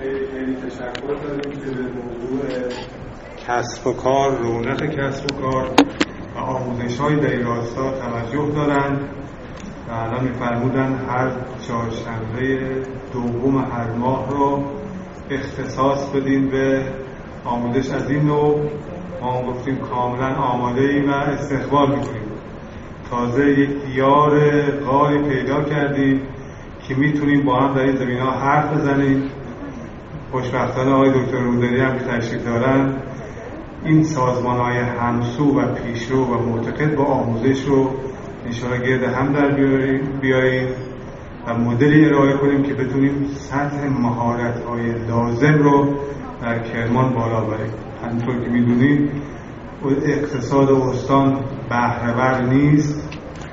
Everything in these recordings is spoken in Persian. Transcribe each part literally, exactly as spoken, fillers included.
خیلی خیلی تشکر داریم که به موضوع کسب و کار، رونق کسب و کار و آموزش‌های در این راستا توجه دارند و الان می‌فرمودن هر چهارشنبه دوم هر ماه رو اختصاص بدیم به آموزش از این نوع. ما گفتیم کاملا آماده‌ایم و استقبال می‌کنیم. تازه یک دیار غاری پیدا کردیم که میتونیم با هم در این زمینه‌ها حرف بزنیم. خوشبختانه آقای دکتر رودری هم که تشریف دارن این سازمان‌های همسو و پیشرو و معتقد با آموزش رو انشاءالله گرد هم در بیاریم و مدلی ارائه کنیم که بتونیم سطح مهارت‌های لازم رو در کرمان بالا بریم. همونطور که می‌دونیم اقتصاد استان بهره‌ور نیست.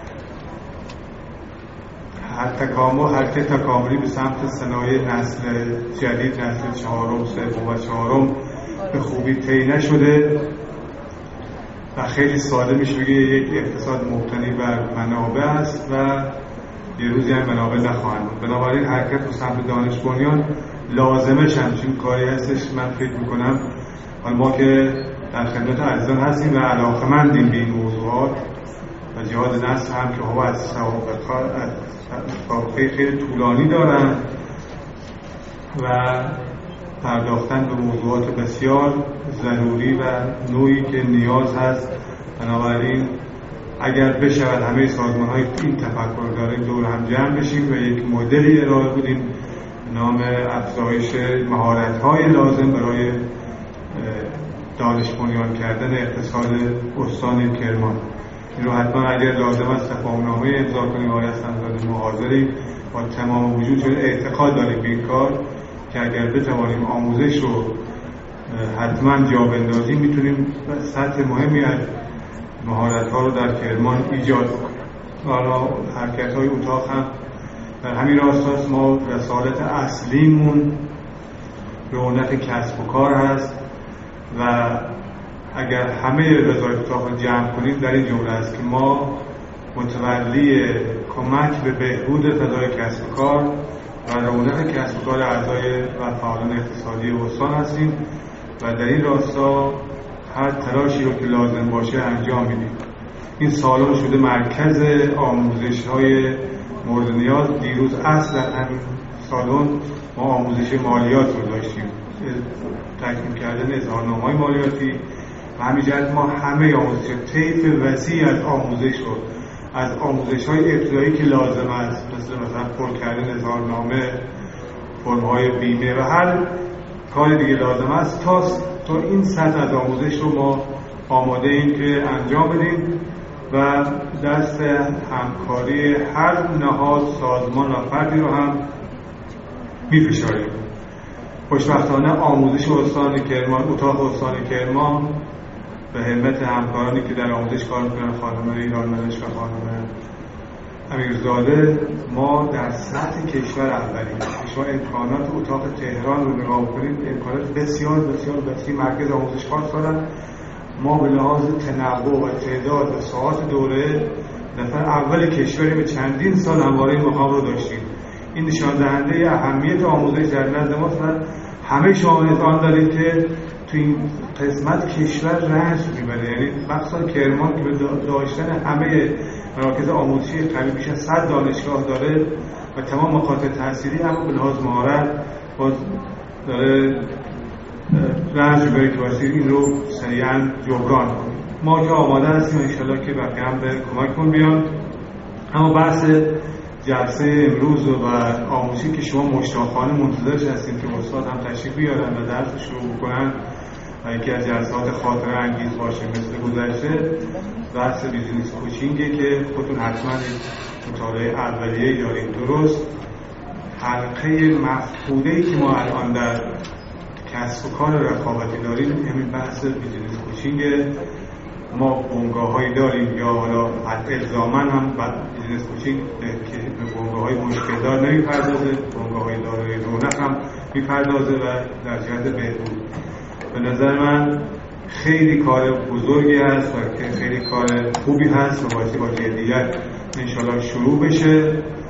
هر تکامل حرکت تکاملی به سمت صنایع نسل جدید، نسل چهارم، سوم و چهارم به خوبی طی نشده و خیلی ساده میشه بگه یک اقتصاد مبتنی بر منابع است و یه روزی هم منابع نخواهند بود. بنابراین حرکت به سمت دانش بنیان لازمش همچین کاری هستش. من فکر میکنم ما که در خدمت عزیزان هستیم و علاقه‌مندیم به این موضوعات و جهاد نسل هم که هوا از سابقه خیلی طولانی دارن و پرداختن به موضوعات بسیار ضروری و نوعی که نیاز هست. بنابراین اگر بشود همه سازمان‌های این تفکر داریم دور هم جمع بشیم و یک مدلی ارائه بدیم نام افزایش مهارت‌های لازم برای دانش بنیان کردن اقتصاد استان کرمان. این رو حتما اگر لازم است تفاهم‌نامه امضا کنیم. آقای حسن‌زاده ما حاضریم با تمام وجود، چون اعتقاد داریم به این کار که اگر بتوانیم آموزش رو حتما جا بندازیم میتونیم سطح مهمی از مهارت‌ها رو در کرمان ایجاد کنیم. حالا حرکت‌های اتاق هم در همین راستاست. ما رسالت اصلیمون رونق کسب و کار هست و اگر همه رضایت اتاق رو جمع کنیم در این جمله است که ما متولی کمک به بهبود فضای کسب و کار و رونق کسب و کار اعضای و فعالان اقتصادی استان هستیم و در این راستا هر تلاشی رو که لازم باشه انجام میدیم. این سالن شده مرکز آموزش‌های مورد نیاز. دیروز اصل در همین سالن ما آموزش مالیات رو داشتیم، تکمیل کردن اظهارنامه‌های مالیاتی و همین جهت ما همه آموزش طیف وسیع از آموزش رو از آموزش‌های ابتدایی که لازم است مثل مثلا پر کردن اظهارنامه، فرم‌های بیمه و هر کار دیگه لازم است تا تا این سطح از آموزش رو ما آماده ایم که انجام بدیم و دست همکاری هر نهاد، سازمان و فردی رو هم می‌فشاریم. خوشبختانه آموزش استان کرمان، اتاق استان کرمان به همت همکارانی که در آموزش کار می‌کنن، خانم ایرانمنش و خانم امیرزاده، ما در سطح کشور اولیم. شما امکانات اتاق تهران رو نگاه کنید، امکانات بسیار بسیار وسیع مرکز آموزش خاص دارن. ما به لحاظ تنوع و تعداد و ساعات دوره نفر اول کشوری به چندین سال همواره این مقام رو داشتیم. این نشان دهنده اهمیت آموزش در نزد ماست و همه شما آن دارید که تو این قسمت کشور رنج میبره. یعنی مخصوصا کرمان که به داشتن همه مراکز آموزشی قوی بیش از صد دانشگاه داره و تمام مقاطع تحصیلی اما به لحاظ مهارت باز داره رنج میبره که واسه این رو سریعا جبران کنیم. ما که آماده هستیم انشالله که بقیه هم به کمکمون بیان. اما بحث جلسه امروز و آموزشی که شما مشتاقانه منتظرش هستید که استاد هم تشریف بیارن و درس شروع بکنن و یکی از جلسات خاطره انگیز باشه مثل گذشته بحث بیزینس کوچینگه که خودتون حتما مطالعه اولیه‌ای دارید. درست حلقه مفقوده‌ای که ما الان در کسب و کار رقابتی داریم همین بحث بیزینس کوچینگه. ما بنگاه‌هایی داریم یا حالا حتی الزاماً هم بیزینس کوچینگ که به بنگاه‌های مشکل‌دار نمی‌پردازه، بنگاه‌های دارای رونق هم می‌پردازه و در جهت بهبود. به نظر من خیلی کار بزرگی هست و که خیلی کار خوبی هست و باید با جدیت انشالله شروع بشه و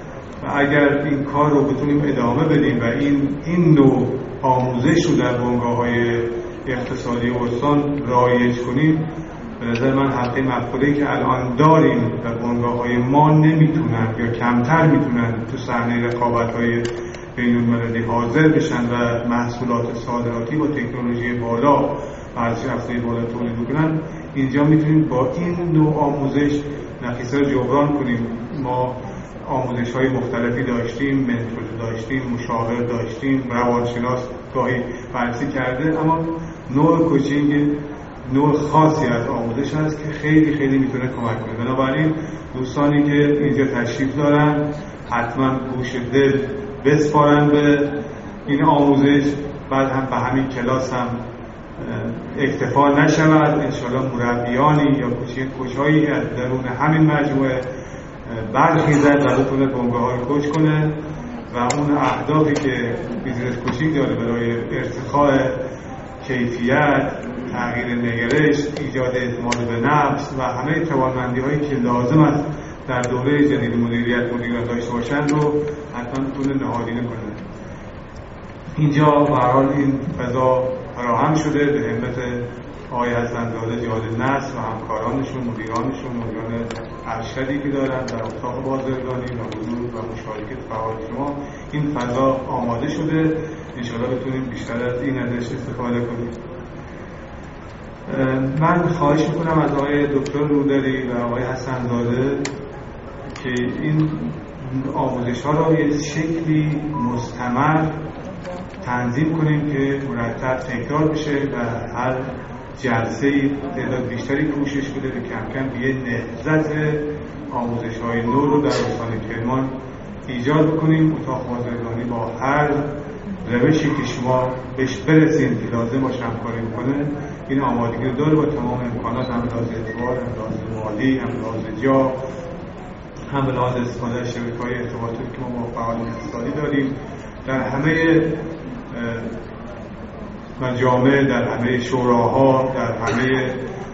اگر این کار رو بتونیم ادامه بدیم و این این نوع آموزش رو در بنگاه‌های اقتصادی استان رایج کنیم، به نظر من حقی مفعولی که الان داریم و بنگاه‌های ما نمیتونن یا کمتر میتونن تو صحنه رقابت‌های بین‌المللی حاضر بشن و محصولات صادراتی با تکنولوژی بالا ارزش افزوده بالا تولید کنن. اینجا میتونیم با این نوع آموزش نقیصه رو جبران کنیم. ما آموزش‌های مختلفی داشتیم، منتور داشتیم، مشاور داشتیم، روانشناس گاهی بررسی کرده، اما نوع کوچینگ نوع خاصی از آموزش هست که خیلی خیلی میتونه کمک کنه. بنابراین دوستانی که اینجا تشریف دارن حتما گوش دل بسپارن به این آموزش، بعد هم به همین کلاس هم اکتفا نشود. انشاءالله مربیانی یا کوچهایی از درون همین مجموعه برخیزد و بتونه بنگاه‌های کوچ کنه و اون اهدافی که بیزنس کوچینگ داره برای ارتقاء کیفیت، تغییر نگرش، ایجاد اعتماد به نفس و همه توانمندی‌هایی که لازم است در دوره جدید مدیریت مدیران داشته باشند رو حتما بتونه نهادینه کنه. اینجا به هر حال این فضا فراهم شده به همت آقای حسن‌زاده جهاد نصر و همکارانشون، مدیرانشون، مدیران ارشدی که دارن در اتاق بازرگانی و حضور و مشارکت فعال شما. این فضا آماده شده، انشاءالله بتونیم بیشتر از این ازش استفاده کنیم. من خواهش میکنم از آقای دکتر رودری و آقای حسن‌زاده که این آموزش ها رو یه شکلی مستمر تنظیم کنیم که مرتب تکرار بشه و هر جلسه‌ای تعداد بیشتری کوشش بده که کم کم به یه نهضت آموزش‌های نو رو در استان کرمان ایجاد بکنیم. اتاق بازرگانی با هر روشی که شما بهش برسید که لازم باشه همکاری بکنه این آمادگی رو داره با تمام امکانات، هم لحاظ اعتبار، هم لحاظ مالی، هم لحاظ جا، هم به لحاظ استفاده از شبکه‌های ارتباطی که ما با فعالان اقتصادی داریم در همه مجامع، در همه شوراها، در همه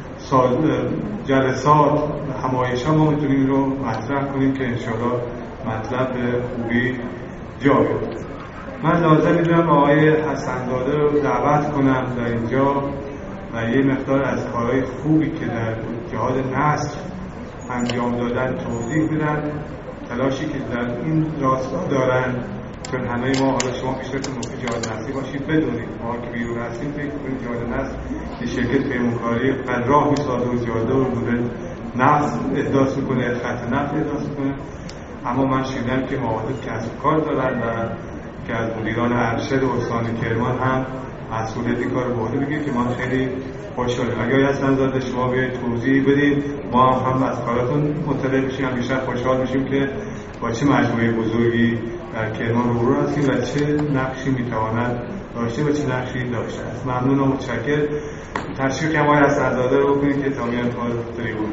جلسات و همایش‌ها ما میتونیم رو مطرح کنیم که انشاءالله مطلب به خوبی جا بیفته. من لازم میدونم آقای حسن‌زاده رو دعوت کنم در اینجا و یه مقدار از کارهای خوبی که در جهاد نصر انجام دادن توضیح بدن، تلاشی که در این راستا دارن، چون همه ما حالا شما بیشترتون موقع جهاد نصری باشید بدونید ما که بیرون هستیم فکر کنید جهاد نصر یه شرکت پیمانکاری قدراه میسازه و جاده و مدل نفت احداث میکنه، خط نفت احداث میکنه، اما من شنیدم که موارد کسب کار دارن و که از مدیران ارشد استان کرمان هم مسئولیت این کار رو به عهده بگیرید که من خیلی خوشحالم. اگر حسن‌زاده شما به توضیح بدید ما هم از کاراتون مطلع بشیم، بیشتر خوشحال میشیم که با چه مجموعه بزرگی در کرمان روبرو هستیم و چه نقشی میتواند داشته و چه نقشی داشته است. ممنون و متشکر. تشویق که آقای حسن‌زاده رو بکنید که تا میان کار تریبون.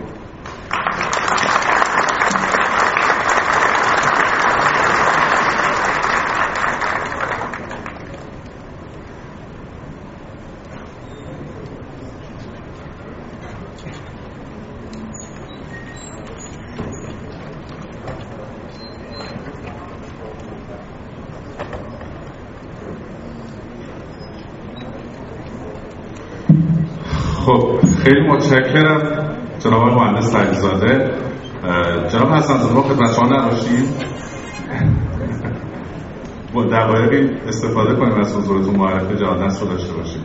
خب خیلی متشکرم جناب مهندس علیزاده. جناب حسن‌زاده ما خدمت شما نباشیم با دقایقی استفاده کنیم از حضورتون، معرفی جهاد نصر رو داشته باشیم.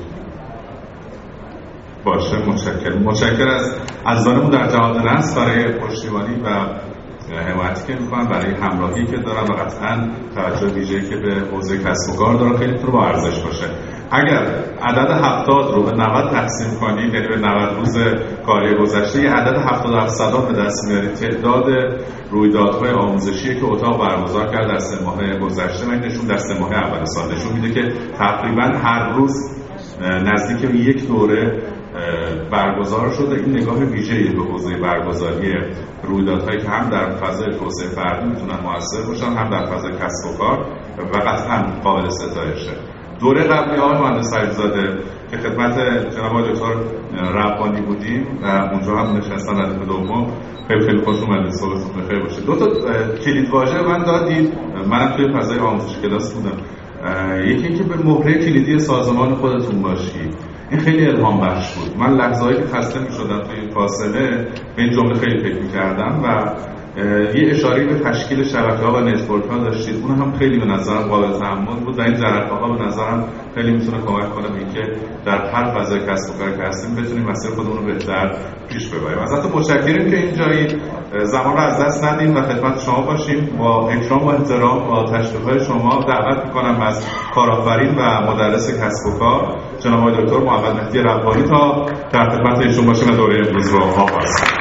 باشه متشکرم. متشکر از عزیزانمون در جهاد نصر برای پشتیبانی و حمایتی که میکنن، برای همراهی که دارن و قطعا توجه ویژه‌ای که به حوزه کسب و کار دارن خیلی میتونه با ارزش باشه. اگر عدد هفتاد رو به نود تقسیم کنید، یعنی به نود روز کاری گذشته، یه عدد هفتاد و هفت صدا به دست میارید. تعداد رویدادهای آموزشی که اتاق برگزار کرد در سه ماه گذشته و این نشون در سه ماه اول سال نشون میده که تقریبا هر روز نزدیک یک دوره برگزار شده. این نگاه ویژه‌ای به حوزه برگزاری رویدادهایی که هم در فضای توسعه فردی میتونن موثر باشن، هم در فضای کسب و کار و قطعا قابل ستایشه. دوره قبلی آقای مهندس علیزاده که خدمت جناب آقای دکتر ربانی بودیم و اونجا هم نشستن ردیف دوم، خیلی خیلی خوش اومدید، صحبتتون بخیر باشه. دو تا کلید واژه من دادید، منم توی فضای آموزش کلاس بودم. یکی اینکه به مهره کلیدی سازمان خودتون باشید، این خیلی الهام بخش بود. من لحظه‌ای که خسته می‌شدم توی این فاصله به این جمله خیلی فکر می‌کردم و یه اشاره به تشکیل شبکه‌ها و نتورک‌ها داشتید، اون هم خیلی به نظرم قابل تأمل بود و این جرقه‌ها به نظرم خیلی میتونه کمک کنه به اینکه در هر فضای کسب و کار که هستیم بتونیم مسیر خودمون رو بهتر پیش ببریم. ازتون متشکریم که اینجایی، زمان رو از دست ندیم و خدمت شما باشیم. با اکرام و احترام با تشریف‌های شما دعوت می‌کنم از کارآفرین و مدرس کسب و کار جناب آقای دکتر محمد مهدی ربانی تا در خدمت ایشون باشیم و دوره امروز رو آغاز کنیم.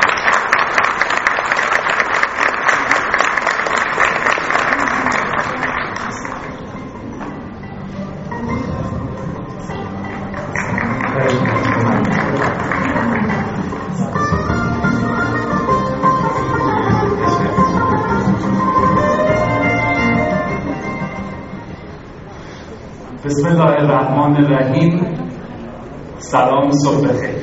بسم الله الرحمن الرحیم. سلام، صبح بخیر.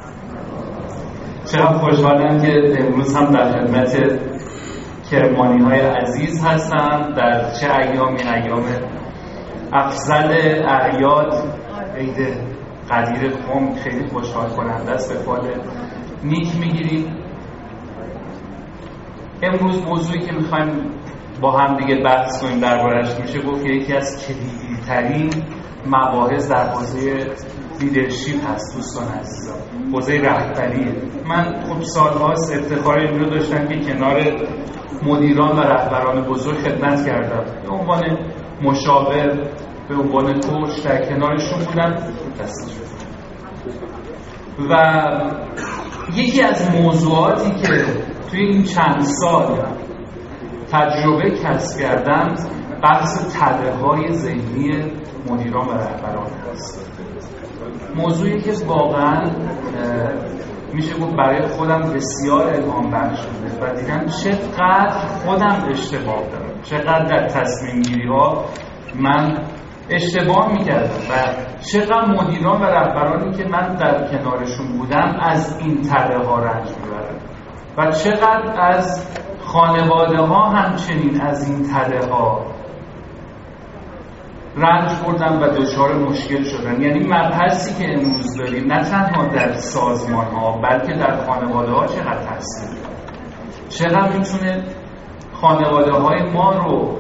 چقدر خوشحالم که امروز هم در خدمت کرمانی های عزیز هستم. در چه ایامی، ایام افضل اعیاد عید قدیر قم، خیلی خوشحال کننده است. به فال نیک میگیریم. امروز موضوعی که میخوایم با هم دیگه بحث کنیم دربارش میشه گفت که یکی از کلیدی ترین مباحث در حوزه لیدرشپ هست. دوستان عزیزان، حوزه رهبریه. من خب سالهاست افتخار این رو داشتم که کنار مدیران و رهبران بزرگ خدمت کردم، به عنوان مشاور، به عنوان کوچ در کنارشون بودم و یکی از موضوعاتی که توی این چند سال تجربه کسب کردم بحث تله‌های ذهنی مدیران و رهبران هست. موضوعی که واقعا میشه گفت برای خودم بسیار الهام بخش بوده و دیدم چقدر خودم اشتباه دارم، چقدر در تصمیم گیری ها من اشتباه میکردم و چقدر مدیران و رهبرانی که من در کنارشون بودم از این تله ها رنج میبرن و چقدر از خانواده ها همچنین از این تله ها رنج بردن و دچار مشکل شدن. یعنی مبحثی که امروز داریم نه تنها در سازمان ها بلکه در خانواده ها چقدر تاثیر داره، چقدر میتونه خانواده های ما رو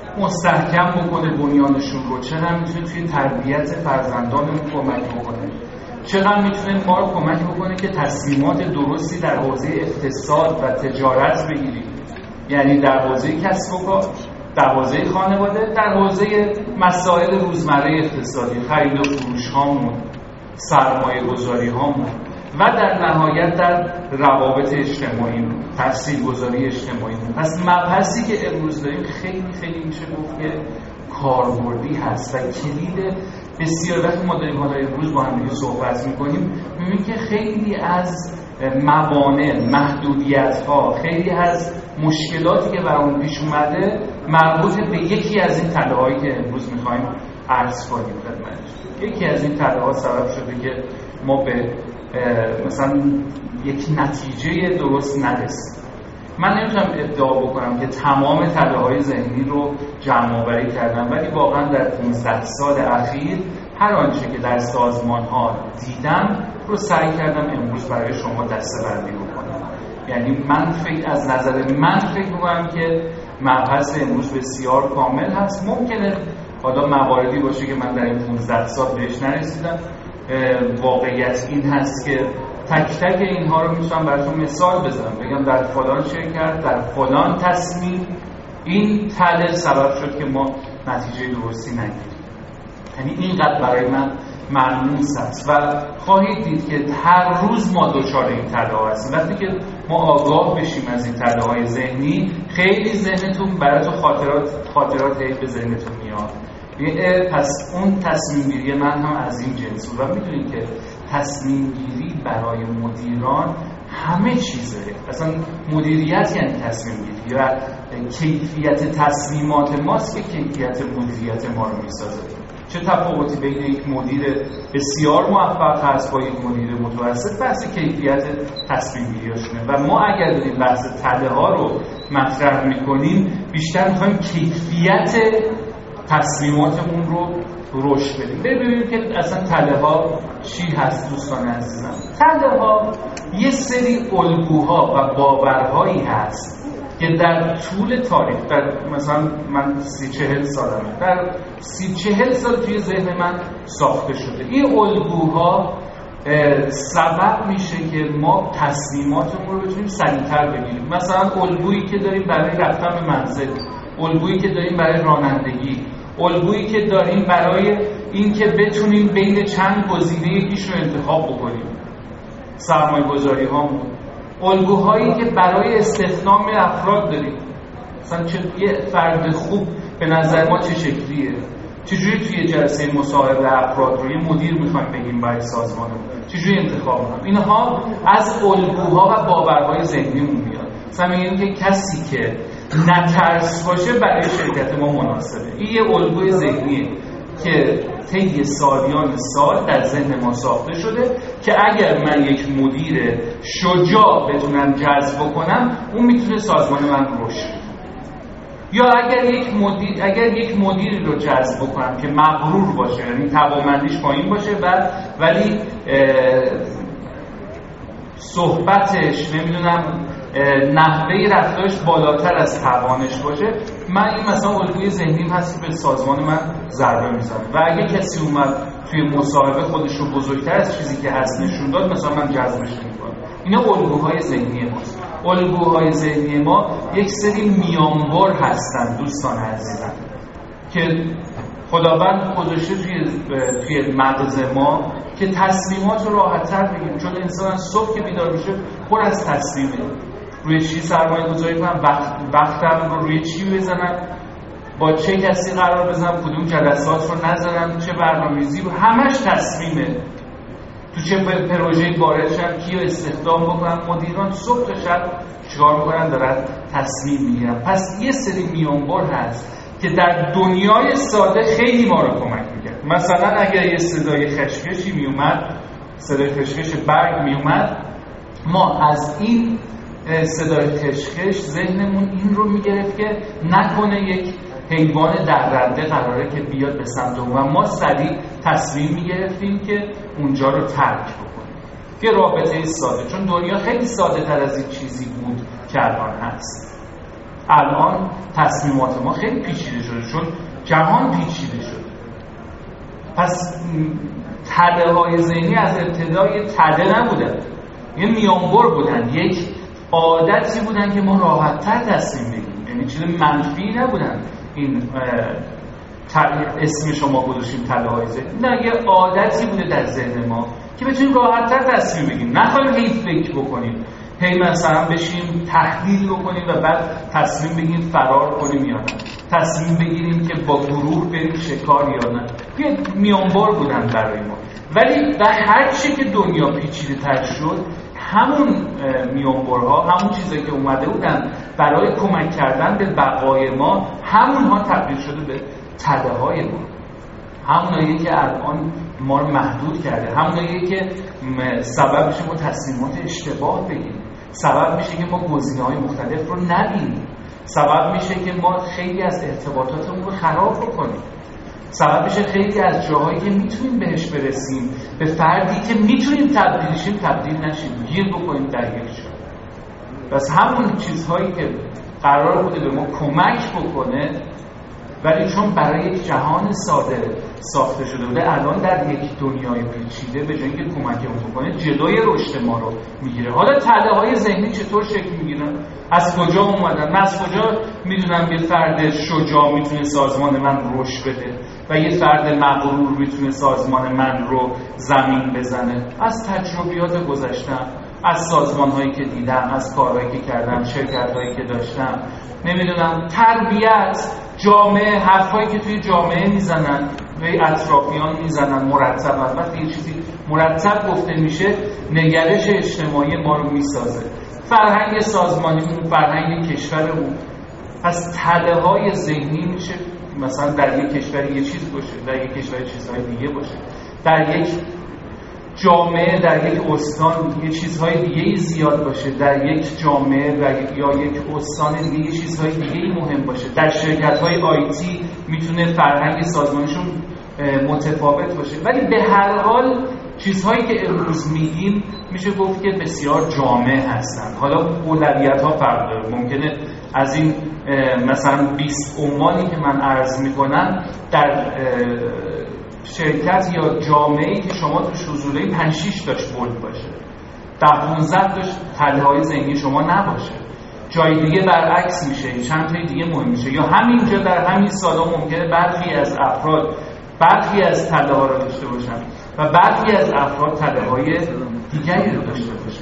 مستحکم بکنه، بنیانشون رو، چقدر میتونه توی تربیت فرزندانمون کمک بکنه، چقدر میتونه ما رو کمک بکنه که تصمیمات درستی در حوزه اقتصاد و تجارت بگیریم، یعنی در حوزه کسب و کار، در حوزه خانواده، در حوزه مسائل روزمره اقتصادی، خرید و فروش هامون، سرمایه گذاری هامون و در نهایت در روابط اجتماعی، تحصیل گذاری اجتماعی. پس مبحثی که امروز داریم خیلی خیلی میشه گفت که کاربردی هست و کلید بسیار. وقتی ما داریم حالا امروز با هم دیگه صحبت میکنیم میبینیم که خیلی از موانع، محدودیت ها، خیلی از مشکلاتی که برامون پیش اومده مربوط به یکی از این تله هایی که امروز میخوایم عرض کنیم خدمتتون. یکی از این تله ها سبب شده که ما به مثلا یک نتیجه درست نرسیم. من نمیتونم ادعا بکنم که تمام تله های ذهنی رو جمع آوری کردم، ولی واقعا در پانزده سال اخیر هر آنچه که در سازمان ها دیدم رو سعی کردم امروز برای شما دسته‌بندی بکنم. یعنی من فکر از نظر من فکر می‌کنم که مبحث امروز بسیار کامل هست. ممکنه حالا مواردی باشه که من در این پانزده سال بهش نرسیدم. واقعیت این هست که تک تک اینها رو میتونم براتون مثال بزنم، بگم در فلان شرکت، در فلان تصمیم این تله سبب شد که ما نتیجه درستی نگیریم. یعنی اینقدر برای من ملموس است و خواهید دید که هر روز ما دچار این تله ها هستیم. وقتی که ما آگاه بشیم از این تله های ذهنی، خیلی ذهنتون براتون خاطرات خاطرات هی به ذهنتون میاد. پس اون تصمیم گیری من هم از این جنس بود و میدونید که تصمیم گیری برای مدیران همه چیزه. اصلا مدیریت یعنی تصمیم گیری و کیفیت تصمیمات ماست که کیفیت مدیریت ما رو میسازه. چه تفاوتی بین یک مدیر بسیار موفق هست با یک مدیر متوسط؟ بحث کیفیت تصمیم گیریاشونه و ما اگر داریم بحث تله ها رو مطرح میکنیم بیشتر میخوایم کیفیت تصمیماتمون رو رشد بدیم. ببینیم که اصلا تله ها چی هست دوستان عزیزم. تله ها یه سری الگوها و باورهایی هست که در طول تاریخ، در مثلا من سی چهل سالمه، در سی چهل سال توی ذهن من ساخته شده. این الگوها سبب میشه که ما تصمیماتمون رو بتونیم سریعتر بگیریم. مثلا الگویی که داریم برای رفتن به منزل، الگویی که داریم برای رانندگی، الگویی که داریم برای اینکه بتونیم بین چند گزینه یکیش رو انتخاب بکنیم، سرمایه‌گذاری هامون، الگوهایی که برای استخدام افراد داریم، مثلا چه یه فرد خوب به نظر ما چه شکلیه، چجوری توی جلسه مصاحبه افراد رو یه مدیر میخوایم بگیم برای سازمانمون چجوری انتخاب کنیم. اینها از الگوها و باورهای ذهنیمون میاد. مثلا میگیم که کسی که نترس باشه برای شرکت ما مناسبه. این یه الگوی ذهنیه که طی سالیان سال در ذهن ما ساخته شده که اگر من یک مدیر شجاع بتونم جذب کنم اون میتونه سازمان من رشد بده. یا اگر یک مدیر اگر یک مدیری رو جذب کنم که مغرور باشه، یعنی توانمندیش پایین باشه و ولی صحبتش نمیدونم نحوه رفتارش بالاتر از توانش باشه، من این مثلا الگوی ذهنیم هست که به سازمان من ضربه میزنه. و اگه کسی اومد توی مصاحبه خودش رو بزرگتر از چیزی که هست نشون داد، مثلا من جذبش نمی‌کنم. اینا الگوهای ذهنی ماست. الگوهای ذهنی ما یک سری میانبر هستن دوستان عزیزم که خداوند گذاشته توی توی مغز ما که تصمیمات رو راحت‌تر بگیریم، چون انسان صبح که بیدار میشه پر از تصمیمه. روی چی سرمایه گذاری کنم، وقت وقتم رو روی چی بزنم، با چه کسی قرار بزنم، کدوم جلسات رو نذارم، چه برنامه‌ریزی رو، همش تصمیمه. تو چه پروژه‌ای وارد شم، کیو استخدام بکنم. مدیران صبح تا شب چیکار می‌کنن؟ دارن تصمیم میگیرن. پس یه سری میانبر هست که در دنیای ساده خیلی ما رو کمک می‌کرد. مثلا اگر یه صدای خشخشی میومد، صدای خشخش برگ میومد، ما از این صدای خشخش ذهنمون این رو میگرفت که نکنه یک حیوان درنده قراره که بیاد به سمت اون، و ما سریع تصمیم میگرفتیم که اونجا رو ترک بکنیم. یه رابطه ساده، چون دنیا خیلی ساده تر از این چیزی بود که الان هست. الان تصمیمات ما خیلی پیچیده شده چون جهان پیچیده شده. پس تله های ذهنی از ابتدای تله نبودن، یه میانبر بودن، یک عادتی بودن که ما راحت‌تر تصمیم بگیریم. یعنی چیز منفی نبودن. این اسم شما گذاشتیم تله های ذهنی، نه، یه عادتی بوده در ذهن ما که بتونیم راحت‌تر تصمیم بگیریم، نخواهیم هی فکر بکنیم، هی مثلا بشیم تحلیل بکنیم و بعد تصمیم بگیریم فرار کنیم یا نه، تصمیم بگیریم که با گروه بریم شکار یا نه. یه میانبر بودن برای ما. ولی در هر چی که دنیا پیچیده تر شد، همون میانبرها، همون چیزایی که اومده بودن برای کمک کردن به بقای ما، همونها تبدیل شده به تله های ما. همونایی که الان ما رو محدود کرده، همونایی که سبب میشه ما تصمیمات اشتباه بگیریم، سبب میشه که ما گزینه‌های مختلف رو نبینیم، سبب میشه که ما خیلی از ارتباطاتمون رو خراب بکنیم، سبب میشه خیلی از جاهایی که میتونیم بهش برسیم به فردی که میتونیم تبدیل شیم تبدیل نشیم، گیر بکنیم در یک جا. بس همون چیزهایی که قرار بوده به ما کمک بکنه، ولی چون برای یک جهان ساده ساخته شده بوده، الان در یک دنیای پیچیده به جای اینکه کمکمون بکنه جلوی رشد ما رو میگیره. حالا تله های ذهنی چطور شکل میگیرن؟ از کجا اومدن؟ من از کجا میدونم یه فرد شجاع میتونه سازمان من رشد بده و یه فرد مغرور میتونه سازمان من رو زمین بزنه؟ از تجربیات گذشتم، از سازمان هایی که دیدم، از کارهایی که کردم، شرکت هایی که داشتم، نمیدونم تربیت، جامعه، حرفایی که توی جامعه میزنن و اطرافیان میزنن مرتب. وقتی یه چیزی مرتب گفته میشه، نگرش اجتماعی ما رو میسازه، فرهنگ سازمانیمون، فرهنگ کشورمون. پس تله های ذهنی میشه مثلا در یک کشور یه چیز باشه، در یک کشور چیزهای دیگه باشه، در یک جامعه، در یک استان یه چیزهای دیگه زیاد باشه، در یک جامعه یا یک استان دیگه یه چیزهای دیگه مهم باشه. در شرکت‌های آیتی میتونه فرهنگ سازمانشون متفاوت باشه، ولی به هر حال چیزهایی که امروز میگیم میشه گفت که بسیار جامع هستن. حالا اولویت‌ها فرق داره. ممکنه از این مثلا بیست عنوانی که من عرض میکنم در شرکت یا جامعه‌ای که شما توش حضور دارید پنج شش تاش بولد باشه، ده پانزده تاش تله‌های ذهنی شما نباشه. جای دیگه برعکس میشه، چند تای دیگه مهم میشه. یا همینجا در همین سالا ممکنه برخی از افراد برخی از تله‌ها رو داشته باشن و برخی از افراد تله‌های دیگری رو داشته باشن.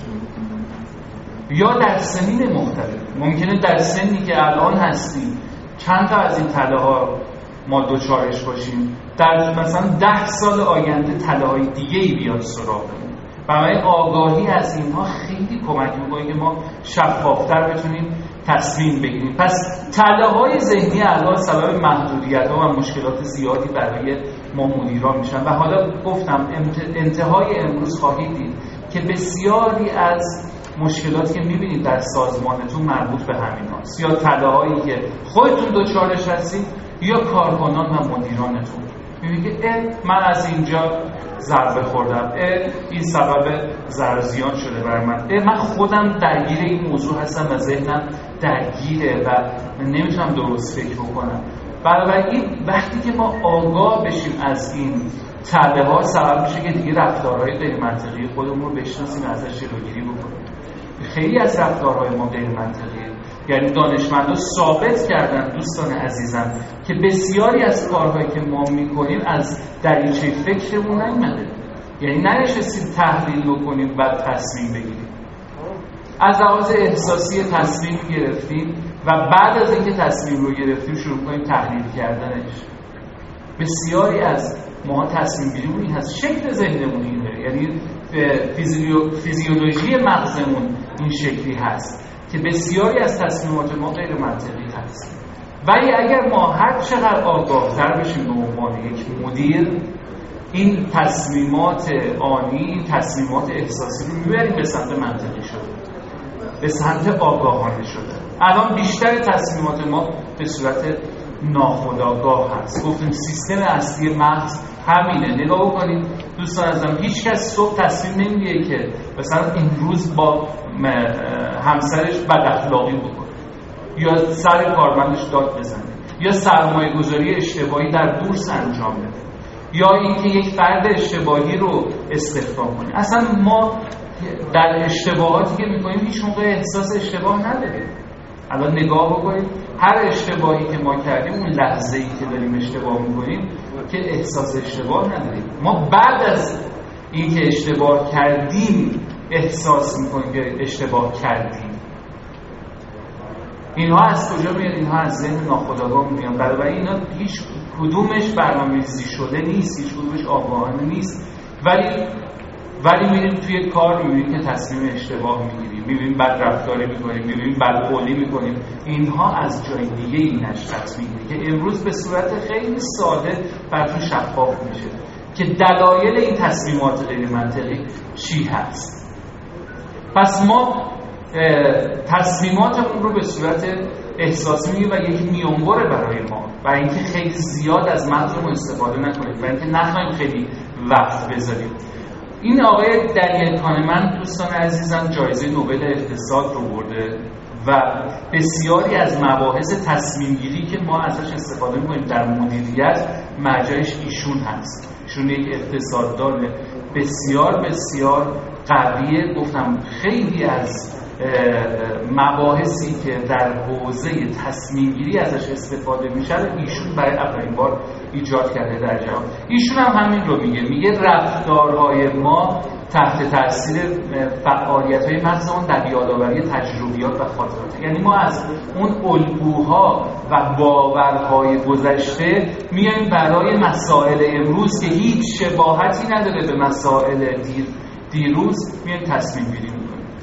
یا در سنین مختلف ممکنه در سنی که الان هستی چند تا از این تله‌ها ما دوچارش باشیم، در مثلا ده سال آینده تله‌های دیگه‌ای بیاد سراغمون. برای آگاهی از اینها خیلی کمک می‌کنه که ما شفافتر بتونیم تصمیم بگیریم. پس تله‌های ذهنی الان سبب محدودیت‌ها و مشکلات زیادی برای ما مدیران میشن و حالا گفتم انتهای امروز خواهید دید که بسیاری از مشکلاتی که می‌بینید در سازمانتون مربوط به همین هاست، یا تله‌هایی که خودتون دوچارش هستید یا کارکنان و مدیرانتون. می‌بینید که من از اینجا ضربه خوردم، این سبب ضرر شده برای من، من خودم درگیر این موضوع هستم و ذهنم درگیره و نمیتونم درست فکر بکنم. بنابراین وقتی که ما آگاه بشیم از این تله‌ها سبب میشه که دیگه رفتارهای غیر منطقی خودمون رو بشناسیم و ازش جلوگیری بکنیم. خیلی از رفتارهای ما غیر منطقیه، یعنی دانشمندان ثابت کردن دوستان عزیزم که بسیاری از کارهایی که ما میکنیم از دریچه فکرمون نیامده، یعنی ننشستیم تحلیل بکنیم و تصمیم بگیریم. از لحاظ احساسی تصمیم گرفتیم و بعد از اینکه تصمیم رو گرفتیم شروع کنیم تحلیل کردنش. بسیاری از ما تصمیم گیریمون این هست، شکل ذهنمون اینه، یعنی فیزیو... فیزیولوژی مغزمون این شکلی هست که بسیاری از تصمیمات ما غیر منطقی هست. ولی اگر ما هر چقدر آگاه‌تر بشیم به عنوان یک مدیر، این تصمیمات آنی، این تصمیمات احساسی رو میبریم به سمت منطقی شده، به سمت آگاهانه شده. الان بیشتر تصمیمات ما به صورت ناخودآگاه هست. گفتیم سیستم اصلی مغز همینه. نگاه بکنید دوستان عزیزم، هیچ کس صبح تصمیم نمیگیره که مثلا امروز با همسرش بد اخلاقی بکنه یا سر کارمندش داد بزنه یا سرمایه گذاری اشتباهی در بورس انجام بده یا اینکه یک فرد اشتباهی رو استخدام کنه. اصلا ما در اشتباهاتی که میکنیم هیچ موقع احساس اشتباه نداریم. الان نگاه بکنید هر اشتباهی که ما کردیم اون لحظه‌ای که داریم اشتباه میکنیم که احساس اشتباه نداریم. ما بعد از اینکه اشتباه کردیم احساس میکنیم که اشتباه کردیم. اینها از کجا میاد؟ اینها از ذهن ناخودآگاه میاد. برای اینا هیچ کدومش برنامه‌ریزی شده نیست، هیچ کدومش آگاهانه نیست، ولی ولی میریم توی کار میبینیم که تصمیم اشتباه میگیریم، میبینیم بد رفتاری میکنیم، میبینیم بد قولی میکنیم. اینها از جای دیگه این نشأت میگیره که امروز به صورت خیلی ساده براتون شفاف میشه که دلایل این تصمیمات غیر منطقی چی هست. پس ما تصمیماتمون رو به صورت احساسی میگیم و یک میانبره برای ما، برای اینکه خیلی زیاد از مغزمون استفاده نکنیم، برای اینکه نخواهیم خیلی وقت بذاریم. این آقای دنیل کانمن دوستان عزیزم جایزه نوبل اقتصاد رو برده و بسیاری از مباحث تصمیم گیری که ما ازش استفاده می‌کنیم در مدیریت مرجعش ایشون هست. ایشون یک اقتصاددان بسیار بسیار قویه. گفتم خیلی از مباحثی که در حوزه تصمیم گیری ازش استفاده میشه ایشون برای اولین بار ایجاد کرده در جهان. ایشون هم همین رو میگه، میگه رفتارهای ما تحت تاثیر فعالیت‌های مغزمون در یادآوری تجربیات و خاطرات. یعنی ما از اون الگوها و باورهای گذشته میایم برای مسائل امروز که هیچ شباهتی نداره به مسائل دیر دیروز میایم تصمیم گیری میکنیم.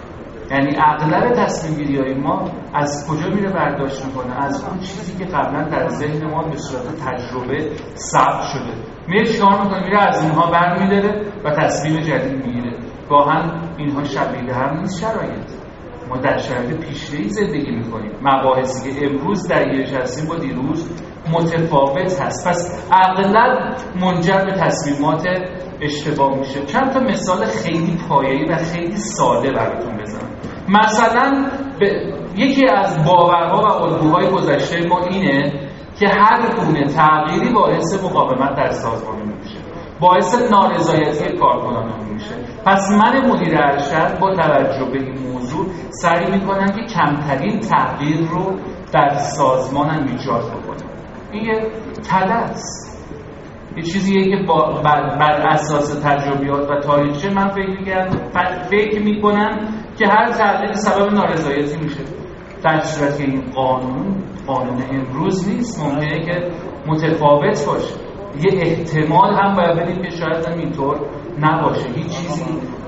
یعنی اغلب تصمیم گیری‌های ما از کجا میره برداشت میکنه؟ از اون چیزی که قبلا در ذهن ما به صورت تجربه ثبت شده، میره چیکار میکنه؟ میره از اونها برمی‌داره و تصمیم جدید میگیره. گاهن اینها شبیه هم نیست شرایط. ما در شرایط پیشروی زندگی میکنیم. مباحثی که امروز درگیرش هستیم با دیروز متفاوت هست، پس اغلب منجر به تصمیمات اشتباه میشه. چند تا مثال خیلی پایه‌ای و خیلی ساده براتون بزنم. مثلا یکی از باورها و الگوهای گذشته ما اینه که هر گونه تغییری باعث مقاومت در سازمان میشه، باعث نارضایتی کارکنانان میشه. پس من مدیر ارشد با توجه به این موضوع سعی میکنم که کمترین تغییر رو در سازمانم ایجاد بکنم. این یه تله است، یه چیزیه که با بر, بر اساس تجربیات و تاریخچه من فکر می‌کردم فکر میکنم که هر تغییری سبب نارضایتی میشه، در صورتی که این قانون قانون امروز نیست، ممکنه که متفاوت باشه. یه احتمال هم باید بدیم که شاید هم اینطور نباشه. هیچ چیزی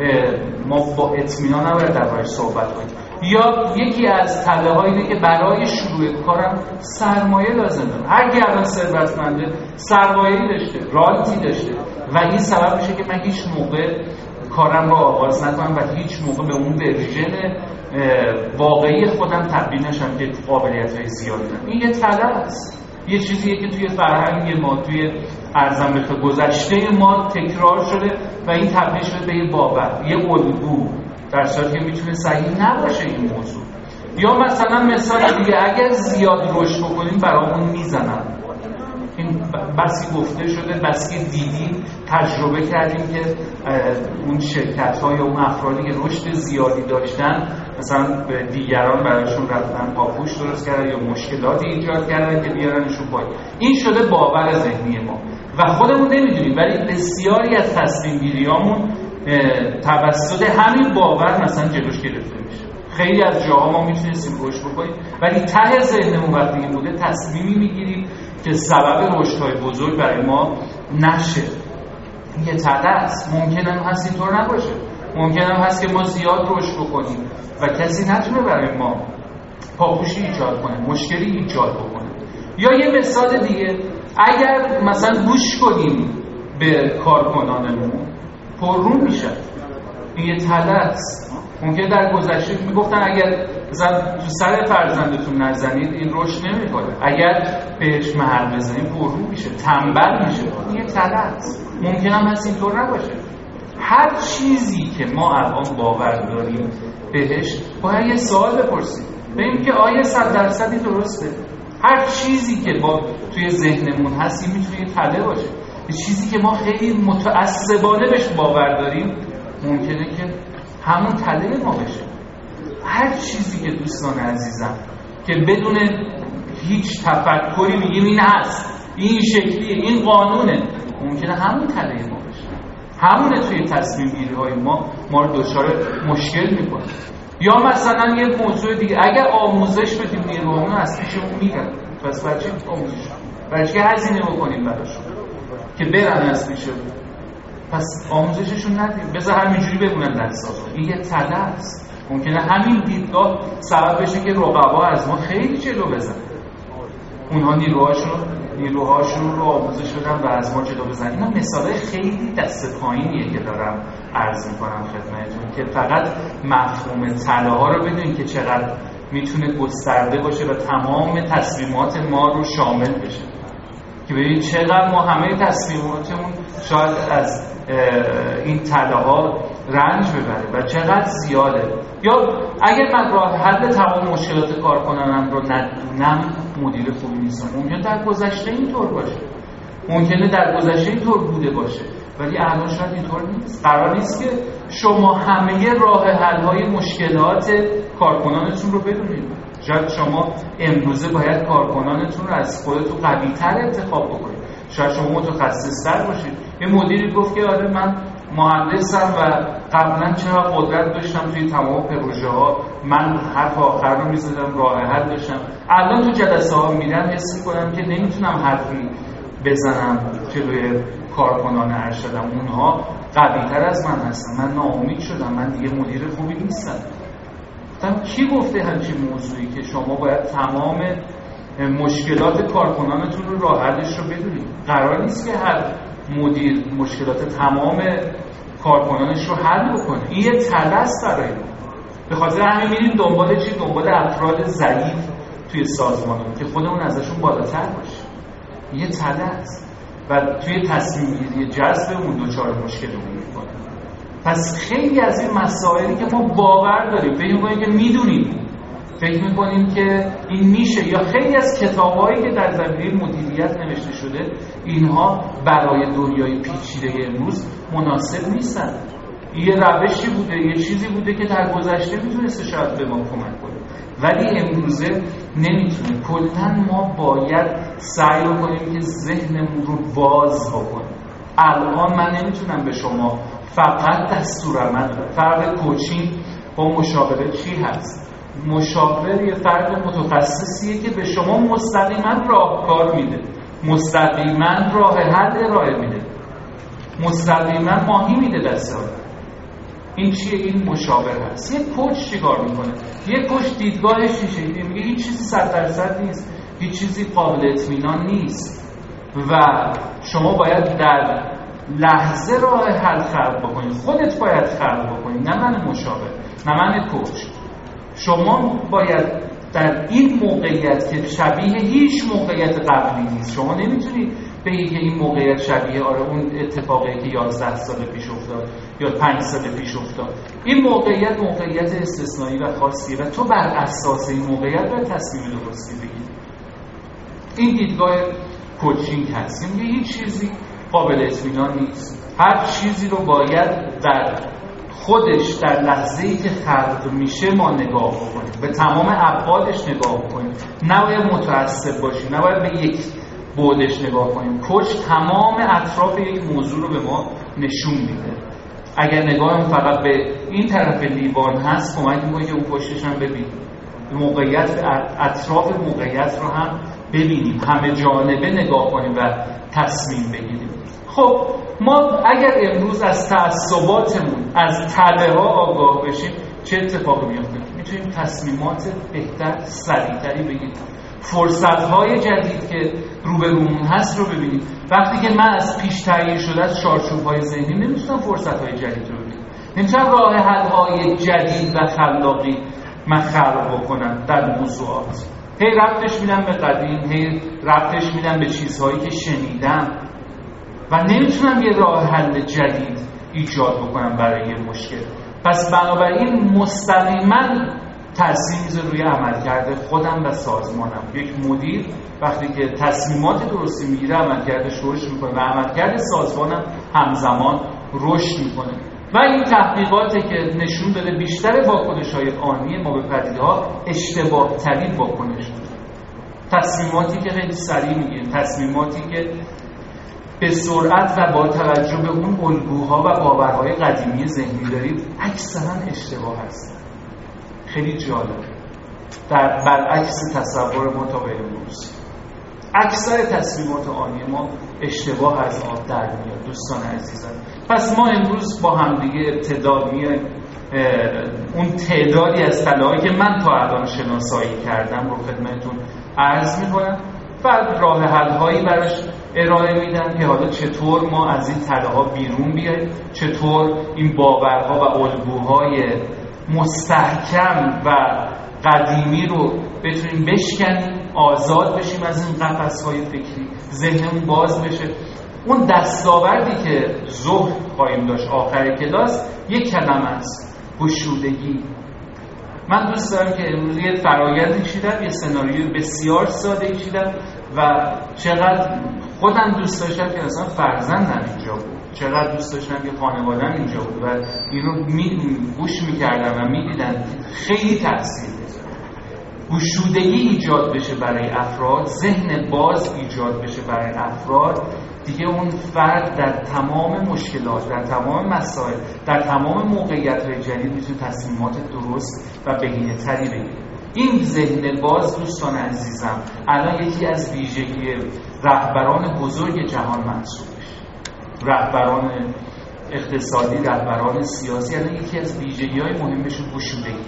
ما با اطمینان نباید دربارش صحبت کنیم. یا یکی از تله‌ها اینه که برای شروع کارم سرمایه لازم دارم. هر کی الان ثروتمنده سرمایه‌ای داشته، رالتی داشته و این سبب میشه که من هیچ موقع کارم رو آغاز نکنم و هیچ موقع به اون ورژن واقعی خودم تبدیل نشم که قابلیت‌های زیادی دارم. این یه تله است، یه چیزیه که توی فرهنگ ما، توی ارزم به گذشته ما تکرار شده و این تبدیل شده به یه باور، یه الگو، در صورتی که میتونه صحیح نباشه این موضوع. یا مثلا مثال دیگه، اگر زیاد رشد بکنیم برامون میزنن. این بسی گفته شده، بسی دیدیم، تجربه کردیم که اون شرکت ها یا اون افرادی که رشد زیادی داشتن مثلا به دیگران برایشون رفتن پاپوش درست کردن یا مشکلاتی ایجاد کردن که بیارنشون پای. این شده باور ذهنی ما و خودمون نمیدونیم، ولی بسیاری از تصمیم گیریامون توسط همین باور مثلا جلوش گرفته میشه. خیلی از جاها ما میتونستیم رشد بکنیم ولی ته ذهنمون وقتی این بوده تصمیمی میگیریم که سبب رشدهای بزرگ برای ما نشه. یه تله است. ممکنه هم هست اینطور نباشه، ممکنه هم هست که ما زیاد رشد بکنیم و کسی نتونه برای ما پاپوشی ایجاد کنه، مشکلی ایجاد بکنه. یا یه مثال دیگه، اگر مثلا گوش کنیم به کارکنانمون پررو میشن. این یه تله است. ممکنه در گذشته میگفتن اگر مثلا تو سر فرزندتون نزنید این رشد نمیکنه، اگر بهش محل بزنید پررو میشه، تنبل میشه. این یه تله است. ممکنه هم هست اینطور نباشه. هر چیزی که ما الان باور داریم بهش باید یه سوال بپرسیم، ببینیم که آیا صد درصدی درسته. هر چیزی که با توی ذهنمون هست این میتونه یه تله باشه. یه چیزی که ما خیلی متعصبانه بهش باور داریم ممکنه که همون تله ما بشه. هر چیزی که دوستان عزیزم که بدون هیچ تفکری میگیم این هست، این شکلیه، این قانونه، ممکنه همون تله ما بشه. همونه توی تصمیم گیری های ما ما رو دچار مشکل میکنه. یا مثلا یه موضوع دیگه، اگر آموزش بدیم نیرومون از پیشمون میرن، پس بچه آموزش بچه هزینه بکنیم براشون که برن از پیشمون، پس آموزششون ندیم، بذار همینجوری بمونن در سازمان. این یه تله است. ممکنه همین دیدگاه سبب بشه که رقبا از ما خیلی جلو بزنن، اونها نیروهاشون نیروهاشون رو آموزش بدن و از ما جلو بزنن. اینا مثالای خیلی دست پایینیه که دارم عرض میکنم خدمتتون که فقط مفهوم تله ها رو بدونید که چقدر میتونه گسترده باشه و تمام تصمیمات ما رو شامل بشه، که ببینید چقدر ما همه تصمیماتمون شاید از این تله ها رنج ببره و چقدر زیاده. یا اگر من راه حل تمام مشکلات کارکنانم رو ندونم مدیر خوبی نیستم. ممکنه در گذشته اینطور باشه، ممکنه در گذشته اینطور بوده باشه، ولی الان شاید اینطور نیست. قرار نیست که شما همه راه حل های مشکلات کارکنانتون رو بدونید. شاید شما امروزه باید کارکنانتون رو از خودتون قوی‌تر انتخاب بکنید. شاید شما متخصص‌تر باشید. یه مدیری گفت که آره من مهندسم و قبلا چرا قدرت داشتم توی تمام پروژه ها، من حرف آخر رو میزدم، راه حل داشتم. الان تو جلسه ها میرم حس میکنم که نمیتونم حرفی بزنم جلوی کارکنان ارشدم، اونها قوی‌تر از من هستن، من ناامید شدم، من دیگه مدیر خوبی نیستم. مثلا کی گفته همچین موضوعی که شما باید تمام مشکلات کارکنانتون رو راه حلش رو بدونید؟ قرار نیست که هر مدیر مشکلات تمام کارکنانش رو حل بکنه. این یه تله است برای ما. به خاطر همین میریم دنبال چی؟ دنبال افراد ضعیف توی سازمانمون که خودمون ازشون بالاتر باشه. یه تله است و توی تصمیم گیری جذبمون دچار مشکلمون میکنه. پس خیلی از این مسائلی که ما باور داریم، فکر می‌کنیم که میدونیم، فکر می‌کنیم که این میشه، یا خیلی از کتاب‌هایی که در زمینه مدیریت نوشته شده، اینها برای دنیای پیچیده امروز مناسب نیستن. یه روشی بوده، یه چیزی بوده که در گذشته میتونسته شاید به ما کمک کنه، ولی امروزه نمیتونه. کلاً ما باید سعی کنیم که ذهنمون رو باز بکنیم. الان من نمیتونم به شما فقط دستورالعمل بدم. فرق کوچینگ با مشاوره چی هست؟ مشاور یه فرد متخصصیه که به شما مستقیما راهکار میده، مستقیما راه حل ارائه میده، مستقیما ماهی میده دست آدم. این چیه؟ این مشاور هست. یه کوچ چیکار میکنه؟ یه کوچ دیدگاهش چیه؟ میگه هیچ چیزی صد درصد نیست، هیچ چیزی قابل اطمینان نیست و شما باید در لحظه راه حل خلق بکنید. خودت باید خلق بکنید، نه من مشاور، نه من کوچ. شما باید در این موقعیت که شبیه هیچ موقعیت قبلی نیست، شما نمیتونید بگی که این موقعیت شبیه آره اون اتفاقی که یازده سال پیش افتاد یا پنج سال پیش افتاد. این موقعیت موقعیت استثنایی و خاصیه و تو بر اساس این موقعیت باید تصمیم درستی بگیری. این دیدگاه کوچینگ هست. میگه هیچ چیزی قابل اطمینان نیست، هر چیزی رو باید در خودش در لحظه‌ای که خلق میشه ما نگاه بکنیم، به تمام ابعادش نگاه بکنیم، نباید متعصب باشیم، نباید به یک بعدش نگاه کنیم. کوچ تمام اطراف یک موضوع رو به ما نشون میده. اگر نگاهمون فقط به این طرف لیوان هست، کمک میکنه که اون پشتش هم ببینیم، موقعیت اطراف موقعیت رو هم ببینیم، همه جانبه نگاه کنیم و تصمیم بگیریم. خب ما اگر امروز از تعصباتمون، از تله ها آگاه بشیم، چه اتفاقی میفته؟ میتونیم تصمیمات بهتر، سریعتری بگیریم، فرصت‌های جدید که روبرومون هست رو ببینیم. وقتی که من از پیش تعیین شده از چارچوب‌های ذهنی نمیتونم فرصت‌های جدید رو ببینم، نمیتونم راه حل‌های جدید و خلاقی من خلق بکنم در موضوعات. هی ربطش میدم به قدیم، هی ربطش میدم به چیزهایی که شنیدم و نمیتونم یه راه حل جدید ایجاد بکنم برای یه مشکل. پس بنابراین مستقیما تأثیر میذاره روی عملکرد خودم و سازمانم. یک مدیر وقتی که تصمیمات درستی میگیره، عملکردش رشد میکنه و عملکرد سازمانم همزمان رشد میکنه. و این تحقیقاتی که نشون داده بیشتر واکنش‌های آنی ما به پدیده‌ها اشتباه ترین واکنش بود. تصمیماتی که خیلی سریع میگیریم، تصمیماتی که به سرعت و با توجه به اون الگوها و باورهای قدیمی ذهنی داریم، اکثرا اشتباه هست. خیلی جالب، در برعکس تصور ما تا به امروز اکثر تصمیمات آنی ما اشتباه از آب در میاد. دوستان عزیزم، پس ما امروز با همدیگه ابتدا میایم اون تعدادی از تله‌هایی که من تا الان شناسایی کردم رو خدمتتون عرض میکنم و راه حل‌هایی براش ارائه میدم که حالا چطور ما از این تله‌ها بیرون بیاییم، چطور این باورها و الگوهای مستحکم و قدیمی رو بتونیم بشکنیم، آزاد بشیم از این قفس‌های فکری، ذهنمون باز بشه. اون دستاوردی که ظهر خواهیم داشت آخر کلاس یک کلمه است: گشودگی. من دوست دارم که امروز یه فرآیندی چیدم، یه سناریوی بسیار ساده چیدم و چقدر خودم دوست داشتم که اصلا فرزندم اینجا بود، چقدر دوست داشتم که خانواده‌ام اینجا بود و اینو می گوش می‌کردم و می‌دیدن. خیلی تاثیر می‌ذاره. گشودگی ایجاد بشه برای افراد، ذهن باز ایجاد بشه برای افراد، دیگه اون فرد در تمام مشکلات، در تمام مسائل، در تمام موقعیت‌های جدید میتونه تصمیمات درست و بهینه‌تری بگیره. این ذهن باز دوستان عزیزم الان یکی از ویژگی رهبران بزرگ جهان محسوب میشه. رهبران اقتصادی، رهبران سیاسی الان یکی از ویژگی‌های مهمشون گشودگیه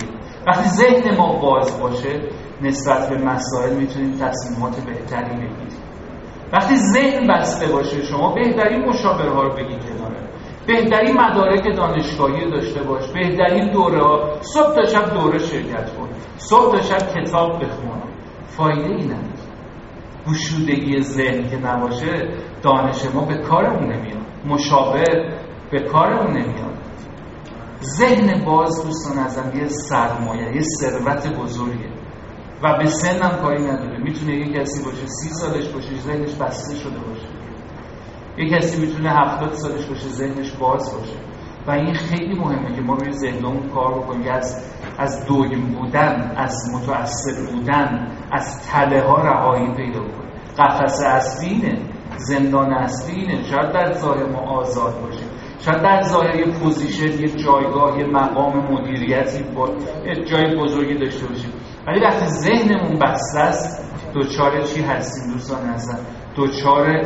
وقتی ذهن ما باز باشه نسبت به مسائل میتونیم تصمیمات بهتری بگیریم. وقتی ذهن بسته باشه شما بهترین مشاوره ها رو بگی کناره، بهترین مدارک دانشگاهی رو داشته باش، بهترین دوره ها، صبح تا شب دوره شرکت کن، صبح تا شب کتاب بخون، فایده ای نداره. گشودگی ذهن که نباشه دانش ما به کارمون نمیاد، مشاور به کارمون نمیاد. ذهن باز دوستان ازم یه سرمایه، یه ثروت بزرگه و به سنم کاری نداره. میتونه یه کسی باشه سی سالش باشه ذهنش بسته شده باشه، یه کسی میتونه هفتاد سالش باشه ذهنش باز باشه و این خیلی مهمه که ما روی ذهنمون کار بکنیم، از از دوگم بودن، از متعصب بودن، از تله ها رهایی پیدا کنیم. قفس اصلی اینه، زندان اصلی اینه. شاید در ظاهر ما آزاد باشیم، شاید در ظاهر یه پوزیشن، یه جایگاه، یه مقام مدیریتی با یه جای بزرگی داشته باشیم، ولی وقتی ذهنمون بسته است دوچار چی هستیم دوستان عزیز؟ دوچار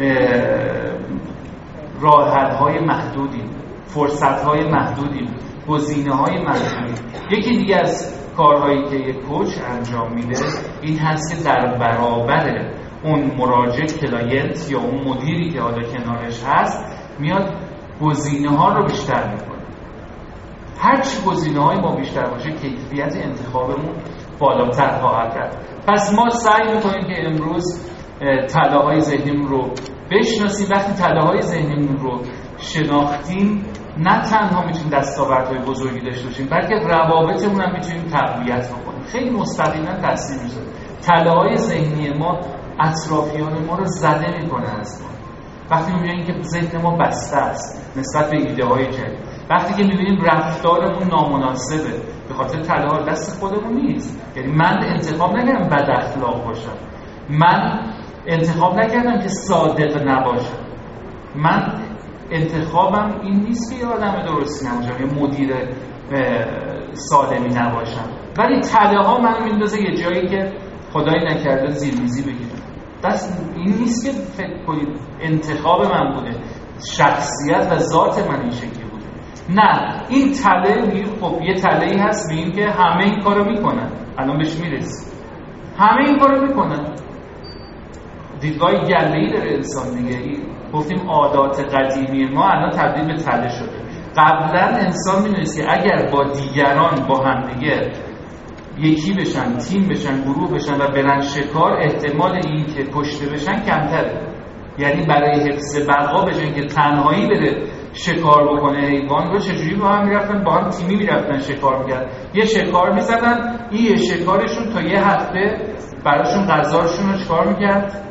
راه حل‌های محدودی، فرصت‌های محدودی، گزینه‌های محدودی. یکی دیگه از کارهایی که یک کوچ انجام میده این هست که در برابر اون مراجع کلاینت یا اون مدیری که حالا کنارش هست میاد گزینه‌ها رو بیشتر میکنه. هرچی گزینه‌های ما بیشتر باشه کیفیت انتخابمون بالاتر خواهد رفت. پس ما سعی میکنیم که امروز تله‌های ذهنیمون رو بشناسیم. وقتی تله‌های ذهنیمون رو شناختیم نه تنها میتونیم دستاوردهای بزرگی داشته باشیم بلکه روابطمون هم میتونیم تقویت بکنیم. خیلی مستقیما تاثیر میذاره. تله‌های ذهنی ما اطرافیان ما رو زده میکنه از ما. وقتی میبینیم که ذهن ما بسته است نسبت به ایده های جدید، وقتی که میبینیم رفتارمون نامناسبه به خاطر تله‌ها دست خودمون نیست. یعنی من انتخاب نکردم بد اخلاق باشم، من انتخاب نکردم که صادق نباشم، من انتخابم این نیست که یه آدم درستی نباشم، یه مدیر سالمی نباشم، ولی تله‌ها من میندازه یه جایی که خدای نکرده زیرمیزی بگیرم. دست این نیست که فکر کنید انتخاب من بوده، شخصیت و ذات من این شکلی بوده. نه، این تله میگه خب یه تله‌ای هست میگیم که همه این کارو میکنن، الان بهش میرسیم، همه این کارو میکنن. دیدگاه گله‌ای داره انسان دیگه. گفتیم عادات قدیمی ما الان تبدیل به تله شده. قبلا انسان می‌دونست که اگر با دیگران با همدیگه یکی بشن، تیم بشن، گروه بشن و برن شکار، احتمال این که کشته بشن کمتره. یعنی برای حفظ بقا بشن که تنهایی بره شکار بکنه حیوان رو، چجوری با هم میرفتن؟ با هم تیمی میرفتن شکار میکرد، یه شکار میزدن، این یه شکارشون تا یه هفته براشون غذاشون رو چکار میکرد؟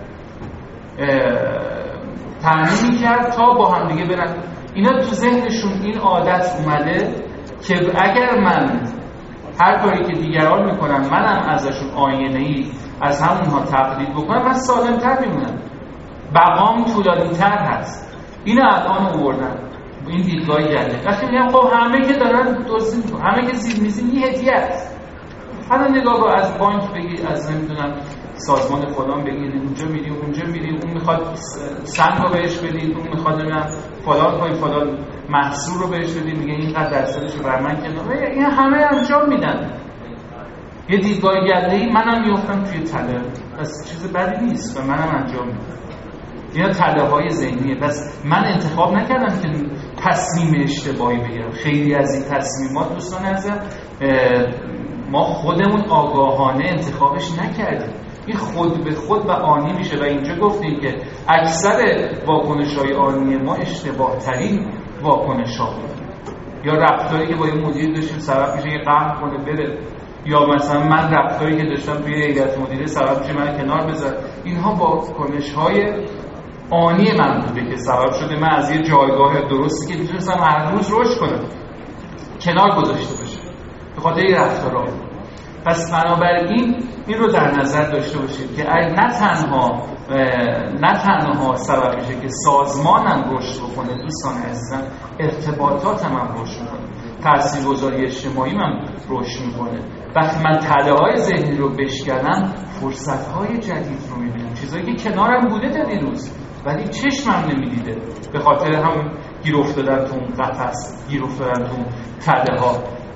تامین میکرد تا با هم دیگه برن. اینا تو ذهنشون این عادت اومده که اگر من هر کاری که دیگران میکنن منم ازشون آینه‌ای از همونها تقلید بکنم، من سالم‌تر میمونم، بقام طولانی‌تر هست. اینو الان آوردن این دیدگاه جدید. وقتی میگم خب همه که دارن دزدی میکنن، همه که زیر میزی یه هدیه است. حالا نگاه کن، از بانک بگیر، از نمیدونم سازمان فلان بگیر، اونجا میری اونجا میری، اون میخواد سنگ رو بهش بدید، اون میخواد نمیدونم فلان پای فلان محصول رو بهش بدید، میگه اینقدر درصدش رو بر من کنه. این همه انجام میدن. یه دیدگاه گله‌ای منم میافتم توی تله، پس چیز بدی نیست و منم انجام میدم. اینا تله‌های ذهنیه. پس من انتخاب نکردم که تصمیم اشتباهی بگیرم. خیلی از این تصمیمات دوستان عزیزم ما خودمون آگاهانه انتخابش نکردیم. این خود به خود و آنی میشه و اینجا گفتیم که اکثر واکنش‌های آنی ما اشتباه ترین واکنش‌ها بود. یا رفتاری که با یه مدیر داشتیم سبب میشه یه قهر کنه بره، یا مثلا من رفتاری که داشتم توی هیئت مدیره سبب میشه من کنار بذار. اینها واکنش‌های آنی من بوده که سبب شده من از یه جایگاه درستی که میتونستم هر روز رشد کنم کنار گذاشته بشه به خاطر این رفتارها. پس بنابراین این رو در نظر داشته باشید که نه تنها نه تنها سبب میشه که سازمانم رشد بکنه دوستان عزیزم، ارتباطاتم هم رشد میکنه، تاثیرگذاری اجتماعی من رشد میکنه. وقتی من تله‌های ذهنی رو بشکنم فرصت‌های جدید رو میبینم، چیزایی که کنارم بوده تا دیروز ولی چشمم نمیدیده به خاطر هم گیر افتادن تو اون قفس، گیر افتادن تو تله‌ها.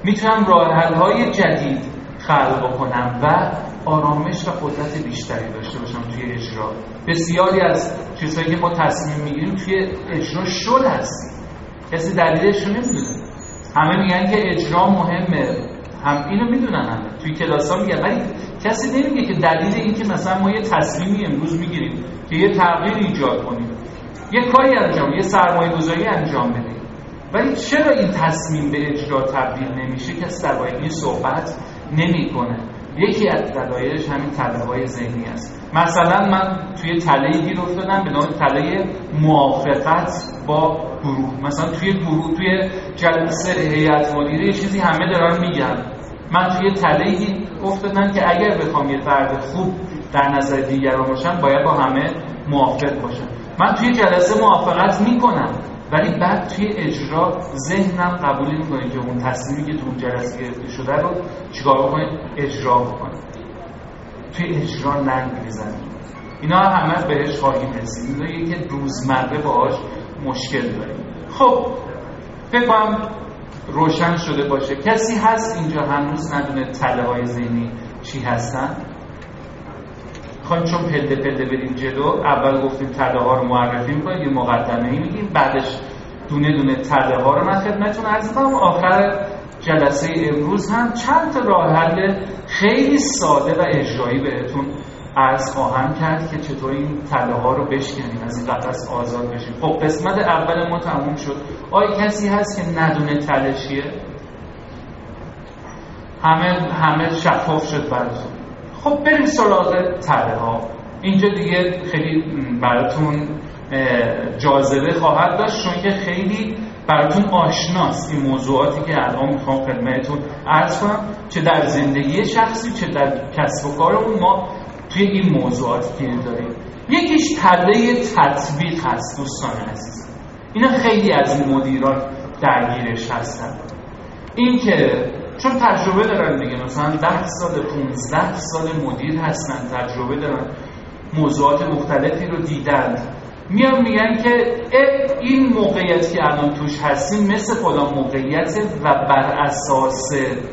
میتونم راه حل‌های جدید خلق کنم و آرامش و قدرت بیشتری داشته باشم توی اجرا. بسیاری از چیزهایی که ما تصمیم میگیریم توی اجرا شل هست، کسی دلیلش رو نمیدونه. همه میگن که اجرا مهمه، هم اینو میدونن، همه توی کلاس‌ها میگن، ولی کسی نمیگه که دلیل این که مثلا ما یه تصمیمی امروز میگیریم که یه تغییر ایجاد کنیم، یه کاری انجام، یه سرمایه‌گذاری انجام بدیم، ولی چرا این تصمیم به اجرا تبدیل نمیشه، کسی در واقع صحبت نمیکنه. یکی از دلایلش همین تله‌های ذهنی است. مثلا من توی تله‌ای گیر افتادم به نام تله موافقت با گروه. مثلا توی گروه، توی جلسه هیئت مدیره چیزی همه دارن میگن، من توی تله‌ای گیر افتادم که اگر بخوام یه فرد خوب در نظر دیگران باشم باید با همه موافق باشم. من توی جلسه موافقت میکنم، ولی بعد توی اجرا ذهنم قبول میکنه که اون تصمیمی که تو اون جلسه گرفته شده رو چیکار بکنه؟ اجرا بکنه. توی اجرا لنگ میزنیم. اینا همه بهش خواهیم رسید. اینا یکی روزمره باهاش مشکل داریم. خب فکر کنم روشن شده باشه. کسی هست اینجا هنوز ندونه تله‌های ذهنی چی هستن؟ خواهیم چون پله پله بریم جلو. اول گفتیم تله ها رو معرفی میکنیم، یه مقدمه‌ای میگیم، بعدش دونه دونه تله ها رو من خدمتتون عرض کنم. آخر جلسه امروز هم چند تا راه حل خیلی ساده و اجرایی بهتون عرض خواهم کرد که چطور این تله ها رو بشکنیم، از این قفس آزاد بشیم. خب قسمت اول ما تموم شد. آیا کسی هست که ندونه تله چیه؟ همه همه شفاف شد براتون. خب بریم سراغ تله ها. اینجا دیگه خیلی براتون جاذبه خواهد داشت، چون که خیلی براتون آشناست این موضوعاتی که الان میخوام خدمتتون عرض کنم، چه در زندگی شخصی چه در کسب و کارمون ما توی این موضوعاتی که داریم. یکیش تله تطبیق هست دوستان عزیز. اینا خیلی از این مدیران درگیرش هستن. این که چون تجربه دارن دیگه، مثلا ده سال پونزده سال مدیر هستن، تجربه دارن، موضوعات مختلفی رو دیدن، میان میگن که این موقعیت که الان توش هستیم مثل فلان موقعیت و بر اساس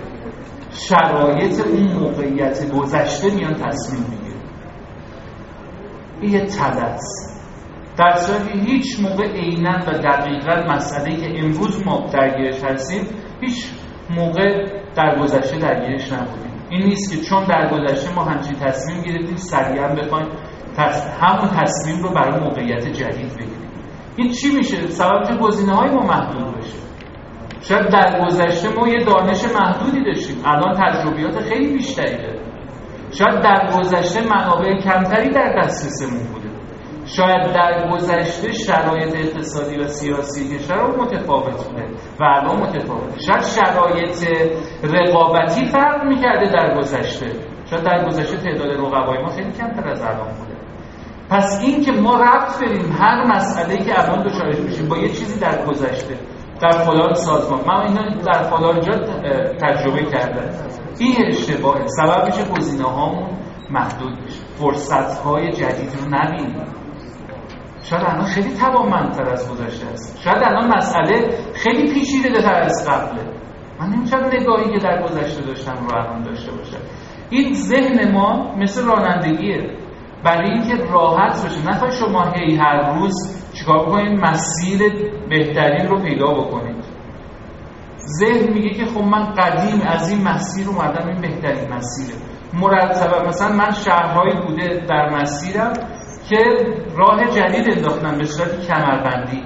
شرایط اون موقعیت گذشته میان تصمیم میگیرن. این یه تله است، در صورتی هیچ موقع عیناً و دقیقاً مسئله‌ای که امروز ما درگیرش هستیم هیچ موقع در گذشته درگیرش نبودیم. این نیست که چون در گذشته ما همچین تصمیم گرفتیم سریعاً بخوایم تص... همون تصمیم رو برای موقعیت جدید بگیریم. این چی میشه؟ سبب که گزینه‌های ما محدود بشه. شاید در گذشته ما یه دانش محدودی داشتیم، الان تجربیات خیلی بیشتری داریم. شاید در گذشته منابع کمتری در دسترسمون بوده. شاید در گذشته شرایط اقتصادی و سیاسی کشور متفاوت بوده و الان متفاوته. شاید شرایط رقابتی فرق می‌کرده در گذشته. شاید در گذشته تعداد رقبای ما خیلی کمتر از الان بوده. پس این که ما ربط بریم هر مسئله‌ای که الان دچارش میشیم با یه چیزی در گذشته، در فلان سازمان، من اینا در فلان جا تجربه کردم، این اشتباهه. سبب میشه گزینه‌هامون محدود بشه، فرصت‌های جدید رو نبینیم. شاید الان خیلی توانمندتر از گذشته است. شاید الان مسئله خیلی پیچیده‌تر از قبله. من نمی‌تونم نگاهی که در گذشته داشتم رو الان داشته باشم. این ذهن ما مثل رانندگیه، برای اینکه راحت باشه. نخواهید شما هی هر روز چیکار بکنید؟ مسیر بهترین رو پیدا بکنید. ذهن میگه که خب من قدیم از این مسیر اومدم، این بهترین مسیره. مرتبا مثلا من شهرهایی بوده در مسیرم که راه جدید انداختن به صورت کمربندی.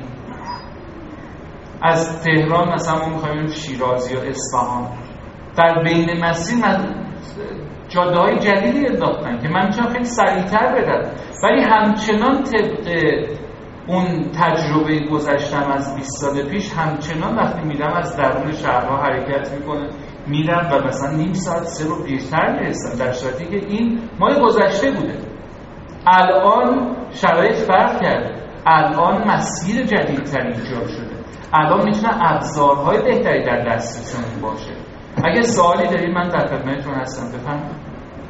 از تهران مثلا ما می‌خوایم شیراز یا اصفهان، در بین مسیر من جاده‌های جدیدی انداختن که من میتونم خیلی سریع‌تر برم، ولی همچنان طبق اون تجربه گذشتم از بیست سال پیش، همچنان وقتی میرم از درون شهرها حرکت میکنه، میرم و مثلا نیم ساعت سه رو دیرتر میرسم، در صورتی که این مال گذشته بوده. الان شرایط فرق کرده، الان مسیر جدیدتری ایجاد شده، الان میتونه ابزارهای بهتری در دسترسمون باشه. اگه سوالی دارید من در خدمتتون هستم، بفرمایید.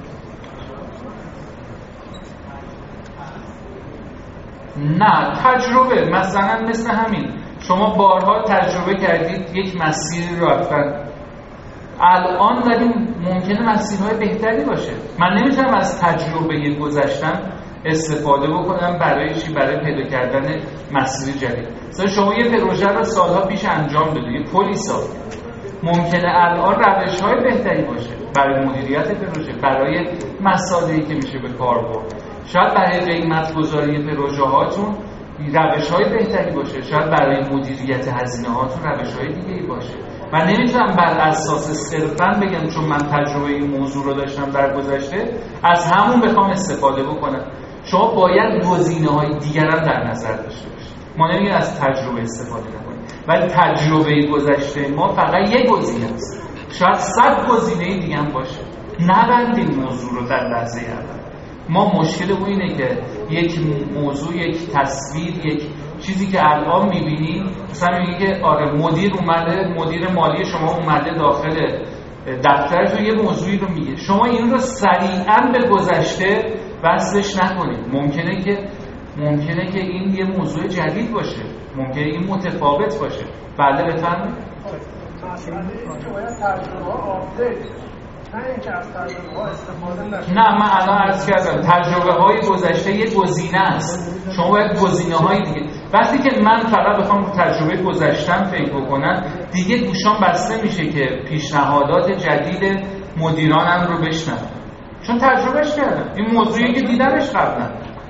نه، تجربه مثلا مثل همین، شما بارها تجربه کردید یک مسیری رو رفتن، الان ولی ممکنه مسیرهای بهتری باشه. من نمیتونم از تجربه گذشتم استفاده بکنم برای چی؟ برای پیدا کردن مسیر جدید. مثلا شما یه پروژه رو سالها پیش انجام دادید، یه پلی ساختید، ممکنه الان روش‌های بهتری باشه برای مدیریت پروژه، برای مسائلی که میشه به کار برد. شاید برای قیمت گذاری پروژه هاتون روش‌های بهتری باشه، شاید برای مدیریت هزینه هاتون روش‌های دیگه‌ای باشه. من نمیتونم بر اساس صرفاً بگم چون من تجربه این موضوع رو داشتم در گذشته از همون بخوام استفاده بکنم. شما باید گزینه‌های دیگر هم در نظر داشته باشید. ما نمیگیم از تجربه استفاده نکنیم، ولی تجربه گذشته ما فقط یک گزینه است. شاید صد گزینه دیگه هم باشه. نبندیم موضوع رو در لحظه اول. ما مشکل اون اینه که یک موضوع، یک تصویر، یک چیزی که الان می‌بینیم، مثلا میگه که آره مدیر اومده، مدیر مالی شما اومده داخل دفترتون یه موضوعی رو میگه، شما این رو سریعاً به گذشته وصلش نکنید. ممکنه که ممکنه که این یه موضوع جدید باشه، ممکنه این متفاوت باشه. بله بفرمایید. نه من الان عرض کردم تجربه های گذشته یه گزینه است، شما باید گزینه های دیگه. وقتی که من فقط بخوام تجربه گذشتم فکر بکنم دیگه گوشام بسته میشه که پیشنهادات جدید مدیرانم رو بشنوم، چون تجربهش کردم. این موضوعی که دیدمش قبلا،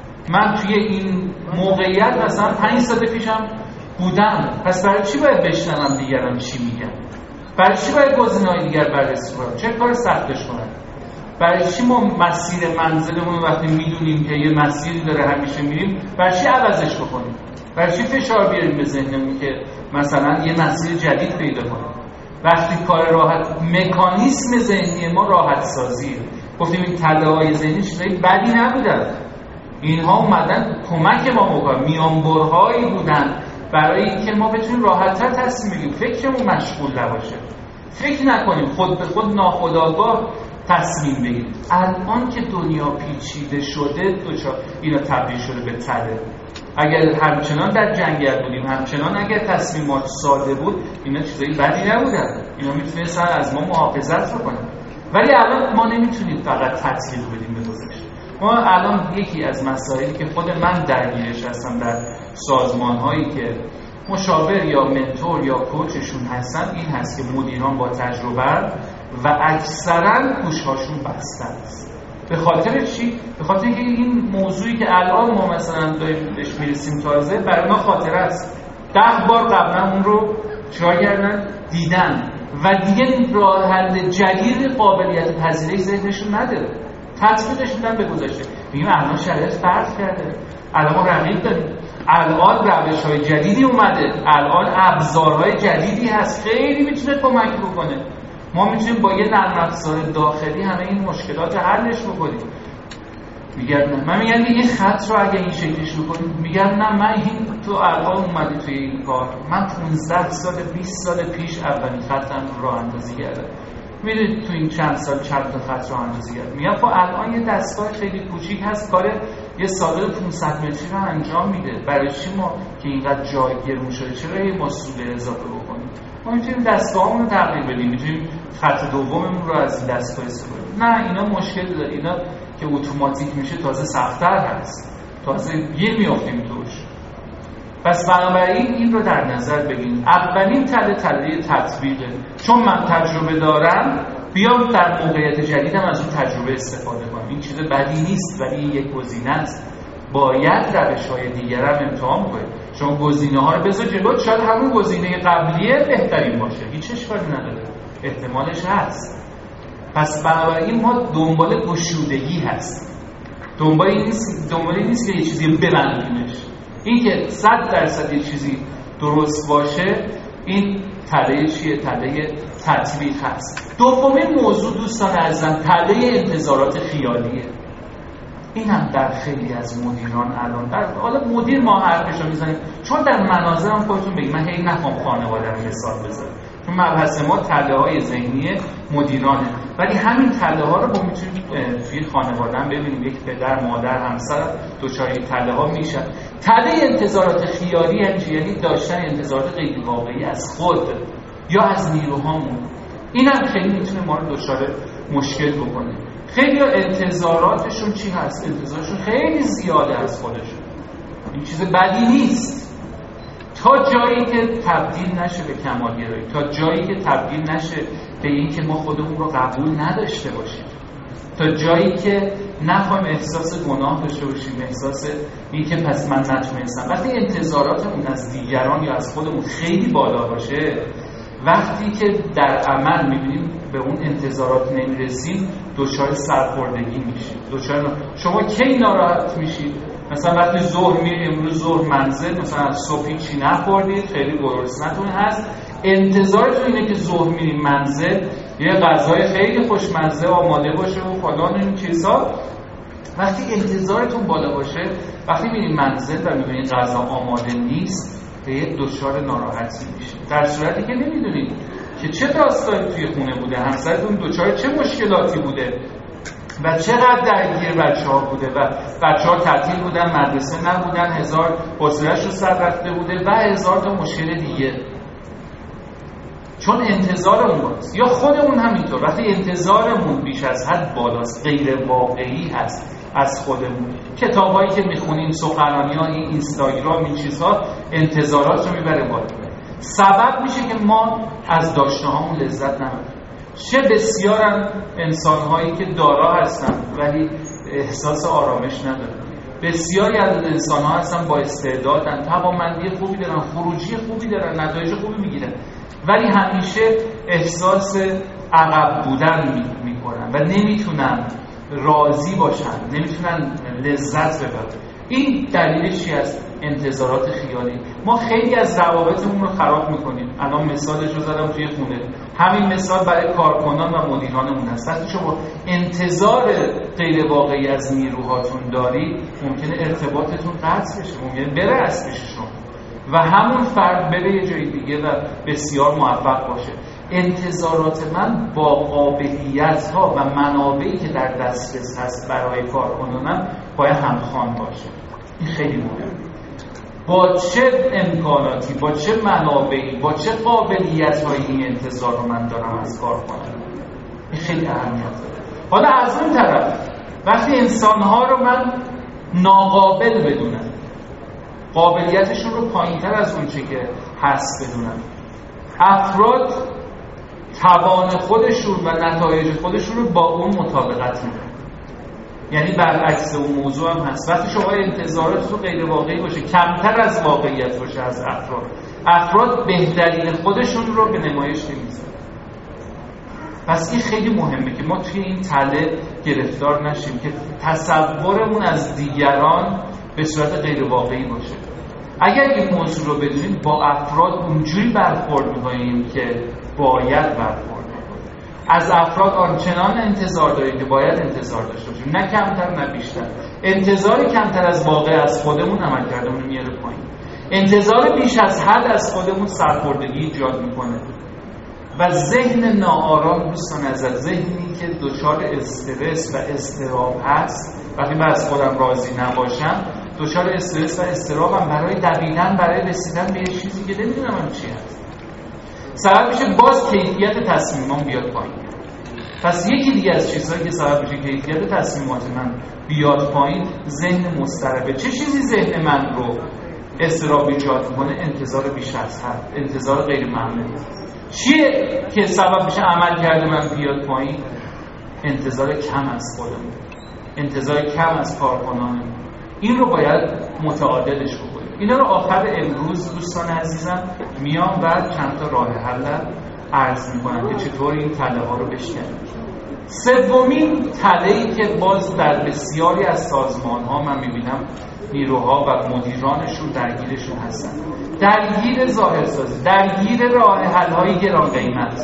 من توی این موقعیت مثلا پنج سال پیشم بودم، پس برای چی باید بشنوم دیگران چی میگن؟ برای چی باید گزینه‌های دیگر بررسی کنم؟ چه کار سختش کنم؟ برای چی ما مسیر منزلمون وقتی میدونیم که یه مسیری داره همیشه میریم برای چی عوضش بکنیم؟ برای چی فشار بیاریم به ذهنمون که مثلا یه مسیر جدید پیدا کنیم؟ وقتی کار راحت، مکانیسم ذهنی ما راحت سازیه. گفتیم این تله‌های ذهنی چیزایی بدی نبودن، اینها اومدن کمک ما بکنن، میانبرهایی بودن برای اینکه ما بتونیم راحت‌تر تصمیم بگیریم، فکرمون مشغول نباشه، فکر نکنیم، خود به خود ناخودآگاه تصمیم بگیریم. الان که دنیا پیچیده شده دوچار اینا تبدیل شده به تله. اگر همچنان در جنگل بودیم، همچنان اگر تصمیمات ساده بود، اینا چیزایی بدی نبودن، اینا میتونستن از ما محافظت بکنن. ولی الان ما نمیتونیم فقط تطبیق بدیم به گذشته. ما الان یکی از مسائلی که خود من درگیرش هستم در سازمان‌هایی که مشاور یا منتور یا کوچشون هستن این هست که مدیران با تجربه و اکثرا گوش‌هاشون بسته است. به خاطر چی؟ به خاطر اینکه این موضوعی که الان ما مثلا داریم بهش میرسیم تازه برای ما خاطره است. ده بار قبلا اون رو چیکار کردن؟ دیدن و دیگه راه حل جدید قابلیت پذیرش ذهنشون نداره. تطبیقش میدن به گذشته. میگیم الان شرایط فرق کرده، الان ما رقیب داریم، الان روش‌های جدیدی اومده، الان ابزارهای جدیدی هست خیلی میتونه کمک بکنه. ما میتونیم با یه نرم افزار داخلی همه این مشکلات حلش بکنیم. میگن نه، من میگم این خط رو اگه این شکلش بکنیم، میگن نه من این تو الان اومدی توی این کار، من پانزده سال بیست سال پیش اولین خطم رو راه اندازی کردم. میدونید تو این چند سال چند تا خط راه اندازی کردم. میگم خب الان یه دستگاه خیلی کوچیک هست کار یه ساده پانصد متری رو انجام میده. برای چی ما که اینقدر جای گرون شده چرا یه مسئول اضافه بکنیم؟ ما میتونیم دستگاهمون رو تغییر بدیم، میتونیم خط دوممون رو از این دستگاه استفاده کنیم. نه اینا مشکل داره، اینا که اتوماتیک میشه تازه سخت‌تر هست، تازه گیر میافتیم توش. پس بنابراین این رو در نظر بگیرید. اولین تله تله تطبیقه. چون من تجربه دارم بیام در موقعیت جدیدم از اون تجربه استفاده کنم. این چیز بدی نیست ولی یک گزینه است. باید روش‌های دیگر هم امتحان کنید. چون گزینه‌ها رو بذار جلو، شاید همون گزینه قبلیه بهترین باشه. هیچ اشکالی نداره. احتمالش هست. پس بنابراین ما دنبال گشودگی هست. دنبال این نیست، دنبال این نیست که یه چیزی ببندیمش. این که صد درصد یه چیزی درست باشه، این تله چیه؟ تله تطبیق هست. دومین موضوع دوستان عزیزم تله انتظارات خیالیه. این هم در خیلی از مدیران الان در حالا مدیر ما حرفشو میزنیم چون در مناظرم خودتون بگید، من هی نخوام خانواده رو مثال بزنم چون مبحث ما تله های ذهنی مدیرانه، ولی همین تله ها رو ما میتونیم توی خانواده هم ببینیم. یک پدر، مادر، همسر دچار این تله ها میشن. تله انتظارات خیالی یعنی داشتن انتظارات غیر واقعی از خود یا از نیروهامون. این هم خیلی میتونه ما رو دچار مشکل بکنه. خیلی انتظاراتشون چی هست؟ انتظارشون خیلی زیاده از خودشون. این چیز بدی نیست تا جایی که تبدیل نشه به کمالگرایی، تا جایی که تبدیل نشه به این که ما خودمون رو قبول نداشته باشیم، تا جایی که نخوایم احساس گناه داشته باشیم، احساس این که پس من نتونستم. وقتی انتظاراتمون از دیگران یا از خودمون خیلی بالا باشه، وقتی که در عمل میبینیم به اون انتظارات نمیرسیم، دچار سرخوردگی میشیم. دچار شما کی ناراحت میشید؟ مثلا وقتی ظهر میرید، امروز ظهر منزل، مثلا از صبح چی نخوردید، خیلی گرسنه‌تون هست، انتظارتون اینه که ظهر میرید منزل یه غذای خیلی خوشمزه آماده باشه و فلان این چیزا. وقتی انتظارتون بالا باشه، وقتی میرید منزل و میبینید غذا آماده نیست، به یک دچار ناراحتی میشید، در صورتی که نمیدونید که چه داستانی توی خونه بوده، همسرتون دچار چه مشکلاتی بوده و چقدر درگیر بچه ها بوده و بچه ها تعطیل بودن، مدرسه نبودن، هزار حوصله‌اش رو سر رفته بوده و هزار تا مشکل دیگه. چون انتظارمون بالاست. یا خودمون همینطور، وقتی انتظارمون بیش از حد بالاست، غیر واقعی هست از خودمون، کتابایی که میخونیم، سخنرانی‌ها، این اینستاگرام، این چیزها انتظارات رو میبره بالا، سبب میشه که ما از داشته‌هامون لذت نبریم. چه بسیارن انسان‌هایی که دارا هستن ولی احساس آرامش ندارن. بسیاری از انسان‌ها هستن با استعدادن، توانمندی خوبی دارن، خروجی خوبی دارن، نتایج خوبی میگیرن، ولی همیشه احساس عقب بودن میکنن و نمیتونن راضی باشن، نمیتونن لذت ببرن. این دلیلش چی است؟ انتظارات خیالی. ما خیلی از روابطمون رو خراب میکنیم. الان مثالش رو زدم توی خونه. همین مثال برای کارکنان و مدیرانمون هست. وقتی شما انتظار غیر واقعی از نیروهاتون دارید، ممکنه ارتباطتون قطع بشه، ممکنه بره از پیش شما و همون فرد بره یه جای دیگه و بسیار موفق باشه. انتظارات من با قابلیت ها و منابعی که در دسترس هست برای کارکنانم باید همخوان باشه. این خیلی مهمه. با چه امکاناتی، با چه منابعی، با چه قابلیت هایی این انتظار رو من دارم از کارکنانم، این خیلی اهمیت داره. حالا از اون طرف وقتی انسان ها رو من ناقابل بدونم، قابلیتشون رو پایین‌تر از اون چه که هست بدونم، افراد توان خودشون و نتایج خودشون رو با اون مطابقت میدن. یعنی برعکس اون موضوع هم هست. وقتی شما انتظارات رو غیر واقعی باشه، کمتر از واقعیت باشه از افراد، افراد بهترین خودشون رو به نمایش نمیذارن. پس این خیلی مهمه که ما توی این تله گرفتار نشیم که تصورمون از دیگران به صورت غیر واقعی باشه. اگر این موضوع رو بدونیم، با افراد اونجوری برخورد می‌کنیم که باید برخورد کنیم. از افراد آنچنان انتظار داریم که باید انتظار داشته باشیم، نه کمتر نه بیشتر. انتظار کمتر از واقع از خودمون عمل کردمون میاره پایین. انتظار بیش از حد از خودمون سرخوردگی ایجاد میکنه و ذهن ناآرام، دوستان عزیز، ذهنی که دچار استرس و اضطراب هست، وقتی من از خودم راضی نباشم دچار استرس و اضطرابم برای دویدن، برای رسیدن به یه چیزی که نمیدونم هم چی هست. سبب میشه باز کیفیت تصمیمام بیاد پایین. پس یکی دیگه از چیزهایی که سبب میشه کیفیت تصمیمات من بیاد پایین، ذهن مضطربه. چه چیزی ذهن من رو اضطراب ایجاد میکنه؟ انتظار بیش از حد، انتظار غیر معمولی. چیه که سبب میشه عمل کرده من بیاد پایین؟ انتظار کم از خودم، انتظار کم از کارکنانم. این رو باید متعادلش بکنیم. اینا رو آخر امروز دوستان عزیزم میام و چند تا راه حل عرض میکنم که چطور این تله ها رو بشکنیم. سومین تله‌ای که باز در بسیاری از سازمان ها من میبینم نیروها و مدیرانشون درگیرشون هستن، درگیر ظاهرسازی، درگیر راه حل های گران قیمت.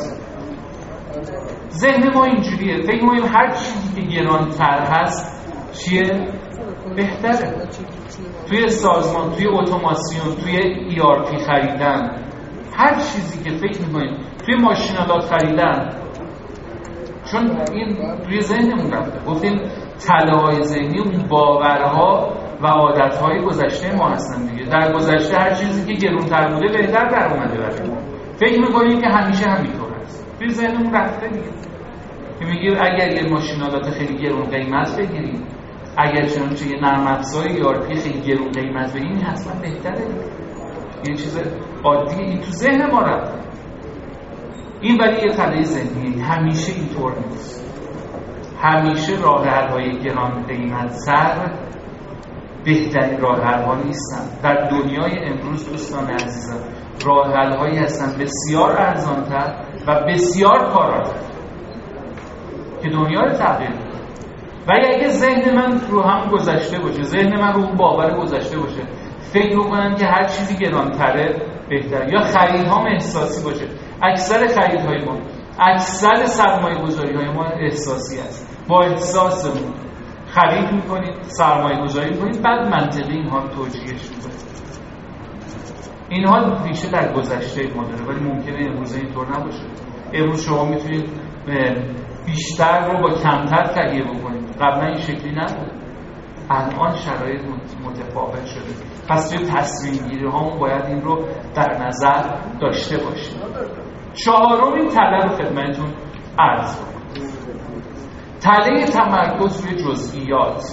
ذهن ما اینجوریه، فکر می‌کنیم هر چیزی که گران‌تر هست چیه؟ بهتره. توی سازمان، توی اتوماسیون، توی ای آر پی خریدن، هر چیزی که فکر می‌کنیم، توی ماشینالات خریدن، چون این توی ذهنمون رفته. گفتیم تله‌های ذهنی اون باورها و عادت‌های گذشته ما هستن دیگه. در گذشته هر چیزی که گران‌تر بوده بهتر در اومده برای ما. فکر می‌کنیم که همیشه همینطور هست. توی ذهنمون رفته دیگه که میگیم اگر یه ماشینالات خیلی گرون قیمت بگیریم، اگر چنانچه یه نرم افزار ای آر پی خیلی گرون قیمت بگیریم، حتما بهتره. یه چیز عادیه، این تو ذهن ما رفته. این ولی یه تله ذهنیه، همیشه اینطور نیست. همیشه راه حل‌های گران قیمت سر بهترین راه حل‌ها نیستن. در دنیای امروز دوستان عزیزم راه حل‌هایی هستن بسیار ارزان‌تر و بسیار کاراتر که دنیا رو تغییر می‌کنه. ولی اگه ذهن من رو هم گذشته باشه، ذهن من رو باور گذشته باشه، فکر کنم که هر چیزی گران‌تره بهتره، یا خریدهام احساسی باشه. اکثر خریدهای ما، اکثر سرمایه‌گذاری‌های ما احساسی است. با احساسمون خرید می‌کنید، سرمایه‌گذاری می‌کنید، بعد منطقی اینها رو توجیهش می‌کنید. اینها ریشه در گذشته ما داره، ولی ممکنه امروز اینطور نباشه. امروز شما می‌تونید بیشتر رو با کمتر تهیه بکنید. قبلا این شکلی نبود. الان شرایط متفاوت شده. پس توی تصمیم گیری هامون باید این رو در نظر داشته باشیم. چهارمین تله رو خدمتتون عرض کنم. تله تمرکز روی جزئیات،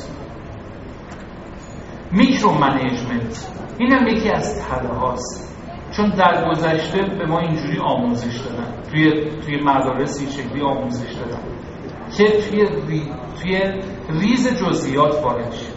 میکرو منیجمنت. این هم یکی از تله هاست، چون در گذشته به ما اینجوری آموزش دادن، توی توی مدارس این شکلی آموزش دادن که توی ری، توی ریز جزئیات وارد شیم.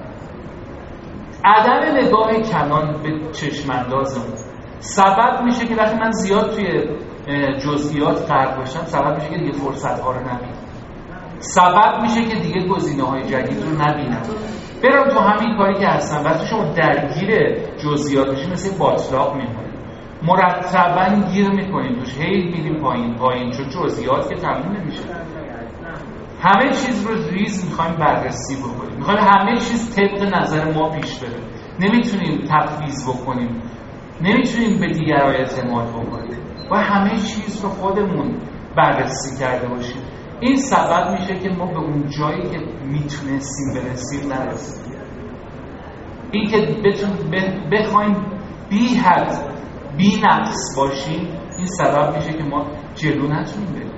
عدم نگاه کلان به چشم اندازمون سبب میشه که وقتی من زیاد توی جزئیات غرق باشم، سبب میشه که دیگه فرصت‌ها رو نبینم، سبب میشه که دیگه گزینه‌های جدید رو نبینم، برم تو همین کاری که هستم. وقتی شما درگیر جزئیات بشید مثل باطلاق میمونید، مرتباً گیر میکنید توش، هی میریم پایین پایین، چون جزئیات که تموم نمیشه. همه چیز رو ریز میخوایم بررسی بکنیم، میخوایم همه چیز طبق نظر ما پیش بره، نمیتونیم تفویض بکنیم، نمیتونیم به دیگران اعتماد بکنیم و همه چیز رو خودمون بررسی کرده باشیم. این سبب میشه که ما به اون جایی که میتونستیم برسیم نرسیم. این که بخوایم بی حد بی نقص باشیم، این سبب میشه که ما جلو نتونیم بریم.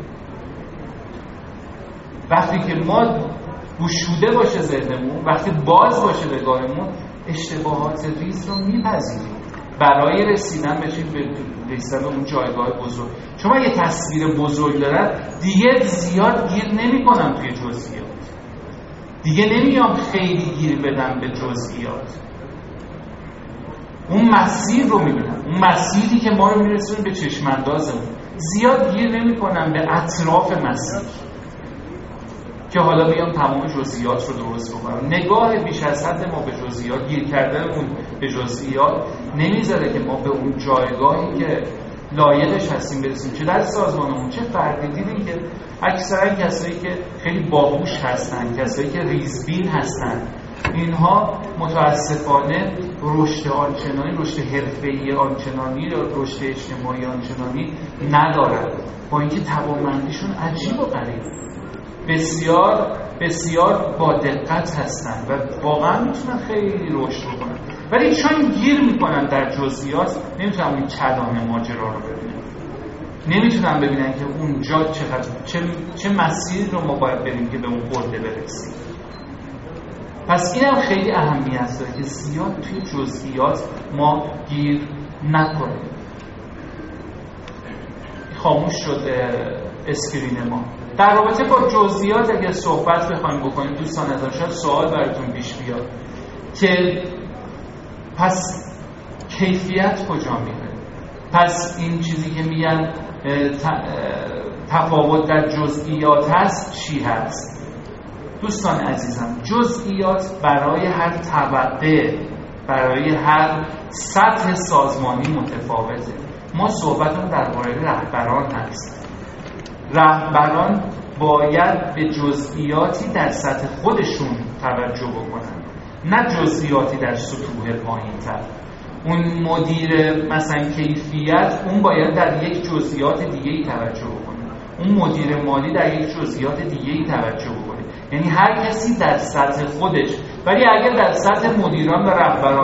وقتی که ما گشوده باشه ذهنمون، وقتی باز باشه نگاهمون، اشتباهات ریز رو میپذیریم برای رسیدن بشیم به رسیدن به اون جایگاه بزرگ. شما یه تصویر بزرگ دارد، دیگه زیاد گیر نمی کنم توی جزئیات، دیگه نمیام خیلی گیر بدم به جزئیات. اون مسیر رو میبینم، اون مسیری که ما رو میرسونه به چشم اندازمون، زیاد گیر نمی کنم به اطراف مسیر که حالا بیام تمام جزئیات رو درست بکنم. نگاه بیش از حد ما به جزئیات، گیر کردنمون به جزئیات نمیذاره که ما به اون جایگاهی که لایقش هستیم برسیم، چه در سازمانمون چه فردی. دیدین که اکثرا کسایی که خیلی باهوش هستن، کسایی که ریزبین هستن، اینها متاسفانه رشد آنچنانی، رشد حرفه‌ای آنچنانی یا رشد اجتماعی آنچنانی ندارن، با اینکه توانمندیشون عجیب و غریبه، بسیار بسیار با دقت هستن و واقعا میتونن خیلی رشد بکنن، ولی چون گیر میکنن در جزئیات نمیتونن این کلان ماجرا رو ببینن، نمیتونن ببینن که اونجا چقدر چه, چه مسیر رو ما باید بریم که به اون برده برسیم. پس اینم خیلی اهمیت داره که زیاد توی جزئیات ما گیر نکنیم. خاموش شد اسکرین ما. در رابطه با جزئیات اگه صحبت بخوایم بکنیم دوستان عزیز، شاید سوال براتون پیش بیاد که پس کیفیت کجا میره؟ پس این چیزی که میگن تفاوت در جزئیات هست چی هست؟ دوستان عزیزم، جزئیات برای هر طبقه، برای هر سطح سازمانی متفاوته. ما صحبتمون درباره رهبران هست. رهبران باید به جزئیاتی در سطح خودشون توجه بکنن، نه جزئیاتی در سطوح پایین‌تر. اون مدیر مثلا کیفیت، اون باید در یک جزئیات دیگه‌ای توجه بکنه، اون مدیر مالی در یک جزئیات دیگه‌ای توجه بکنه. یعنی هر کسی در سطح خودش. ولی اگر در سطح مدیران و رهبران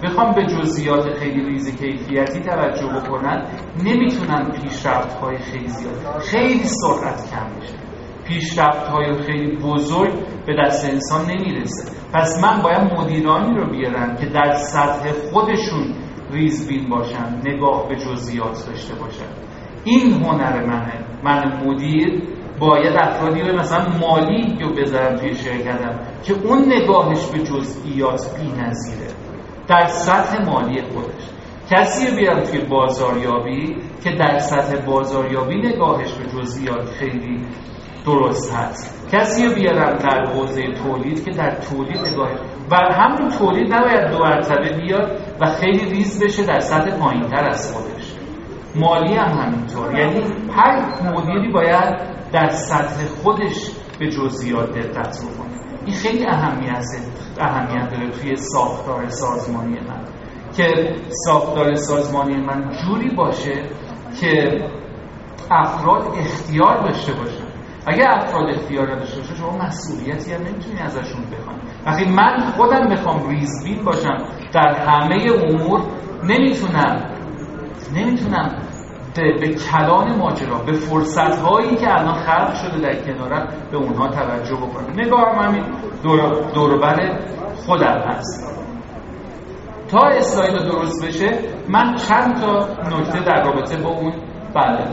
بخوام به جزئیات خیلی ریز کیفیتی توجه بکنن، نمیتونن پیشرفت‌های خیلی زیاد، خیلی سرعت کم میشه، پیشرفت‌های خیلی بزرگ به دست انسان نمیرسه. پس من باید مدیرانی رو بیارم که در سطح خودشون ریزبین باشن، نگاه به جزئیات داشته باشن. این هنر منه. من مدیر باید افرادی رو مثلا مالی رو بذارم توی شرکتم که اون نگاهش به جزئیات بی‌نظیره در سطح مالی خودش. کسی رو بیارم توی بازاریابی که در سطح بازاریابی نگاهش به جزئیات خیلی درست هست. کسی رو بیارم در حوزه تولید که در تولید نگاهش، و همون تولید نباید دو مرتبه بیاد و خیلی ریز بشه در سطح پایین‌تر از خودش. مالی هم همینطور. یعنی هر مدیری باید در سطح خودش به جزئیات دقت بکنه. این خیلی اهمیت اهمیت داره توی ساختار سازمانی من، که ساختار سازمانی من جوری باشه که افراد اختیار داشته باشن. اگر افراد اختیار نداشته باشن، شما مسئولیتی هم نمیتونی ازشون بخوان. وقتی من خودم بخوام ریزبین باشم در همه امور، نمیتونم نمیتونم به, به کلان ماجرا، به فرصت‌هایی که الان خلق شده در کنارم، به اونها توجه بکنم. نگاهم همین دور دور بر خودم هست. تا اسلاید درست بشه، من چند تا نکته در رابطه با اون بله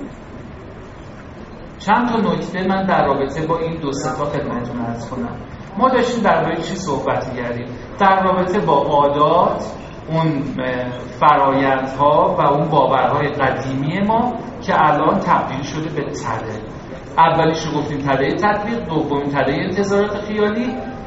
چند تا نکته من در رابطه با این دو سه تا خدمتتون عرض کنم. ما داشتیم درباره چی صحبت کردیم؟ در رابطه با عادات، اون فرایندها و اون باورهای قدیمی ما که الان تبدیل شده به تله. اولیش رو گفتیم تله تطبیق، دومین تله انتظارات خیالی،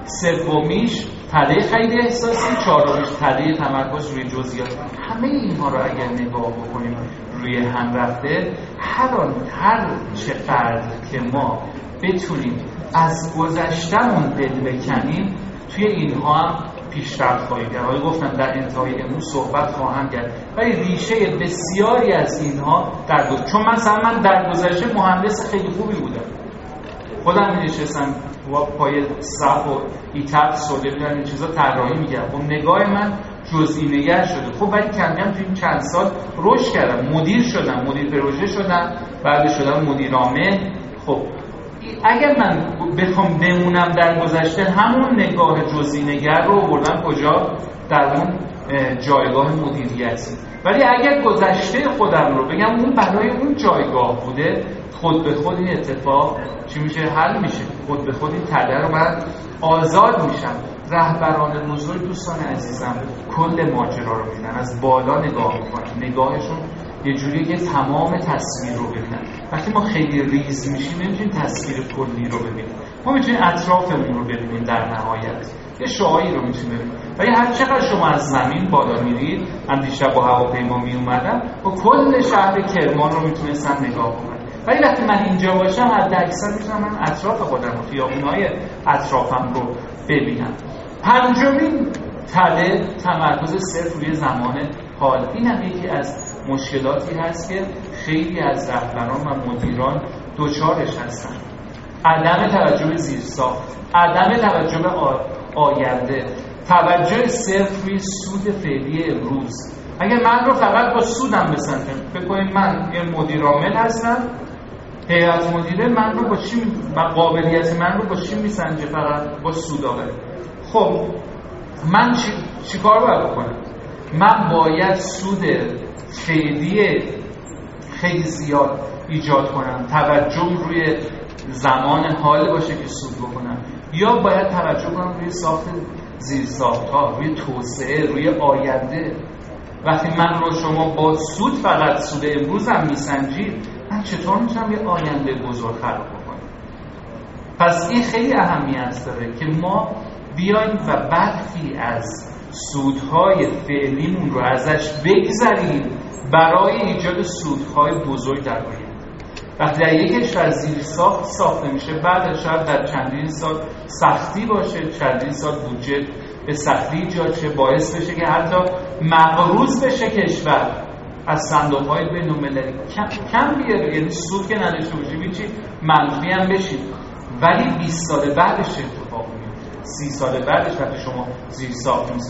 سومیش تله خرید احساسی، چهارمیش تله تمرکز روی جزئیات. همه اینها رو اگر نگاه بکنیم روی هم رفته، هر هر چقدر که ما بتونیم از گذشتمون دل بکنیم، توی اینها هم پیشرفت خواهیم کرد. حالا گفتم در انتهای امروز صحبت خواهم کرد، ولی ریشه بسیاری از اینها در گذشته، چون مثلا من در گذشته مهندس خیلی خوبی بودم، خودم می‌نشستم و پای صف و ایتاب سوده بودن این چیزا طراحی می‌کردم. خب نگاه من جزئی نگر شده. خب ولی کم کم تو این چند سال رشد کردم، مدیر شدم، مدیر پروژه شدم، بعد شدم مدیر عامل. خب اگر من بخوام بمونم در گذشته، همون نگاه جزئی نگر رو آوردم کجا؟ در اون جایگاه مدیریتی. ولی اگر گذشته خودم رو بگم اون برای اون جایگاه بوده، خود به خود این اتفاق چی میشه؟ حل میشه. خود به خود این تله رو من آزاد میشم. رهبران بزرگ دوستان عزیزم کل ماجرا رو میدن، از بالا نگاه میکنن، نگاهشون یه جوریه که تمام تصویر رو ببینن. وقتی ما خیلی ریز میشیم نمیتونیم تصویر کلی رو ببینیم، ما میتونیم اطرافمون رو ببینیم. در نهایت یه شعاعی رو میتونیم ببینیم. ولی هر چقدر شما از زمین بالا میرید، من دیشب با هواپیما میومدم و کل شهر کرمان رو میتونستم نگاه کنم. ولی وقتی من اینجا باشم، حداکثر میتونم من اطراف خودم رو، خیابون‌های اطرافم رو ببینم. پنجمین تله تمرکز صرف روی زمان حال. این هم یکی از مشکلاتی هست که خیلی از رهبران و مدیران دوچارش هستن. عدم توجه به زیرساخت، عدم توجه به آینده، توجه صرف روی سود فعلی امروز. اگر من رو فقط با سودم بسنجم، فکر کنید من یه مدیر عامل هستم، هیئت مدیره من رو با چی و قابلیت من رو با چی میسنجه؟ فقط با سود آوری. خب من چی چیکار باید بکنم؟ من باید سود فعلی خیلی زیاد ایجاد کنم، توجه روی زمان حال باشه که سود بکنم، یا باید توجه کنم روی ساخت زیرساخت‌ها، روی توسعه، روی آینده. وقتی من رو شما با سود فقط سود امروز هم میسنجید، من چطور میتونم یه آینده بزرگ خلق بکنم؟ پس این خیلی اهمیت داره که ما بیایم و برخی از سودهای فعلیمون رو ازش بگذریم برای ایجاد سودهای بزرگ در آینده. وقتی در یک کشور زیرساخت ساخته میشه، بعد شاید در چندین سال سختی باشه، چندین سال بودجه به سختی ایجاد شه، باعث بشه که حتی مقروض بشه کشور، از صندوق‌های بین‌المللی کم کم بیاره، یعنی سود که نداشته باشه، هیچی منفی هم بشید. ولی بیست سال بعدش اتفاق میفته، سی سال بعدش وقتی شما زیرساخت میسازید.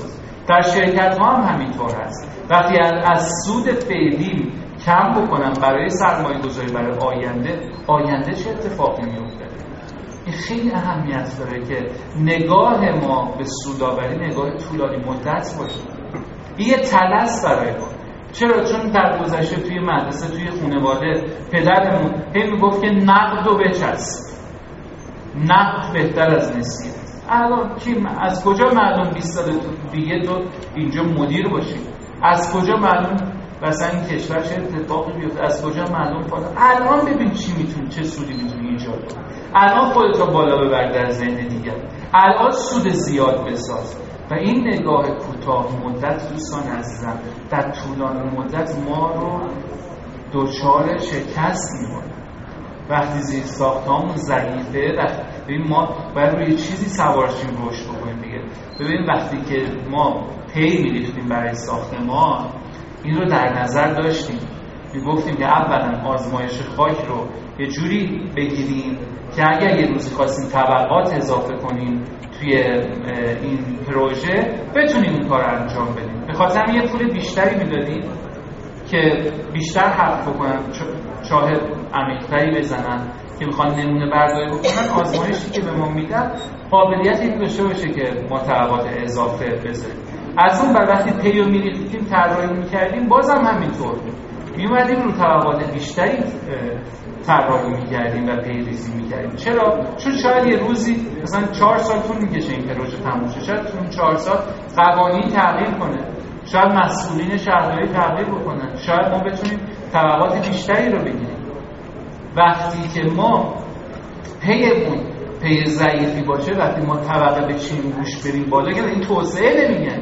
در شرکت ها هم همینطور هست. وقتی از سود فعلی کم بکنم برای سرمایه گذاری برای آینده، آینده چه اتفاقی میفته؟ این خیلی اهمیت داره که نگاه ما به سودآوری نگاه طولانی مدت باشه. این یه طلسم برای ما. چرا؟ چون در گذشته توی مدرسه، توی خانواده پدرمون هی میگفت که نقد و بچسب، نقد بهتر از نسیه. الان کی از کجا معلوم بیست سال دیگه تو اینجا مدیر باشی؟ از کجا معلوم مثلا این کشور چه اتفاقی بیفته؟ از کجا معلوم فلان؟ الان ببین چی میتونی، چه سودی میتونی ایجاد کنی. الان خودت بالا ببر در ذهن دیگر، الان سود زیاد بساز. و این نگاه کوتاه مدت دوستان عزیزم در طولانی مدت ما رو دچار شکست می‌کنه. وقتی زیر ساختمون ضعیفه، ببین ما باید روی چیزی سوارشیم رشد بکنیم دیگه. ببین وقتی که ما پی می‌ریختیم برای ساختمان، این رو در نظر داشتیم، میگفتیم که اولا آزمایش خاک رو یه جوری بگیریم که اگر یه روزی خواستیم طبقات اضافه کنیم توی این پروژه بتونیم این کار رو انجام بدیم. به خاطر یه پول بیشتری میدادیم که بیشتر حرف بکنن، چاه عمیق‌تری بزنن که میخوان نمونه برداری بکنن. آزمایشی که به ما میدن قابلیت این داشته باشه که ما طبقات اضافه بذاریم. از اون بعد وقتی پیو میریختیم طراحی میکردیم بازم همینطور بود، میومدیم رو طبقات بیشتری طراحی میکردیم و پیریزی میکردیم. چرا؟ چون شاید یه روزی مثلا چهار سال طول میکشه این پروژه تموم شه، شاید تو چهار سال قوانین تغییر کنه، شاید مسئولین شهرداری تغییر بکنن، شاید ما بتونیم طبقات بیشتری رو بگیریم. وقتی که ما پیمون پی ضعیفی باشه، وقتی ما طبقه بچینیم روش بریم بالا، که این توسعه نمیگن.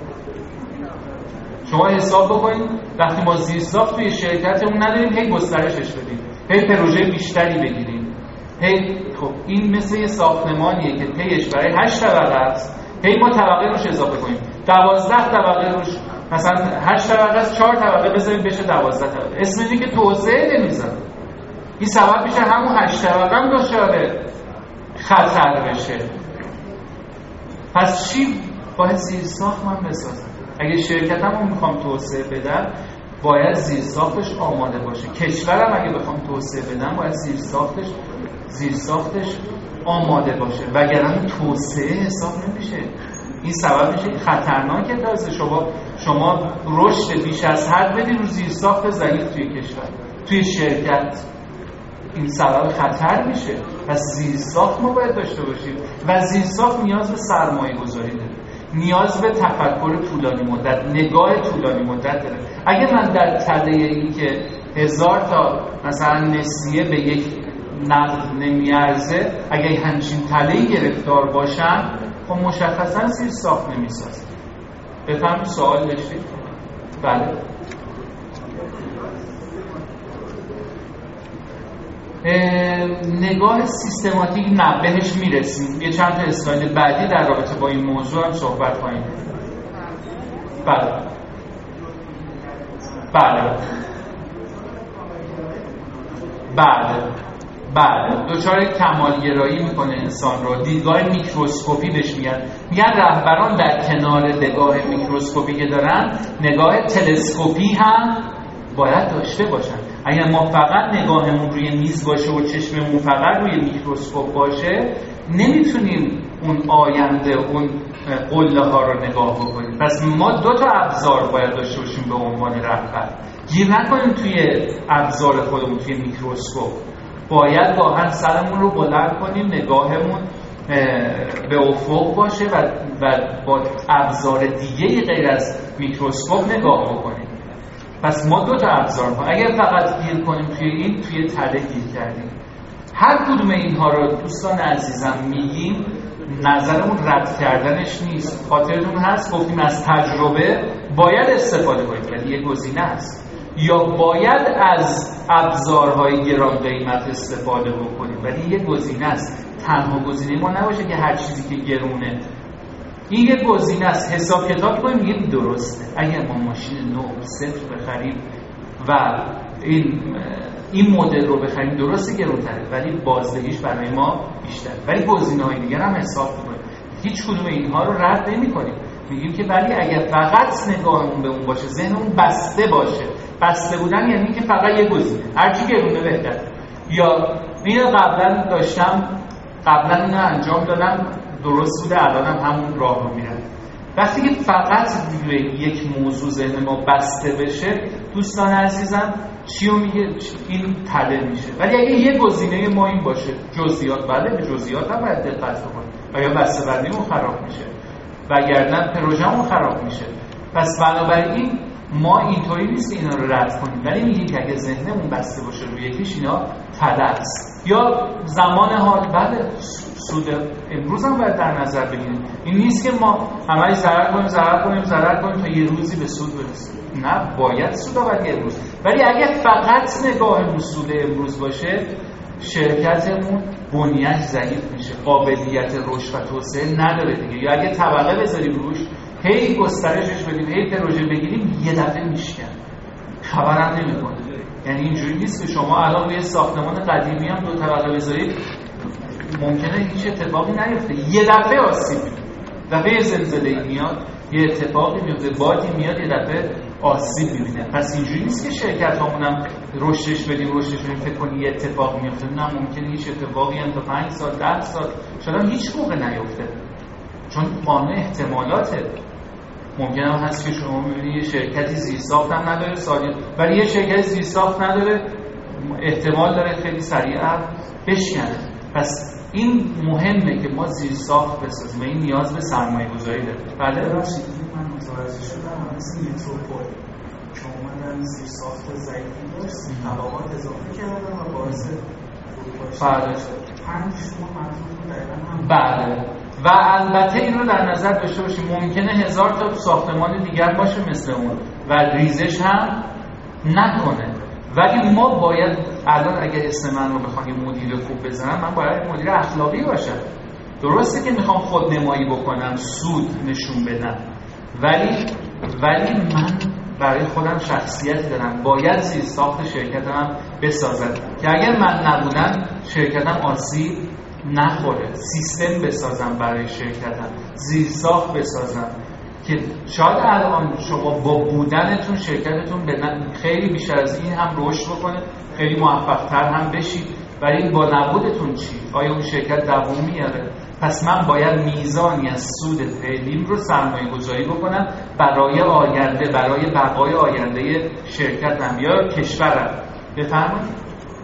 شما حساب بکنید وقتی ما زیرساخت توی شرکتمون نداریم، هی گسترشش بدیم، هی پروژه بیشتری بگیریم، هی خب این مثل یه ساختمانیه که پیش برای هشت طبقه است، هی ما طبقه روش اضافه کنیم، دوازده طبقه روش، مثلا هشت طبقه است، چهار طبقه بذاریم بشه دوازده طبقه. اسم اینه که توسعه نمیذاره. این سبب میشه همون هشت طبقه هم دچار خطر بشه. پس چی باید زیرساخت من بسازم؟ اگه شرکتم رو میخوام توسعه بدم باید زیرساختش آماده باشه. کشورم اگه بخوام توسعه بدم باید زیرساختش زیرساختش آماده باشه، وگرنه توسعه حساب نمیشه. این سبب میشه خطرناکه. تازه شما شما رشد بیش از حد بدی رو زیرساخت ضعیف توی کشور، توی شرکت، این سبب خطر میشه. پس زیرساخت ما باید داشته باشیم و زیرساخت نیاز به سرمایه گذاری داره، نیاز به تفکر طولانی مدت، نگاه طولانی مدت داره. اگه من در تله این که هزار تا مثلا نسیه به یک نقد نمیارزه، اگه همچین تله‌ای گرفتار باشن، خب مشخصا زیرساخت نمیسازه. بفهم سوال داشتید؟ بله. نگاه سیستماتیک نه، بهش میرسیم. یه چند تا اسلاید بعدی در رابطه با این موضوع هم صحبت کنیم. بله بله بله بله دچار کمالگرایی میکنه انسان رو. دیدگاه میکروسکوپی بهش میگن. میگن رهبران در کنار نگاه میکروسکوپی که دارن، نگاه تلسکوپی هم باید داشته باشن. اگر ما فقط نگاهمون روی میز باشه و چشممون فقط روی میکروسکوپ باشه، نمیتونیم اون آینده، اون قله ها رو نگاه بکنیم. پس ما دو تا ابزار باید داشته باشیم به عنوان رهبر. گیر نکنیم توی ابزار خودمون، توی میکروسکوپ. باید گاهن سرمون رو بلند کنیم، نگاهمون به افق باشه و, و با ابزار دیگه غیر از میکروسکوپ نگاه بکنیم. پس ما دو تا ابزار ها، اگر فقط گیر کنیم توی این، توی تله گیر کردیم. هر کدوم اینها رو دوستان عزیزم میگیم، نظرمون رد کردنش نیست. خاطرتون هست گفتیم از تجربه باید استفاده کنید، ولی یه گزینه است. یا باید از ابزارهای گران قیمت استفاده بکنیم، ولی یه گزینه است. تنها گزینه ما نباشه که هر چیزی که گرونه. این یه گزینه است. حساب کتاب کنیم میگه درسته. اگر ما ماشین نو صفر بخریم و این این مدل رو بخریم، درسته گرونتره، ولی بازدهیش برای ما بیشتره. ولی گزینه‌های دیگر هم حساب کنیم. هیچ کدوم اینها رو رد نمی‌کنیم. میگیم که ولی اگر فقط نگاهمون به اون باشه، ذهنمون بسته باشه، بسته بودن یعنی که فقط یه گزینه، هرچی گرونه بهتر. یا اینو قبلا داشتم، قبلا اینو انجام دادم درست بوده، الانم همون راه رو میرم. وقتی که فقط روی یک موضوع ذهن ما بسته بشه، دوستان عزیزم چی رو میگه؟ این تله میشه. ولی اگه یه گزینه ما این باشه، جزئیات، بله به جزئیات هم باید دقت کنیم و یا بسته بندیمون خراب میشه وگرنه پروژه‌مون خراب میشه. پس بنابراین ما اینطوری نیست که اینا رو رد کنیم، ولی میگیم که اگه ذهنمون بسته باشه روی یکیش، اینا تله است. یا زمان حال، بله سود امروز هم باید در نظر بگیریم. این نیست که ما همه ضرر کنیم ضرر کنیم ضرر کنیم تا یه روزی به سود برسیم. نه، باید سود آورد یه روز. ولی اگه فقط نگاهمون سود امروز باشه، شرکتمون بنیه‌اش ضعیف میشه، قابلیت رشد و توسعه نداره دیگه. یا اگه طبقه بذاریم روش، هی گسترشش بدیم، هی پروژه بگیریم، یه دفعه میشکن، خبرم نمیکنه. یعنی اینجوری نیست که شما الان روی ساختمان قدیمی هم دو طبقه بذارید ممکنه هیچ اتفاقی نیفته، یه دفعه آسیب میاد، دفعه زلزله میاد، یه اتفاقی میفته، بادی میاد، یه دفعه آسیب میبینه. پس اینجوری نیست که شرکت هامونم رشدش بدیم رشدش بدیم فکر کنی یه اتفاق میفته. نه، ممکنه هیچ اتفاقی هم تا پنج سال ده سال شاید هیچ موقع نیفته، چون قانون احتمالاته. ممکنه هم هست که شما میبینی یه شرکتی زیرساخت هم نداره سالی، ولی یه شرکت زیرساخت نداره احتمال داره خیلی سریع بشکنه. پس این مهمه که ما زیرساخت بسازیم، این نیاز به سرمایه گذاری داره. بله ببخشید من متوجه شدم مثل متروپول که اومدن زیرساخت ضعیفی داشت، طبقات اضافه کردن و باعث بله پنج شما منظور دقیقا هم بله. و البته این رو در نظر داشته باشیم ممکنه هزار تا ساختمان دیگر باشه مثل اون و ریزش هم نکنه، ولی ما باید الان اگه اسم من رو بخوام یه مدیر خوب بزنم، من باید مدیر اخلاقی باشم. درسته که میخوام خود نمایی بکنم، سود نشون بدم، ولی ولی من برای خودم شخصیتی دارم، باید زیرساخت شرکتم بسازم که اگر من نبودم شرکتم آسیب نخوره. سیستم بسازم برای شرکتم، زیرساخت بسازم که شاید الان شما با بودنتون شرکتتون خیلی بیشتر از این هم رشد بکنه، خیلی موفق‌تر هم بشید، ولی با نبودتون چی؟ آیا اون شرکت دوام میاره؟ پس من باید میزانی از سود فعلیم رو سرمایه گذاری بکنم برای آینده، برای بقای آینده شرکتم یا کشورم. بفرمایید.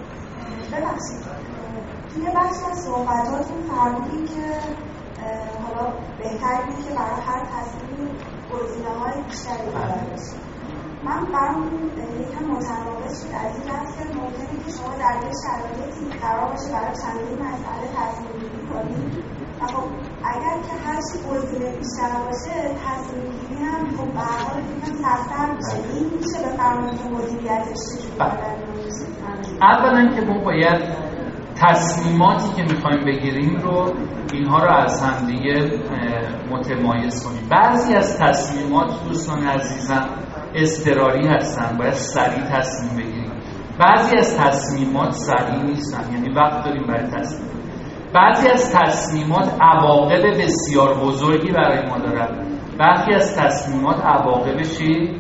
ببخشید توی بخش از صحبتاتون فرمودین که حالا بهتر بود که برای هر تصمیم گزینه‌های بیشتری باید باشه. من برام یکم متناقض شد از این جهت که ممکنه که شما در یه شرایطی قرار باشه برای چندین مسئله تصمیم گیری کنید و خب اگر که هر چی گزینه بیشتر باشه تصمیم گیری هم خب به هر حال یکم سخت‌تر میشه. این میشه بفرمایید که مدیریتش چجوری باید؟ اولا که ما باید تصمیماتی که میخوایم بگیریم رو اینها رو از هم دیگه متمایز کنیم. بعضی از تصمیمات دوستان عزیزم اضطراری هستن، باید سریع تصمیم بگیریم. بعضی از تصمیمات سریع نیستن، یعنی وقت داریم برای تصمیم. بعضی از تصمیمات عواقب بسیار بزرگی برای ما دارن، بعضی از تصمیمات عواقبش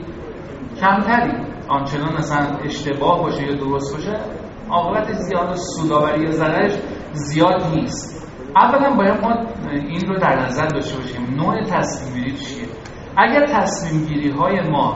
کمتری، آنچنان مثلا اشتباه باشه یا درست باشه عاقبت زیاد سودآوری یا ضررش زیاد نیست. اولا باید ما این رو در نظر داشته باشیم نوع تصمیم گیری چیه. اگر تصمیم گیری های ما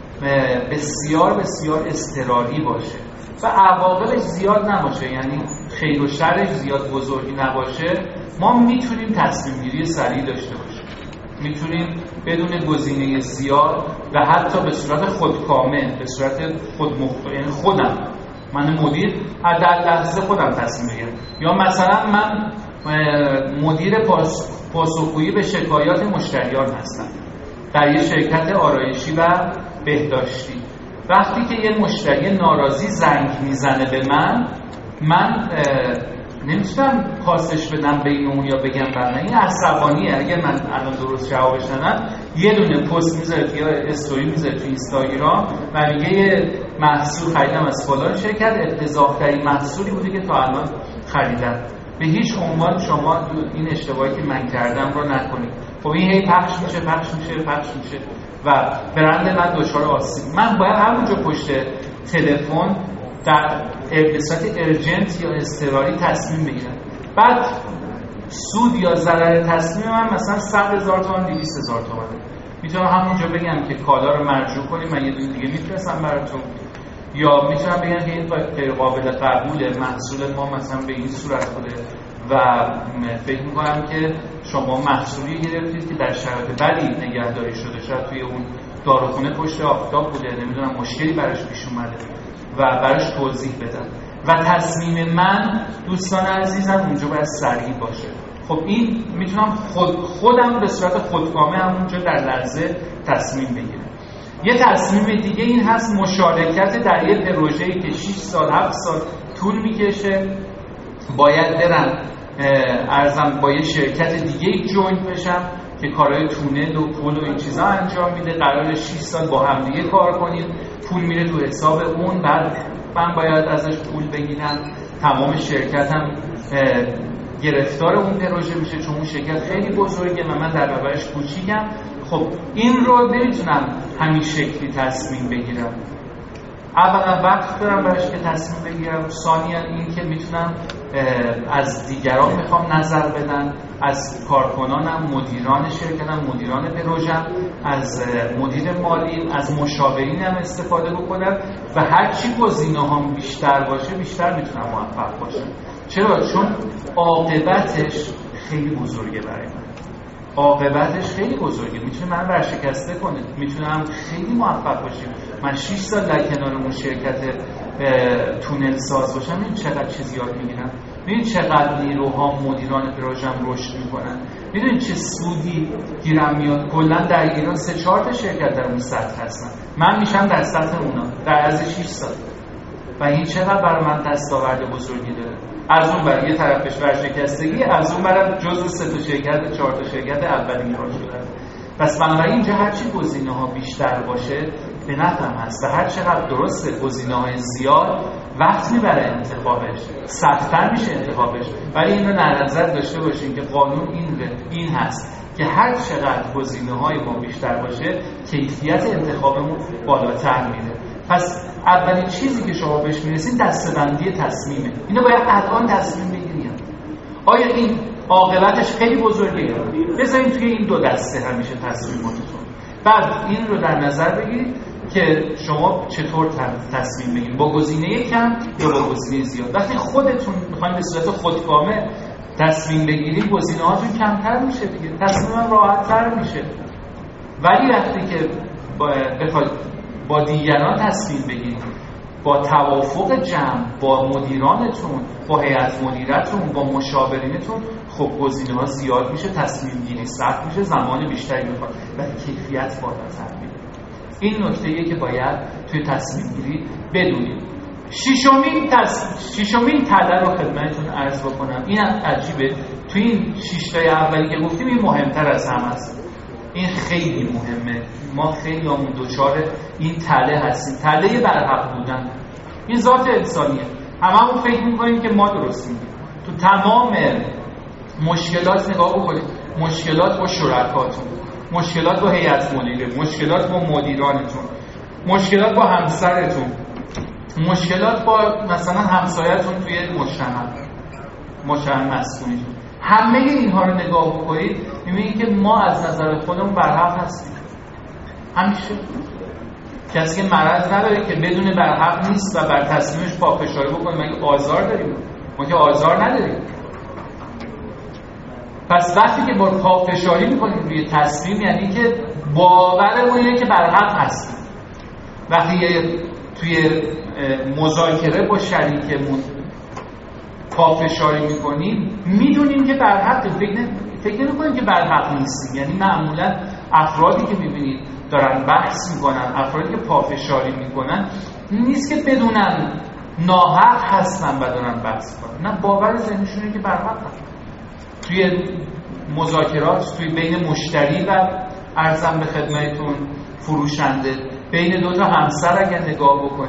بسیار بسیار اضطراری باشه و عواقبش زیاد نباشه، یعنی خیر و شرش زیاد بزرگی نباشه، ما میتونیم تصمیم گیری سریع داشته باشیم، میتونیم بدون گزینه زیاد و حتی به صورت خودکامه، به صورت خودمختار، یعنی خودم من مدیر در لحظه خودم تصمیم بگیرم. یا مثلا من مدیر پاس پاسخگویی به شکایات مشتریان هستم در یه شرکت آرایشی و بهداشتی. وقتی که یه مشتری ناراضی زنگ میزنه به من، من نمیتونم پاسش بدم بین اون یا بگم برنه این عصبانیه. اگر من الان درست جوابش ندم، یه دونه پست میذاره یا استوری میذاره تو اینستاگرام و میگه یه محصول خریدم از فلان شرکت، افتضاح‌ترین محصولی بوده که تا الان خریدم. به هیچ عنوان شما این اشتباهی که من کردم رو نکنید. خب این هی پخش میشه پخش میشه پخش میشه و برند من دچار آسیب. من باید همونجا پشت تلفن در بصورت ارجنت یا اضطراری تصمیم بگیرم. بعد سود یا ضرر تصمیم من مثلا صد هزار تومان دویست هزار تومان، میتونم همونجا بگم که کالا رو مرجوع کنیم، من یه دونه دیگه میفرستم براتون، یا میتونم بگم که این غیر قابل قبوله، محصول ما مثلا به این صورت بوده و فکر میکنم که شما محصولی گرفتید که در شرایط بدی نگهداری شده، شاید توی اون داروخونه پشت آفتاب بوده، نمیدونم مشکلی براش پیش اومده و براش توضیح بدم و تصمیم من دوستان عزیزم اونجا باید سریع باشه. خب این میتونم خود خودم به صورت خودکامه همونجا در لحظه تصمیم بگیرم. یه تصمیم دیگه این هست مشارکت در یه پروژه‌ای که شش سال هفت سال طول میکشه، باید برم ارزم با یه شرکت دیگه جوین بشم که کارهای تونل و پول و این چیزا انجام میده، قرار شش سال با هم دیگه کار کنیم، پول میره تو حساب اون، بعد من باید ازش پول بگیرم، تمام شرکتم گرفتار اون پروژه میشه چون اون شرکت خیلی بزرگه و من در برابرش کوچیکم. خب این رو نمیتونم همین شکلی تصمیم بگیرم. اولا وقت دارم براش که تصمیم بگیرم، ثانیا این که میتونم از دیگران میخوام نظر بدن، از کارکنانم، مدیران شرکتم، مدیران پروژم، از مدیر مالی، از مشاورینم استفاده بکنم و هر چی گزینه‌هام بیشتر باشه بیشتر میتونم موفق باشم. چرا؟ چون عاقبتش خیلی بزرگه برای من. عاقبتش خیلی بزرگه، میتونه من ورشکسته کنه، میتونم خیلی موفق باشیم. من شش سال در کنار اون شرکت تونل ساز باشم، میدونی چقدر چیز یاد میگیرم، میدونی چقدر نیروها مدیران پروژم رشد میکنن، میدونی چه سودی گیرم میاد. کلا در ایران سه چهار تا شرکت در اون سطح هستن، من میشم در سطح اونا در از شش سال و این چقدر برای من دستاورد بزرگی داره. از اون برای یه طرفش ورشکستگی، از اون برای جزء سه تا شرکت چهار تا شرکت اولی ها شدن. پس بنابراین اینجا هرچی گزینه ها بیشتر باشه به نفعم هست و هر چقدر درسته گزینه های زیاد وقت میبره انتخابش، سخت‌تر میشه انتخابش، ولی این رو در نظر داشته باشین که قانون این این هست که هر چقدر گزینه های ما بیشتر باشه کیفیت انتخابمون بالاتر میره. پس اولین چیزی که شما بهش میرسید دسته‌بندی تصمیمه. اینو باید الان تصمیم بگیریم. آیا این عاقبتش خیلی بزرگه؟ بذارین توی این دو دسته همیشه تصمیماتتون. بعد این رو در نظر بگیرید که شما چطور تصمیم بگیرید، با گزینه کم یا با گزینه زیاد. وقتی خودتون میخواین به صورت خودکامه تصمیم بگیرید گزینه‌هاتون کمتر میشه دیگه، تصمیم راحت‌تر میشه. ولی وقتی که بخواید با دیگران تصمیم بگیرید، با توافق جمع، با مدیرانتون، با هیئت مدیرتون، با مشاورینتون، خب گزینه‌ها زیاد میشه، تصمیم گیری سخت میشه، زمان بیشتری میخواد ولی کیفیت بالاتر میشه. این نکته‌ایه که باید توی تصمیم گیری بدونید. ششمین تصمیم ششمین تله رو خدمتتون عرض بکنم. این عجیبه، توی این شش تای اولی که گفتیم این مهمتر از همه است. این خیلی مهمه، ما خیلی همون دوچار این تله هستیم، تله برحق بودن. این ذات انسانیه، هممون فکر میکنیم که ما درست میگیم. تو تمام مشکلات نگاه بکنید، مشکلات با شرکاتون، مشکلات با هیئت مدیره، مشکلات با مدیرانتون، مشکلات با همسرتون، مشکلات با مثلا همسایه‌تون توی مجتمع، مجتمع مسئولیتون، همه اینها رو نگاه بکنید می‌بینید که ما از نظر خودمون برحق هستیم. همیشه کسی که مرض نداره که بدون برحق نیست و بر تصمیمش پافشاری بکنه. مگه آزار داریم؟ ما که آزار نداریم. پس وقتی که با پافشاری می‌کنیم روی تصمیم یعنی که باورمون اینه که برحق هستیم. وقتی توی مذاکره با شریکمون پافشاری میکنیم میدونیم که برحق، فکر فکر نمی‌کنیم که برحق نیستیم. یعنی معمولا افرادی که میبینید دارن بحث میکنن، افرادی که پافشاری میکنن نیست که بدونن ناحق هستن و دارن بحث کنن، نه، باور ذهنشونه که برحق هستن. توی مذاکرات توی بین مشتری و ارزم به خدمتتون فروشنده، بین دو تا همسر اگه نگاه بکنید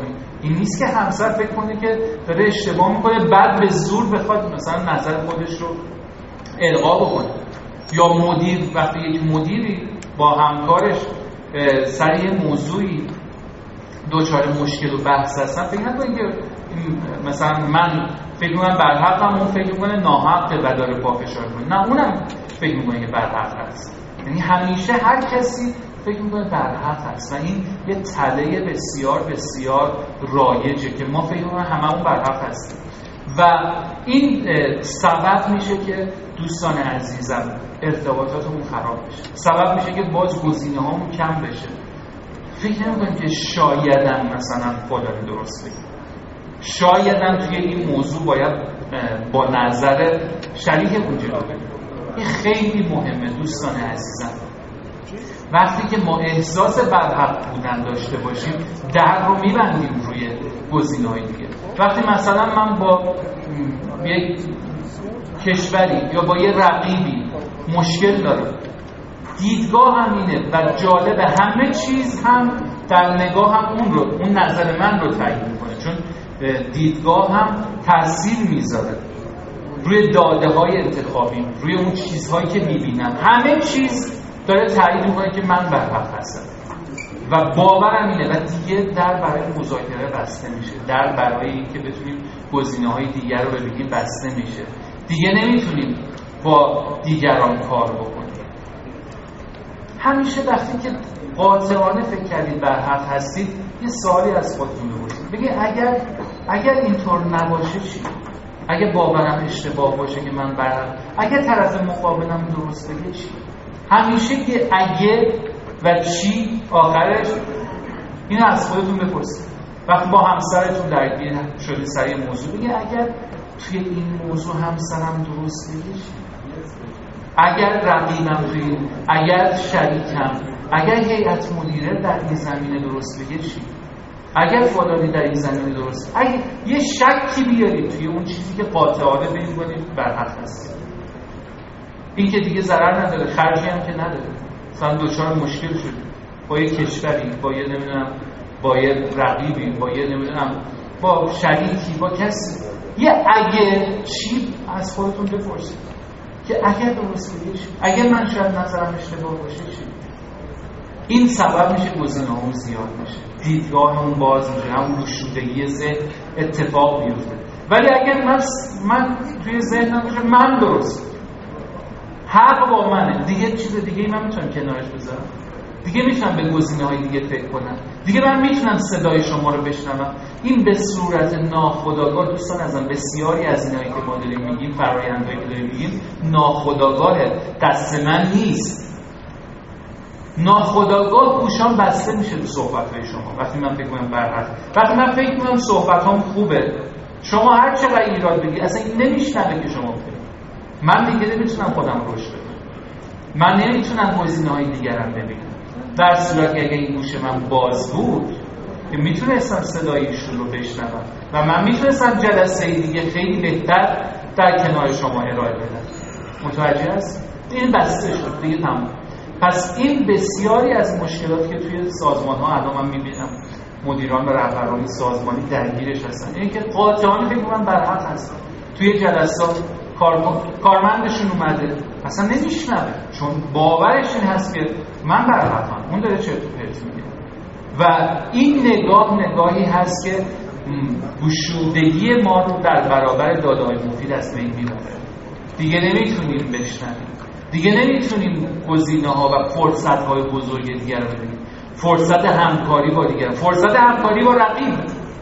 این نیست که همسر فکر کنه که داره اشتباه میکنه بعد به زور بخواد مثلا نظر خودش رو القا بکنه. یا مدیر وقتی یک مدیری با همکارش سر یه موضوعی دوچار مشکل و بحث هستن، فکر نکنید که مثلا من فکر میکنم برحقم، اون فکر میکنه ناحقه و داره پافشار کنه. نه، اونم فکر میکنه که برحق هست. یعنی همیشه هر کسی فکر میکنه برحق هست و این یه تله بسیار بسیار رایجه که ما فکر میکنه هممون برحق هستیم و این سبب میشه که دوستان عزیزم ارتباطاتمون خراب بشه، سبب میشه که باز گزینه هامون کم بشه. فکر نمیکنم که شایدم مثلا فلانی درست بگه، شایدم توی این موضوع باید با نظر شریکمون جلو بریم. این خیلی مهمه دوستان عزیزم. وقتی که ما احساس برحق بودن داشته باشیم در رو میبندیم روی گزینه‌های دیگه. وقتی مثلا من با یک کشوری یا با یه رقیبی مشکل دارم، دیدگاه هم اینه و جالب همه چیز هم در نگاه هم اون رو اون نظر من رو تعیین میکنه، چون دیدگاه هم تاثیر میذاره روی داده های انتخابی، روی اون چیزهایی که میبینم. همه چیز داره تعیین میکنه که من برحق هستم و باورم اینه و دیگه در برای مذاکره بسته میشه، در برای اینکه بتونیم گزینه‌های دیگر رو ببینیم بسته میشه. دیگه نمیتونیم با دیگران کار بکنیم. همیشه وقتی که قاطعانه فکر کردید برحق هستید یه سوالی از خودتون بپرسید، بگید اگر اگر اینطور نباشه چی؟ اگه باورم اشتباه باشه که من برحق، اگه طرف مقابلم درست بگه چی؟ همیشه که اگه و چی آخرش اینو از خودتون بپرسید. وقتی با همسرتون درگیر شدید سر یه موضوع، بگید اگر توی این موضوع همسرم درست بگه چی؟ اگر رقیبم توی این، اگر شریکم، اگر هیئت مدیره در این زمینه درست بگه چی؟ اگر فلانی در این زمینه درست، اگه یه شکی بیارید توی اون چیزی که قاطعانه بین کنید برحق هست، این که دیگه ضرر نداره، خرجی هم که نداره. مثلا دوچار مشکل شد با یه کشوری، با یه نمیدونم با یه رقیبی، با یه نمیدونم با شریکی، با کسی، یه اگه چی از خودتون بپرسید که اگر درست بگه چی؟ اگر من شاید نظرم اشتباه باشه چی؟ این سبب میشه گزینه‌هامون زیاد میشه، دیدگاهمون باز میشه، همون گشودگی ذهن اتفاق میفته. ولی اگر من من توی ذهنم باشه من درست، حق با منه، دیگه چیز دیگه ای من میتونم کنارش بذارم، دیگه میتونم به گزینه‌های دیگه فکر کنم، دیگه من میتونم صدای شما رو بشنوم. این به صورت ناخودآگاه دوستان ازم بسیاری از اینایی که ما داریم میگیم، فرآیندهایی که داریم میگیم ناخودآگاهه، دست من نیست. ناخودآگاه گوشام بسته میشه تو صحبت‌های شما. وقتی من فکر کنم برحق، وقتی من فکر کنم صحبتام خوبه، شما هر چقدر ایراد بگی اصلا این نمیشنوه که شما بگید. من دیگه نمیتونم خودم رشد بدم، من نمیتونم گزینه‌های دیگرم ببینم. در صورتی اگه این گوش من باز بود که میتونستم صدای ایشون رو بشنوم و من میتونستم جلسه دیگه خیلی بهتر در کنار شما ارائه بدم. متوجه هست؟ این بسته شد دیگه، تمام. پس این بسیاری از مشکلاتی که توی سازمان ها الان من میبینم مدیران و رهبران سازمانی درگیرش هستن، اینه که قاطعانه فکر کنم برحق هستن. توی جلسات کارمندشون اومده اصلا نمیشنوه، چون باورش این هست که من برحقم، اون داره چرت و پرت میگه. و این نگاه نگاهی هست که گشودگی ما رو در برابر داده‌های مفید از بین میبره. دیگه نمیتونیم بشنویم، دیگه نمیتونیم گزینه‌ها و فرصت‌های بزرگ دیگر رو ببینیم. فرصت همکاری با دیگر، فرصت همکاری با رقیب،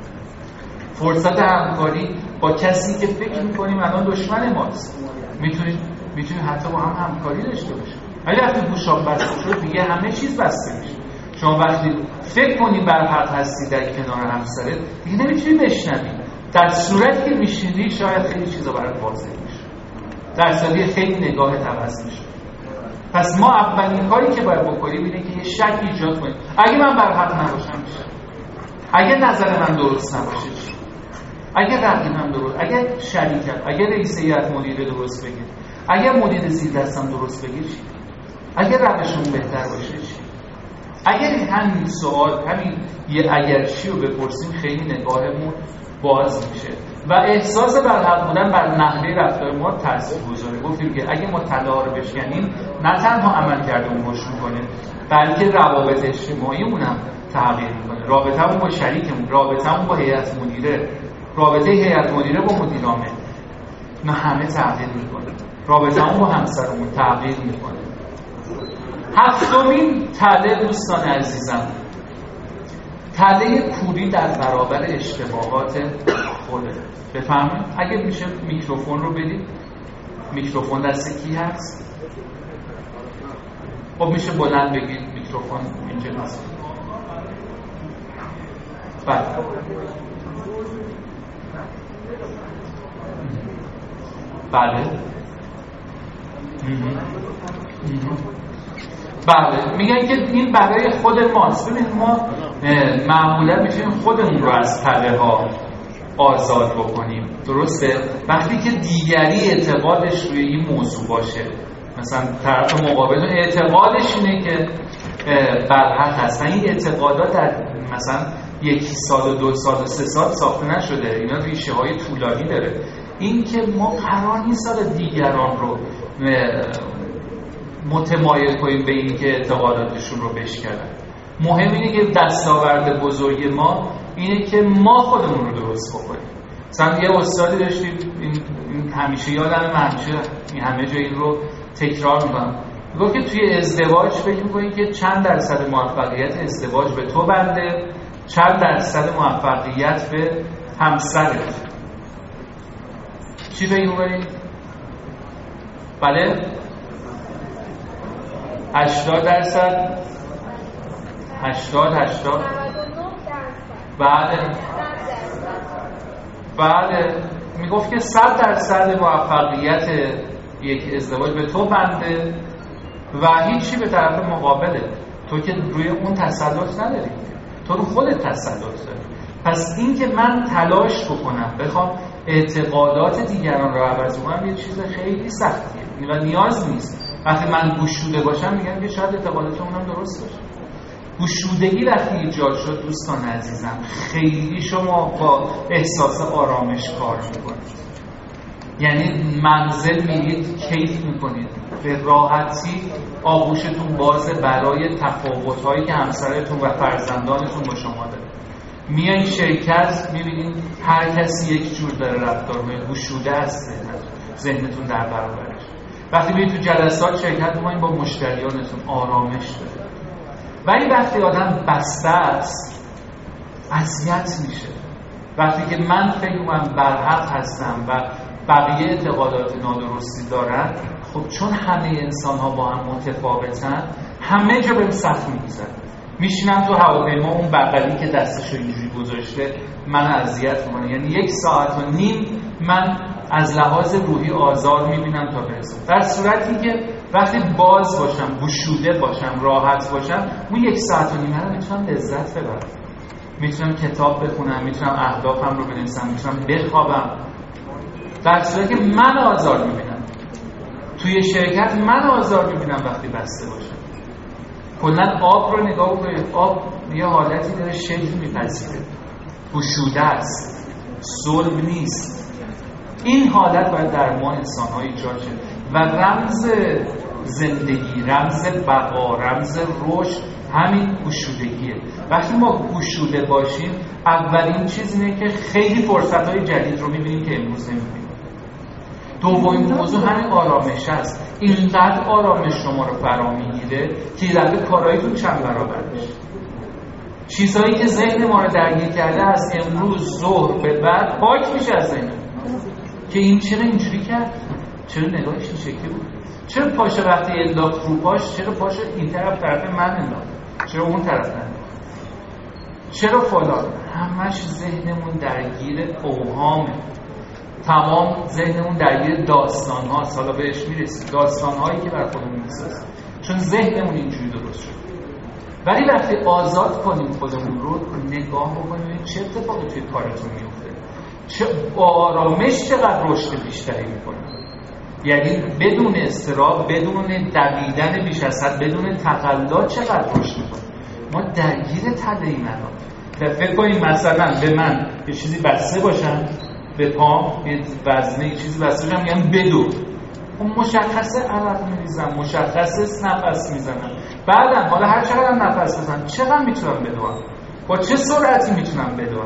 فرصت همکاری با کسی که فکر می‌کنیم الان دشمن ماست. میتونیم میتونیم حتی با هم همکاری داشته باشیم. ولی وقتی گوشام بسته شد دیگه همه چیز بسته میشه. شما وقتی فکر کنی برحق هستی در کنار همسرت دیگه نمیتونی بشنوی. در صورتی که میشنوی شاید خیلی چیزا برات واضح میشه، در صورتی خیلی نگاهت عوض میشه. پس ما اولین کاری که باید بکنیم اینه که یه شک ایجاد کنیم. اگه من برحق نباشم چی؟ اگه نظر من درست نباشه چی؟ اگه رقیبم درست، اگه شریکم، اگه رئیس هیئت مدیره درست بگه، اگه مدیر زیر دستم درست بگه چی؟ اگه روشمون بهتر باشه چی؟ اگر همین سوال، همین یه اگرچی رو بپرسیم خیلی نگاهمون باز میشه و احساس برحق بودن بر نحوه رفتار ما تاثیر گذاره. گفتیم که اگه ما طلا رو بشکنیم نه تنها عمل کردمون روش میکنه بلکه روابط اجتماعیمون هم تغییر میکنه، رابطه‌مون با شریکمون، رابطه‌مون با هیئت مدیره، رابطه هیئت مدیره با مدیر عامل، نه همه تغییر میکنه، رابطه‌مون با همسرمون تغییر میکنه. هفتمین تله دوستان عزیزم، تله کوری در برابر اشتباهات خوده. بفهمید اگه میشه میکروفون رو بدید. میکروفون دست کی هست؟ خب میشه بلند بگید میکروفون اینجا هست. بله بله بله میگن که این برای خود ماست. ببینید ما معمولا میتونیم خودمون رو از تله ها آزاد بکنیم، درسته؟ وقتی که دیگری اعتقادش روی این موضوع باشه، مثلا طرف مقابل اعتقادش اینه که برحق هست، این اعتقادات در مثلا یکی سال و دو سال و سه سال ساخته نشده، اینا ریشه های طولانی داره. این که ما قرار نیست دیگران رو متمایل کنیم به این که اعتقاداتشون رو بشکنن. مهم اینه که دستاورد بزرگ ما اینه که ما خودمون رو درست بکنیم. مثلا یه استادی داشتیم، این, این همیشه یادم، همیشه این همه جا این رو تکرار میکنم، میگه که توی ازدواج فکر میکنی که چند درصد موفقیت ازدواج به تو بنده، چند درصد موفقیت به همسرت. چی فکر میکنی؟ بله؟ هشتاد درصد هشتاد هشتاد بله بله میگفت که صد درصد موفقیت یک ازدواج به تو بنده و هیچی به طرف مقابله. تو که روی اون تسلط نداری، تو رو خودت تسلط داری. پس این که من تلاش بکنم بخوام اعتقادات دیگران رو عوض کنم یه چیز خیلی سختیه و نیاز نیست. وقتی من گشوده باشم میگم که شاید اعتقادات اونم درست باشه. گشودگی وقتی ایجاد شد دوستان عزیزم خیلی شما با احساس آرامش کار میکنید، یعنی منزل میرید کیف میکنید، به راحتی آغوشتون بازه برای تفاوت‌هایی که همسرتون و فرزندانتون با شما داره. میایین شرکت میبینید هر کسی یک جور داره رفتار میکنه، گشوده است ذهنتون در برابرش. وقتی میرید تو جلسات شرکت میکنید با مشتریانتون آرامش داره. ولی وقتی آدم بسته است اذیت میشه. وقتی که من فکر میکنم برحق هستم و بقیه اعتقادات نادرستی دارن، خب چون همه انسان ها با هم متفاوتن همه جا بهم سخت میگذره. میشینم تو هواپیما اون بغلی که دستشو اینجوری گذاشته من اذیت میکنه، یعنی یک ساعت و نیم من از لحاظ روحی آزار میبینم تا برسم. در صورتی که وقتی باز باشم، گشوده باشم، راحت باشم، اون یک ساعت و نیمه رو میتونم لذت ببرم، میتونم کتاب بخونم، میتونم اهدافم رو بنویسم، میتونم بخوابم. در صورتی که من آزار میبینم توی شرکت، من آزار میبینم وقتی بسته باشم. کلا آب رو نگاه کنید، آب یه حالتی داره شکل میپذیره، گشوده است، صلب نیست. این حالت باید در ما انسان‌ها ایجاد شه و رمز زندگی، رمز بقا، رمز رشد همین گشودگیه. وقتی ما گشوده باشیم اولین چیز اینه که خیلی فرصت‌های جدید رو می‌بینیم که امروز نمی‌بینیم. دومین موضوع همین آرامش است. اینقدر آرامش شما رو فرا میگیره که یه کاراییتون چند برابر میشه. چیزایی که ذهن ما رو درگیر کرده از امروز ظهر به بعد پاک میشه از ذهن که این چرا اینجوری کرد، چرا نگاهش این شکلی بود، چرا پاشه وقتی انداخت رو پاش، چرا پاشه این طرف طرف من انداخت، چرا اون طرف انداخت، چرا فلان. همش ذهنمون درگیر اوهامه، تمام ذهنمون درگیر داستان هاست. حالا بهش میرسیم، داستان هایی که بر خودمون میسازیم، چون ذهنمون اینجوری درست شد. ولی وقتی آزاد کنیم خودمون رو، نگاه بکنیم چه اتفاقی توی کارتون میفته، چه آرامش چقدر رشد بیشتری میکنه، یعنی بدون اضطراب، بدون دویدن بیش از حد، بدون تقلا چقدر رشد میکنه. ما درگیر تله‌ایم الان. فکر کنید مثلا به من یه چیزی بسته باشن، به پام یه وزنه یه چیزی بسته باشن، میگم بدو، خب مشخصه عرق میریزم، مشخصه نفس میزنم. بعدم حالا هر چقدر نفس بزنم چقدر میتونم بدوم، با چه سرعتی میتونم بدوم،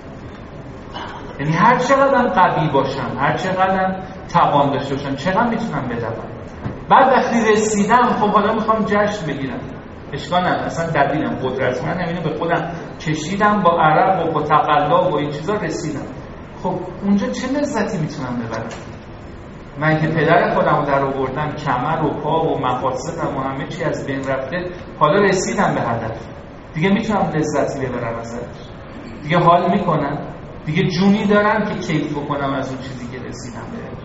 یعنی هر چقدر قوی باشم، هر چقدر توان داشته باشم، چقدر میتونم بدوم. بعد وقتی رسیدم خب حالا میخوام جشن بگیرم، اشکال نداره، اصلا دویدم، قدرتمندم، اینو به خودم کشیدم، با عرق و با تقلا و این چیزا رسیدم. خب اونجا چه لذتی میتونم ببرم؟ من که پدر خودم رو در آوردم، کمر و پا و مفاصلم و همه چی از بین رفته، حالا رسیدم به هدف، دیگه میتونم لذتی ببرم ازش، دیگه حال میکنم، دیگه جونی دارم که کیف بکنم از اون چیزی که رسیدم بهش.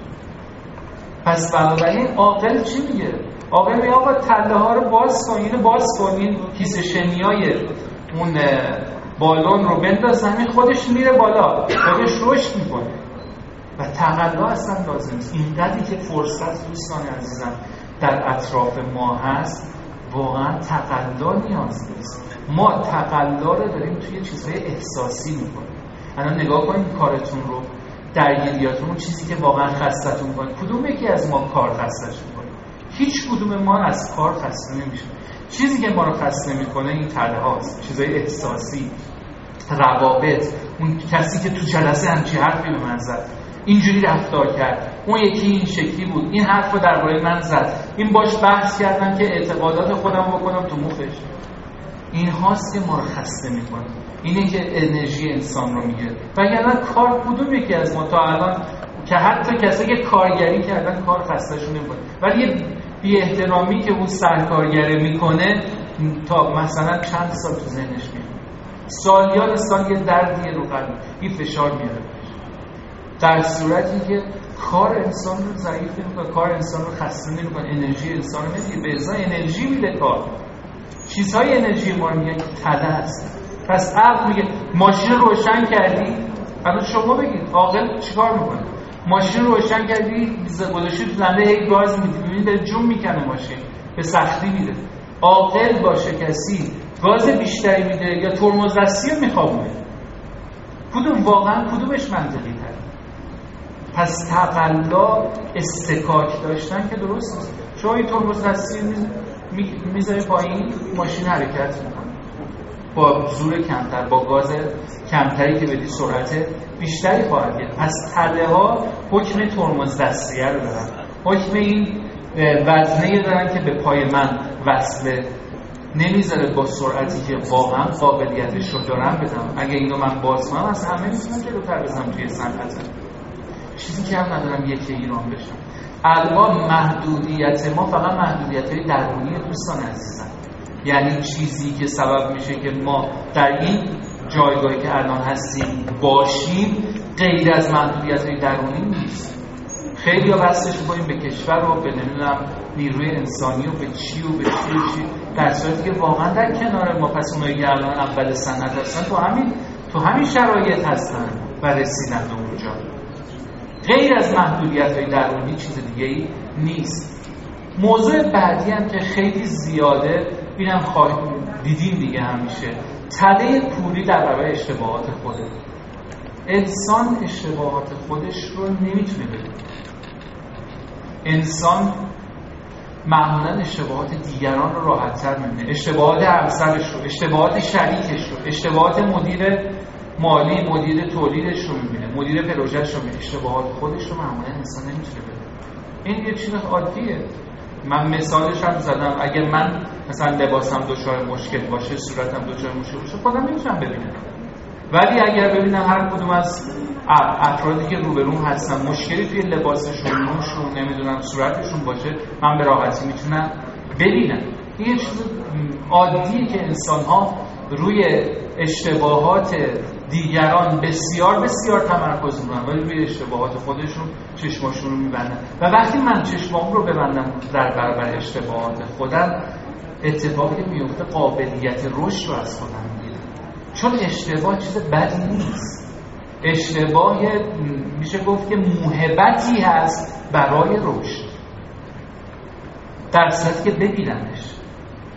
پس بنابراین عاقل چی میگه؟ عاقل میگه آقا تله ها رو باز کن، اینو باز کن، این کیسه شنیای اون بالون رو بنداز زمین، خودش میره بالا، خودش رشد میکنه و تقلا اصلا لازم نیست. اینقدری که فرصت دوستان عزیزم در اطراف ما هست، واقعا تقلا نیاز نیست. ما تقلا رو داریم توی چیزهای احساسی میکنیم. الان نگاه کنید کارتون رو، درگیریاتون، اون چیزی که واقعا خستتون کنه. کدوم یکی از ما کار خستش میکنه؟ هیچ کدوم ما از کار خسته نمیشه. چیزی که ما رو خسته میکنه این تله هاست، چیزهای احساسی، روابط، اون کسی که تو جلسه همچی حرفی به من زد، اینجوری رفتار کرد، اون یکی این شکلی بود، این حرف رو درباره من زد، این باش بحث کردم که اعتقادات خودم بکنم تو مخش. این هاست که ما رو خسته میکنه، اینه که انرژی انسان رو میگیره. وگرنه کار کدوم یکی از ما تا الان که حتی کسی که کارگری کردن کار خسته‌شون نمیکنه، ولی یه بی احترامی که اون سرکارگره میکنه تا مثلا چند سال تو ذهنش میاد، سالیان سال یه دردیه رو قلب، این فشار میاره، در صورتی که کار انسان رو ضعیف نمیکنه، کار انسان رو خسته نمیکنه، انرژی انسان رو نمیده، به ازای انرژی میده کار. چیزهای انرژی ما رو میگن که تله است. پس عقل میگه ماشین روشن کردی، الان شما بگید عاقل چیکار میکنه؟ ماشین روشن کردی، گذاشتی تو لنده یک گاز میدی، ببینید داره جون میکنه، ماشین به سختی میده. عاقل باشه کسی گاز بیشتری میده یا ترمز دستی رو میخوابونه؟ کدوم واقعا کدومش منطقی تره؟ پس تقلا استکاک داشتن که درست نیست. شما این ترمز دستی میذاری پایین، ماشین حرکت میکنه با زور کمتر، با گاز کمتری که بدی سرعت بیشتری خواهد گرفت. پس تله ها حکم ترمز دستیه رو دارن، حکم این وزنه دارن که به پای من وصله، نمیذاره با سرعتی که واقعا قابلیتش رو دارم بدم. اگه اینو من باز کنم از همه میتونم جلوتر بزنم توی صنعت، چیزی که هم ندارم یکی ایران بشم. الان محدودیت ما فقط محدودیت‌های درونی دوستان عزیزم، یعنی چیزی که سبب میشه که ما در این جایگاهی که الان هستیم باشیم غیر از محدودیت‌های درونی نیست. خیلی ها بحثش می‌کنیم به کشور و به نمیدونم نیروی انسانی و به چی و به چی و چی، در صورتی که واقعا در کنار ما پس اونایی که الان اول صنعت هستن تو همین تو همین شرایط هستن و رسیدن به اونجا. غیر از محدودیت‌های درونی چیز دیگه‌ای نیست. موضوع بعدی هم که خیلی زیاده، اینم خواهید دیدین دیگه همیشه، تله پولی در برابر اشتباهات خوده. انسان اشتباهات خودش رو نمیتونه بده. انسان معمولا اشتباهات دیگران رو راحت‌تر می‌بینه، اشتباهات همسرش رو، اشتباهات شریکش رو، اشتباهات مدیر مالی، مدیر تولیدش رو می‌بینه، مدیر پروژه‌اش رو می‌بینه، اشتباهات خودش رو معمولا انسان نمیتونه بده. این یه چیز عادیه. من مثالش هم زدم، اگه من مثلا لباسم دچار مشکل باشه، صورتم دچار مشکل باشه، خودم نمیتونم ببینم. ولی اگر ببینم هر کدوم از افرادی که روبروم هستن مشکلی توی لباسشون، موشون، نمیدونم صورتشون باشه، من به راحتی میتونم ببینم. این یه چیز عادیه که انسان‌ها روی اشتباهات دیگران بسیار بسیار تمرکز می‌کنن ولی روی اشتباهات خودشون چشماشون رو می‌بندن. و وقتی من چشمام رو ببندم در برابر اشتباهات خودم، اتفاقی میفته قابلیت رشد رو از خودم می‌گیرم. چون اشتباه چیز بدی نیست. اشتباه میشه گفت که موهبتی هست برای رشد، در صورتی که ببینمش.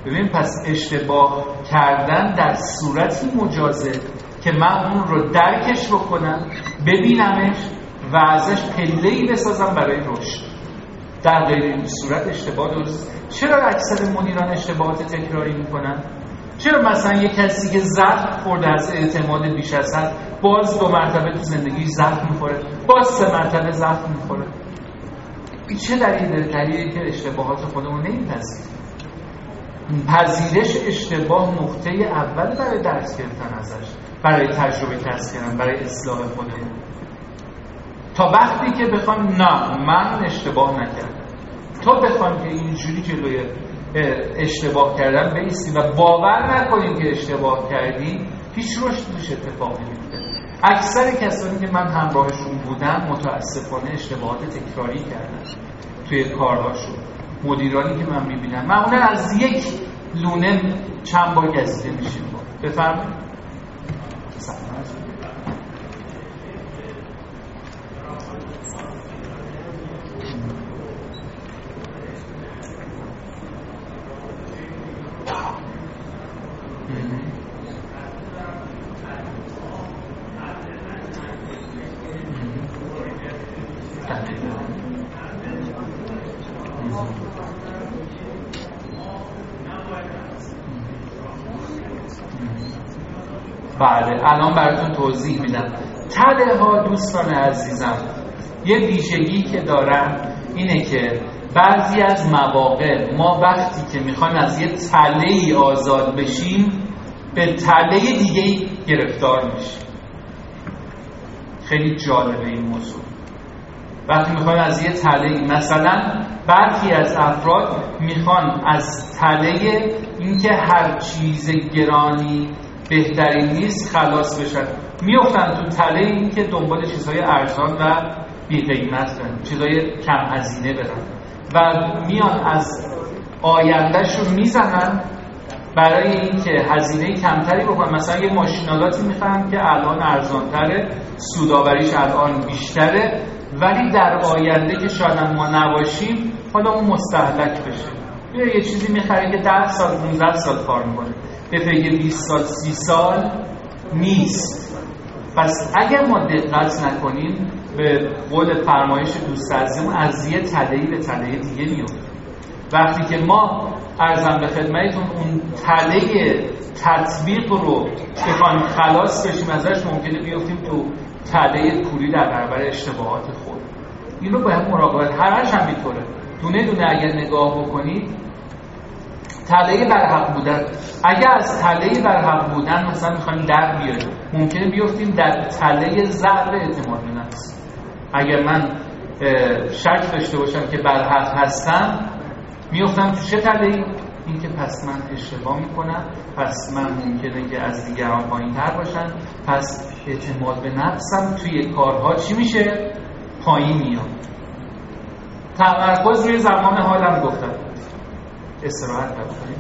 ببین پس اشتباه کردن در صورتی مجازه که من اون رو درکش بکنم، ببینمش و ازش پله‌ای بسازم برای رشد. در غیر این صورت اشتباه درست. چرا اکثر مدیران اشتباهات تکراری میکنن؟ چرا مثلا یک کسی که زخم خورده از اعتماد بیش از حد باز دو مرتبه تو زندگی زخم میخوره، باز سه مرتبه زخم میخوره؟ این چه دلیله؟ دلیلی که اشتباهات خودمون نمیپذیریم. پذیرش اشتباه نقطه اول برای درس گرفتن ازش، برای تجربه کسب کردن، برای اصلاح خودمون. تا وقتی که بخوام نه من اشتباه نکردم، تا بخوام که اینجوری جلوی اشتباه کردن بایستیم و باور نکنیم که اشتباه کردیم، هیچ رشد توش اتفاق نمیفته. اکثر کسانی که من همراهشون بودم متاسفانه اشتباهات تکراری کردن توی کارهاشون. مدیرانی که من میبینم معمولا از یک لونه چند بار گزیده میشیم. بفرمایید. بله الان براتون توضیح میدم. تله ها دوستان عزیزم یه ویژگی که دارن اینه که بعضی از مواقع ما وقتی که میخوایم از یه تله‌ای آزاد بشیم به تله دیگه گرفتار میشیم. خیلی جالبه این موضوع. وقتی میخوایم از یه تله، مثلا برخی از افراد میخوان از تله اینکه هر چیز گرانی بهترین نیست خلاص بشن، میافتن تو تله این که دنبال چیزهای ارزان و بی قیمت برن، چیزهای کم هزینه برن و میان از آیندهشون میزنن برای این که هزینه کمتری بکنن. مثلا یه ماشینالاتی میخرن که الان ارزانتره، سودآوریش الان بیشتره، ولی در آینده که شاید ما نباشیم حالا اون مستهلک بشه. یا یه چیزی میخره که ده سال پانزده سال کار میکنه، به پیگه بیست سال سی سال نیست. پس اگر ما دقت نکنیم به قول فرمایش دوست عزیزم از یه تله‌ای به تله دیگه میافتیم. وقتی که ما عرضم به خدمتتون اون تله تطبیق رو بخوایم خلاص بشیم ازش، ممکنه بیافتیم تو تله کوری در برابر اشتباهات خود. این رو باید مراقبت. همش هم اینطوره. دونه دونه اگر نگاه بکنید تله برحق بودن، اگر از تله برحق بودن مثلا میخوایم در بیاریم، ممکنه بیافتیم در تله ضعف اعتماد به نفس. اگر من شک داشته باشم که برحق هستم، میافتم تو چه تله‌ای؟ این که پس من اشتباه میکنم، پس من ممکنه که از دیگران پایین‌تر باشن، پس اعتماد به نفسم توی کارها چی میشه؟ پایین میاد. تمرکز روی زمان حالم گفتم. استراحت بکنیم.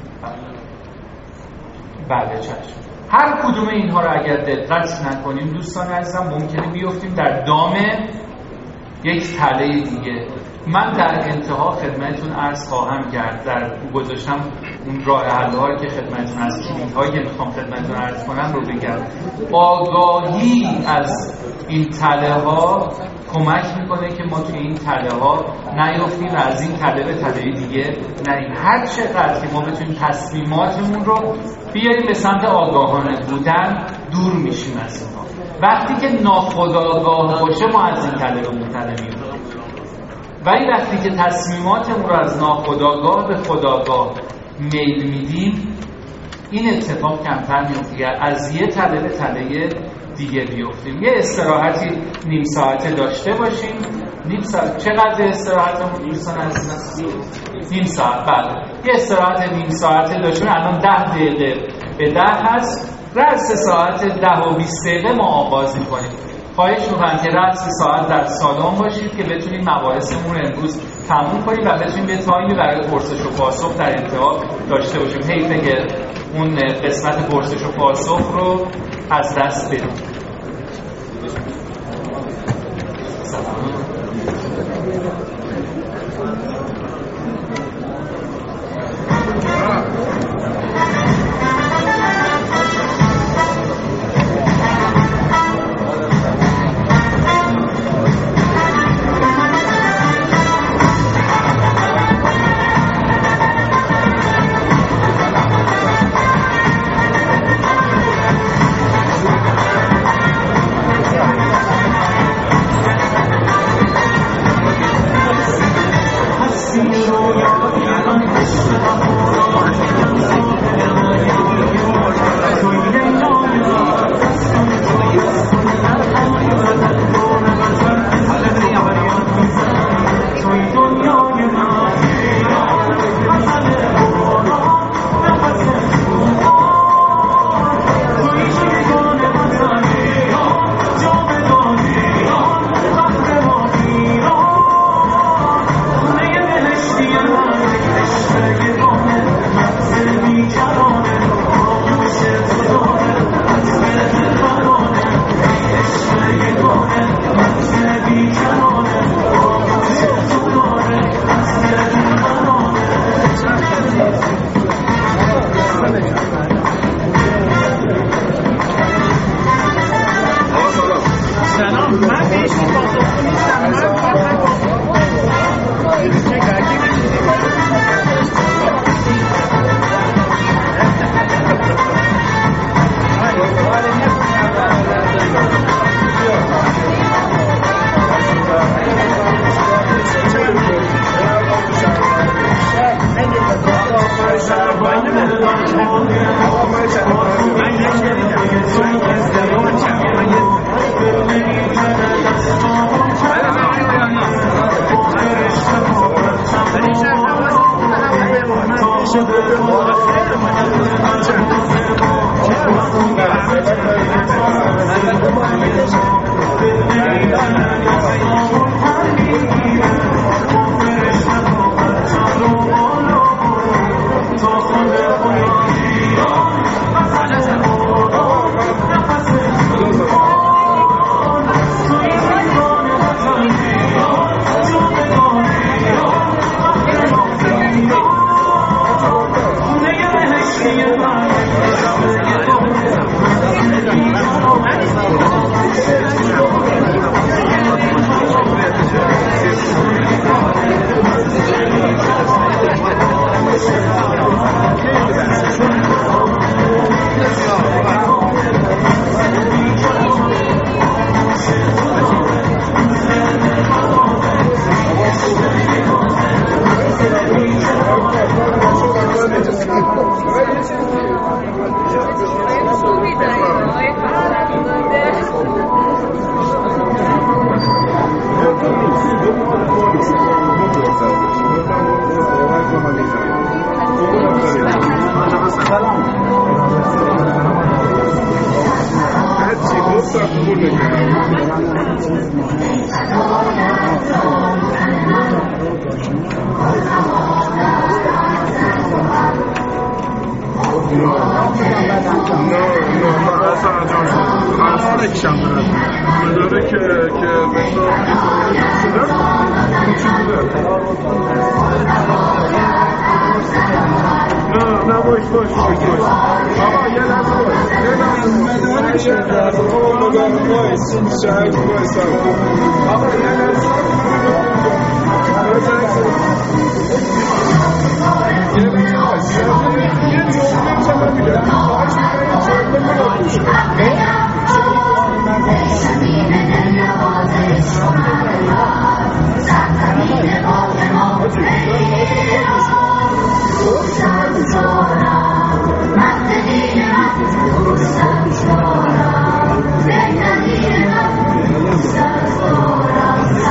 بله چشم. هر کدوم اینها رو اگر دقت نکنیم دوستان عزیزم ممکنه بیفتیم در دام یک تله دیگه. من در انتها خدمتتون عرض خواهم کرد، در گذاشتم اون راه حل‌هایی که خدمتتون از کلیدهایی که میخوام خدمتتون عرض کنم رو بگم. آگاهی از این تله ها کمک میکنه که ما توی این تله ها نیفتیم و از این تله به تله دیگه نریم. هر چقدر که ما بتونیم تصمیماتمون رو بیاریم به سمت آگاهانه بودن، دور میشیم از اینها. وقتی که ناخودآگاه باشه ما از این تله به اون تله میفتیم، ولی وقتی که تصمیماتمون رو از ناخودآگاه به خودآگاه میل میدیم این اتفاق کمتر میفته، از یه تله به تله دیگه بیفتیم. یه استراحتی نیم ساعته داشته باشیم. نیم ساعت چقدر استراحتمون دوستان عزیزم؟ نیم ساعت. بعد یه استراحت نیم ساعته داشتیم، الان ده دقیقه به ده هست. رأس ساعت ده و بیست دقیقه ما آغاز می‌کنیم. خواهش می‌کنم که رأس ساعت در سالن باشید که بتونیم مباحثمون رو امروز تموم کنیم و بتونیم یه تایمی برای پرسش و پاسخ در انتها داشته باشیم. حیفه که اون قسمت پرسش و پاسخ رو از دست بدیم. Thank you.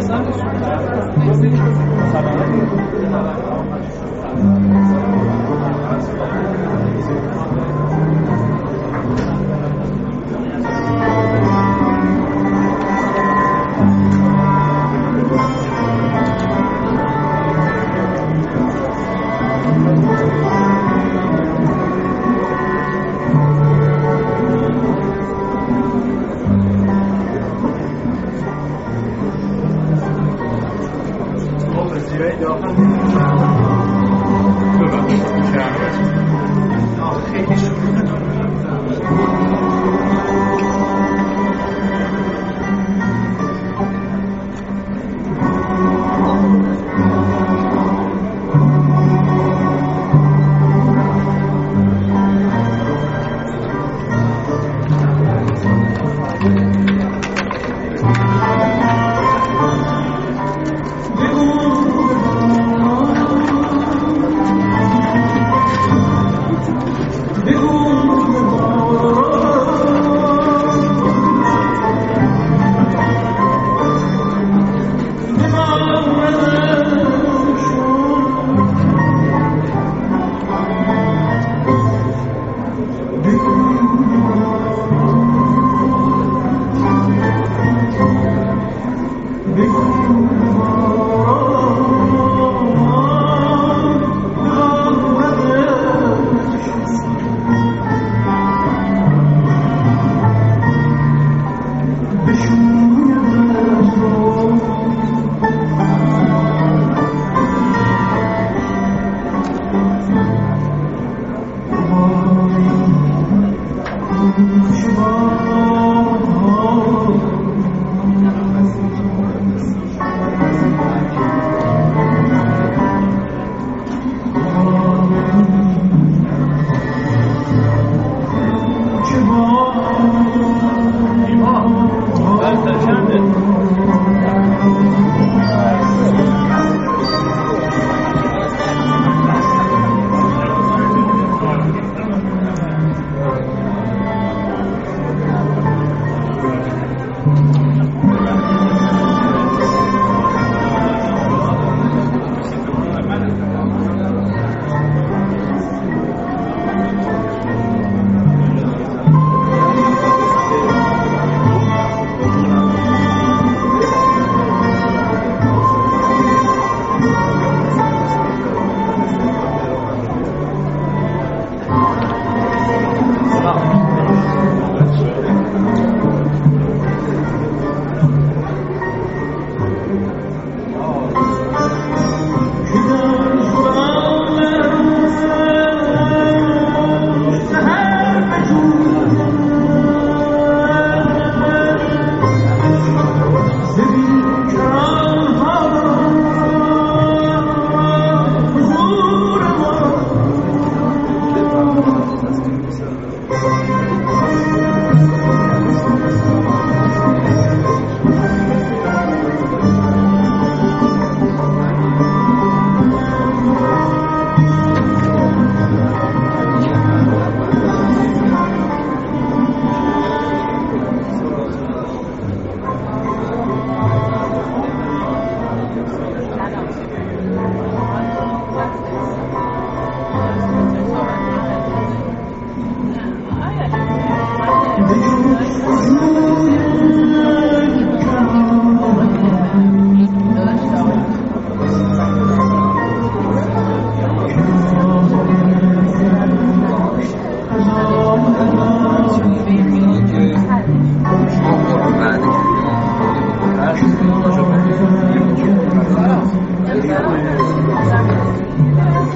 Thank you.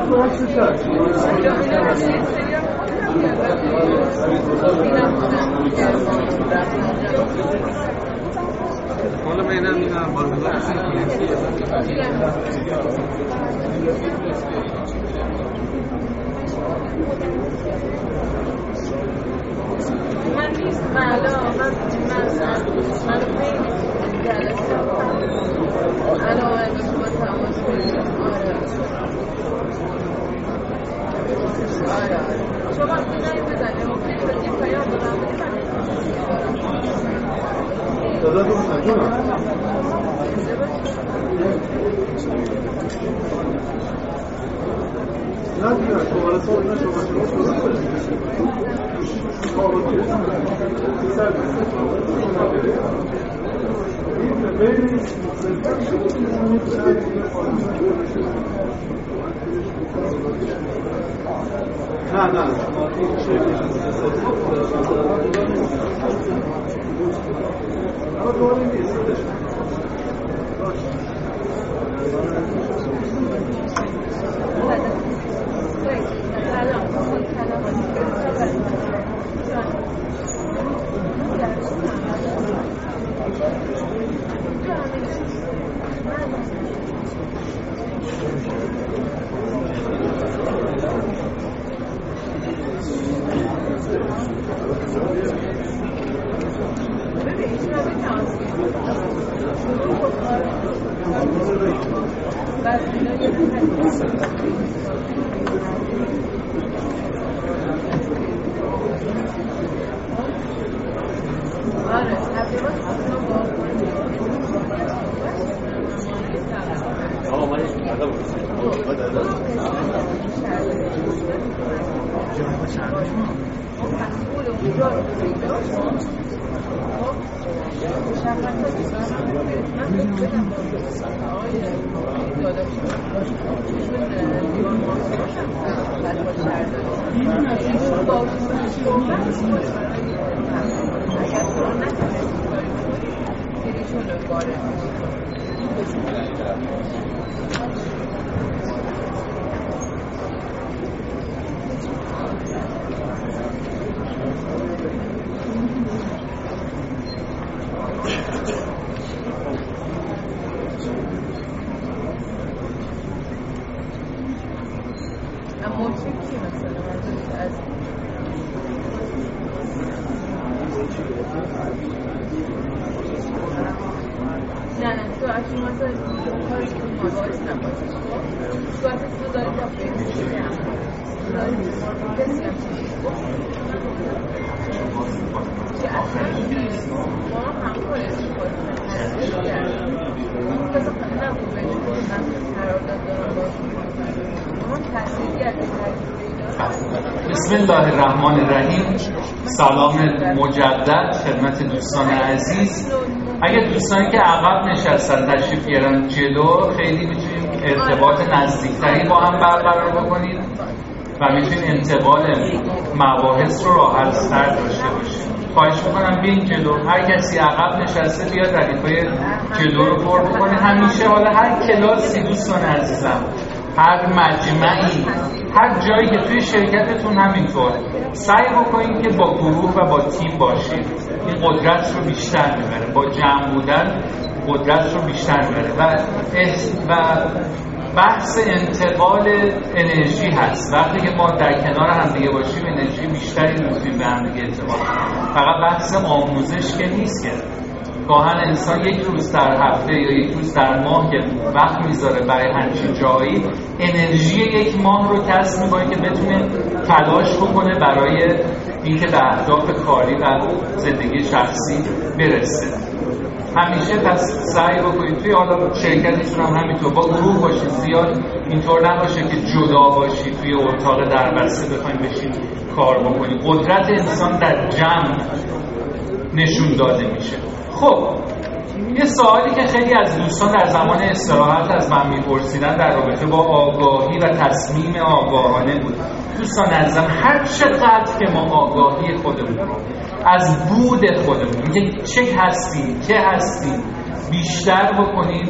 حالا من اینم میدونم بازدار من نیست مالا من من من خیلی جلسه علاوه به شما تماس کنید. آره آره شما می‌دونید بزنید ما خیلی بدیم پیام دادم دادا تو نکنم نه دیگه شما سوال نه شما نه نه بسم الله الرحمن الرحیم. سلام مجدد خدمت دوستان عزیز. اگه دوستانی که عقب نشستن تشریف بیارن جلو، خیلی میتونیم ارتباط نزدیکتری با هم برقرار بکنید و میتونیم انتقال مباحث رو راحت تر داشته باشیم. خواهش میکنم بیاین جلو. هر کسی عقب نشسته بیاد ردیفای جلو رو پر بکنه. همیشه حالا هر کلاسی دوستان عزیزم، هر مجمعی، هر جایی که توی شرکتتون همینطور، سعی بکنید که با گروه و با تیم باشید. این قدرت رو بیشتر میبره. با جمع بودن قدرت رو بیشتر میبره و و بحث انتقال انرژی هست. وقتی که ما در کنار هم دیگه باشیم انرژی بیشتری میتونیم به هم دیگه انتقال کنیم. فقط بحث آموزش که نیست که گاهن انسان یک روز در هفته یا یک روز در ماه که وقت میذاره برای همچین جایی، انرژی یک ماه رو کسب میکنه که بتونه تلاش بکنه برای اینکه به اهداف کاری و زندگی شخصی برسه. همیشه پس سعی بکنید توی حالا شرکتتون هم همینطور با گروه باشید. زیاد اینطور نباشه که جدا باشید توی اتاق دربسته بخواید بشید کار بکنید. قدرت انسان در جمع نشون داده میشه. خب یه سوالی که خیلی از دوستان در زمان استراحت از من میپرسیدن در رابطه با آگاهی و تصمیم آگاهانه بود. دوستان عزیزم، هر چقدر که ما آگاهی خودمون رو از بود خودمون، که چه هستیم، چه هستیم بیشتر بکنیم،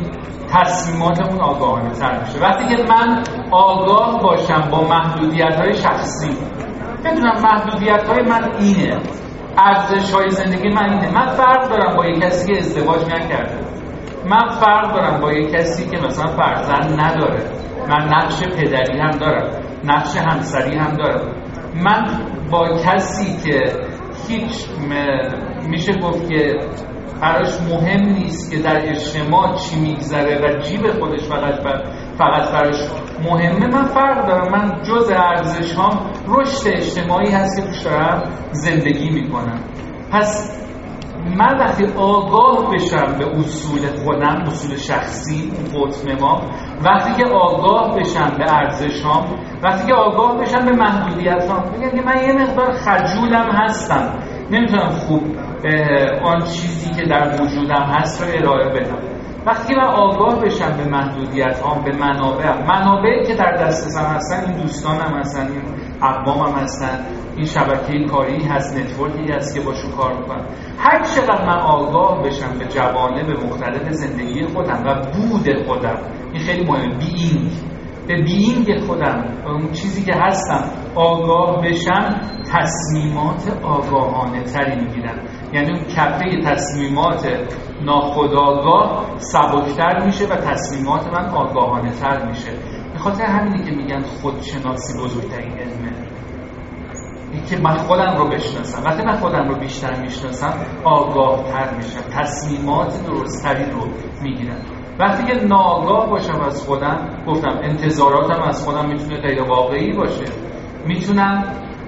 تصمیماتمون آگاهانه تر میشه. وقتی که من آگاه باشم با محدودیت‌های شخصی، بدونم محدودیت‌های من اینه، ارزش‌های زندگی من اینه، من فرق دارم با یک کسی که ازدواج نکرده، من فرق دارم با یک کسی که مثلا فرزند نداره، من نقش پدری هم دارم، نقش همسری هم دارم، من با کسی که هیچ میشه گفت که براش مهم نیست که در اجتماع چی میگذره و جیب خودش فقط فقط براش مهمه، من فرق دارم، من جز ارزش هام رشد اجتماعی هست که توش دارم زندگی میکنم. پس من وقتی آگاه بشم به اصول خودم، اصول شخصی، قطب ما، وقتی که آگاه بشم به ارزش هام، وقتی که آگاه بشم به محدودیت هام، میگم که من یه مقدار خجولم هستم، نمیتونم خوب آن چیزی که در وجودم هست رو ارائه بدم. وقتی من آگاه بشم به محدودیت هام، به منابع منابعی که در دسترسم هستن، این دوستانم هستن، این اقوامم هستن، این شبکه کاری هست، نتورکی هست که باشون کار میکنم، هر چقدر من آگاه بشم به جوانب مختلف زندگی خودم و بود خودم، این خیلی مهمه، بیینگ، به بیینگ خودم، به اون چیزی که هستم آگاه بشم، تصمیمات آگاهانه تری میگیرم. یعنی اون کفه تصمیمات ناخودآگاه سبکتر میشه و تصمیمات من آگاهانه تر میشه. به خاطر همینی که میگن خودشناسی بزرگترین علمه، این که من خودم رو بشناسم. وقتی من خودم رو بیشتر میشناسم آگاه تر میشم، تصمیمات درستری رو میگیرم. وقتی که ناآگاه باشم از خودم، گفتم انتظاراتم از خودم میتونه غیر واقعی باشه، میتونم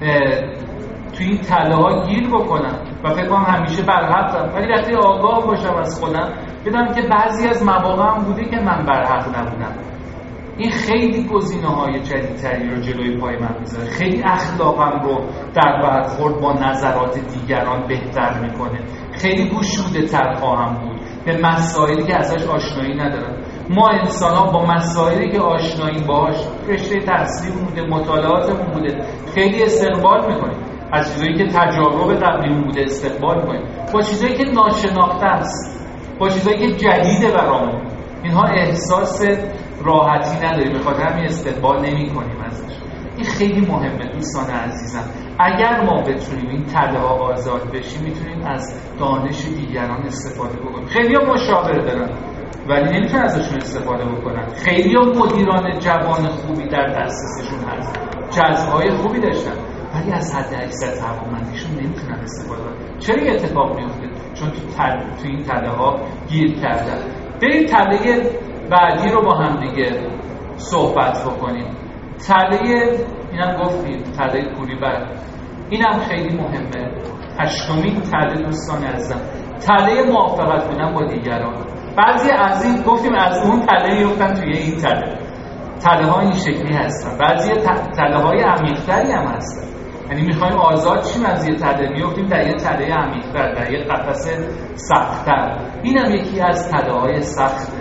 توی این تله ها گیر بکنم و فکر کنم همیشه برحقم. ولی وقتی آگاه باشم از خودم، بدونم که بعضی از مواقع هم بوده که من برحق نبودم. این خیلی گزینه‌های جدیدتری رو جلوی پای من میذاره، خیلی اخلاقم رو در برخورد با نظرات دیگران بهتر میکنه، خیلی گشوده تر خواهم بود به مسائلی که ازش آشنایی ندارم. ما انسان‌ها با مسائلی که آشنایی باهاش، رشته تحصیلی بوده، مطالعاتمون بوده، خیلی استقبال میکنیم. از چیزایی که تجارب قبلیمون بوده استقبال میکنیم، با چیزایی که ناشناخته است، با چیزایی که جدیده برامون، اینها احساس راحتی نداریم، به خاطر همین استقبال نمی‌کنیم ازش. این خیلی مهمه دوستان عزیزم. اگر ما بتونیم این تله‌ها آزاد بشیم، میتونیم از دانش دیگران استفاده بکنیم. خیلی‌ها مشاوره دارن ولی نمیتونن ازشون استفاده بکنن. خیلی‌ها مدیران جوان خوبی در دسترسشون هست، جذب‌های خوبی داشتن، ولی از حد اکثر توانمندیشون نمیتونن استفاده کنن. چرا این اتفاق میفته؟ چون تو, تل... تو این تله‌ها گیر کردن. بریم تله بعدی رو با هم دیگه صحبت بکنیم. تله اینم گفتیم، تله کوری بر، اینم خیلی مهمه. هشتمین تله دوستان عزیزم، تله موافقت بودن با دیگران. بعضی از این گفتیم از اون تله میفتن توی این تله. تله ها این شکلی هستن، بعضی تله های عمیق‌تری هم هستن. یعنی میخوایم آزاد چیم از یه تله، میفتیم در یه تله عمیق‌تر، در یه قفس سخت‌تر. اینم یکی از تله های سخته.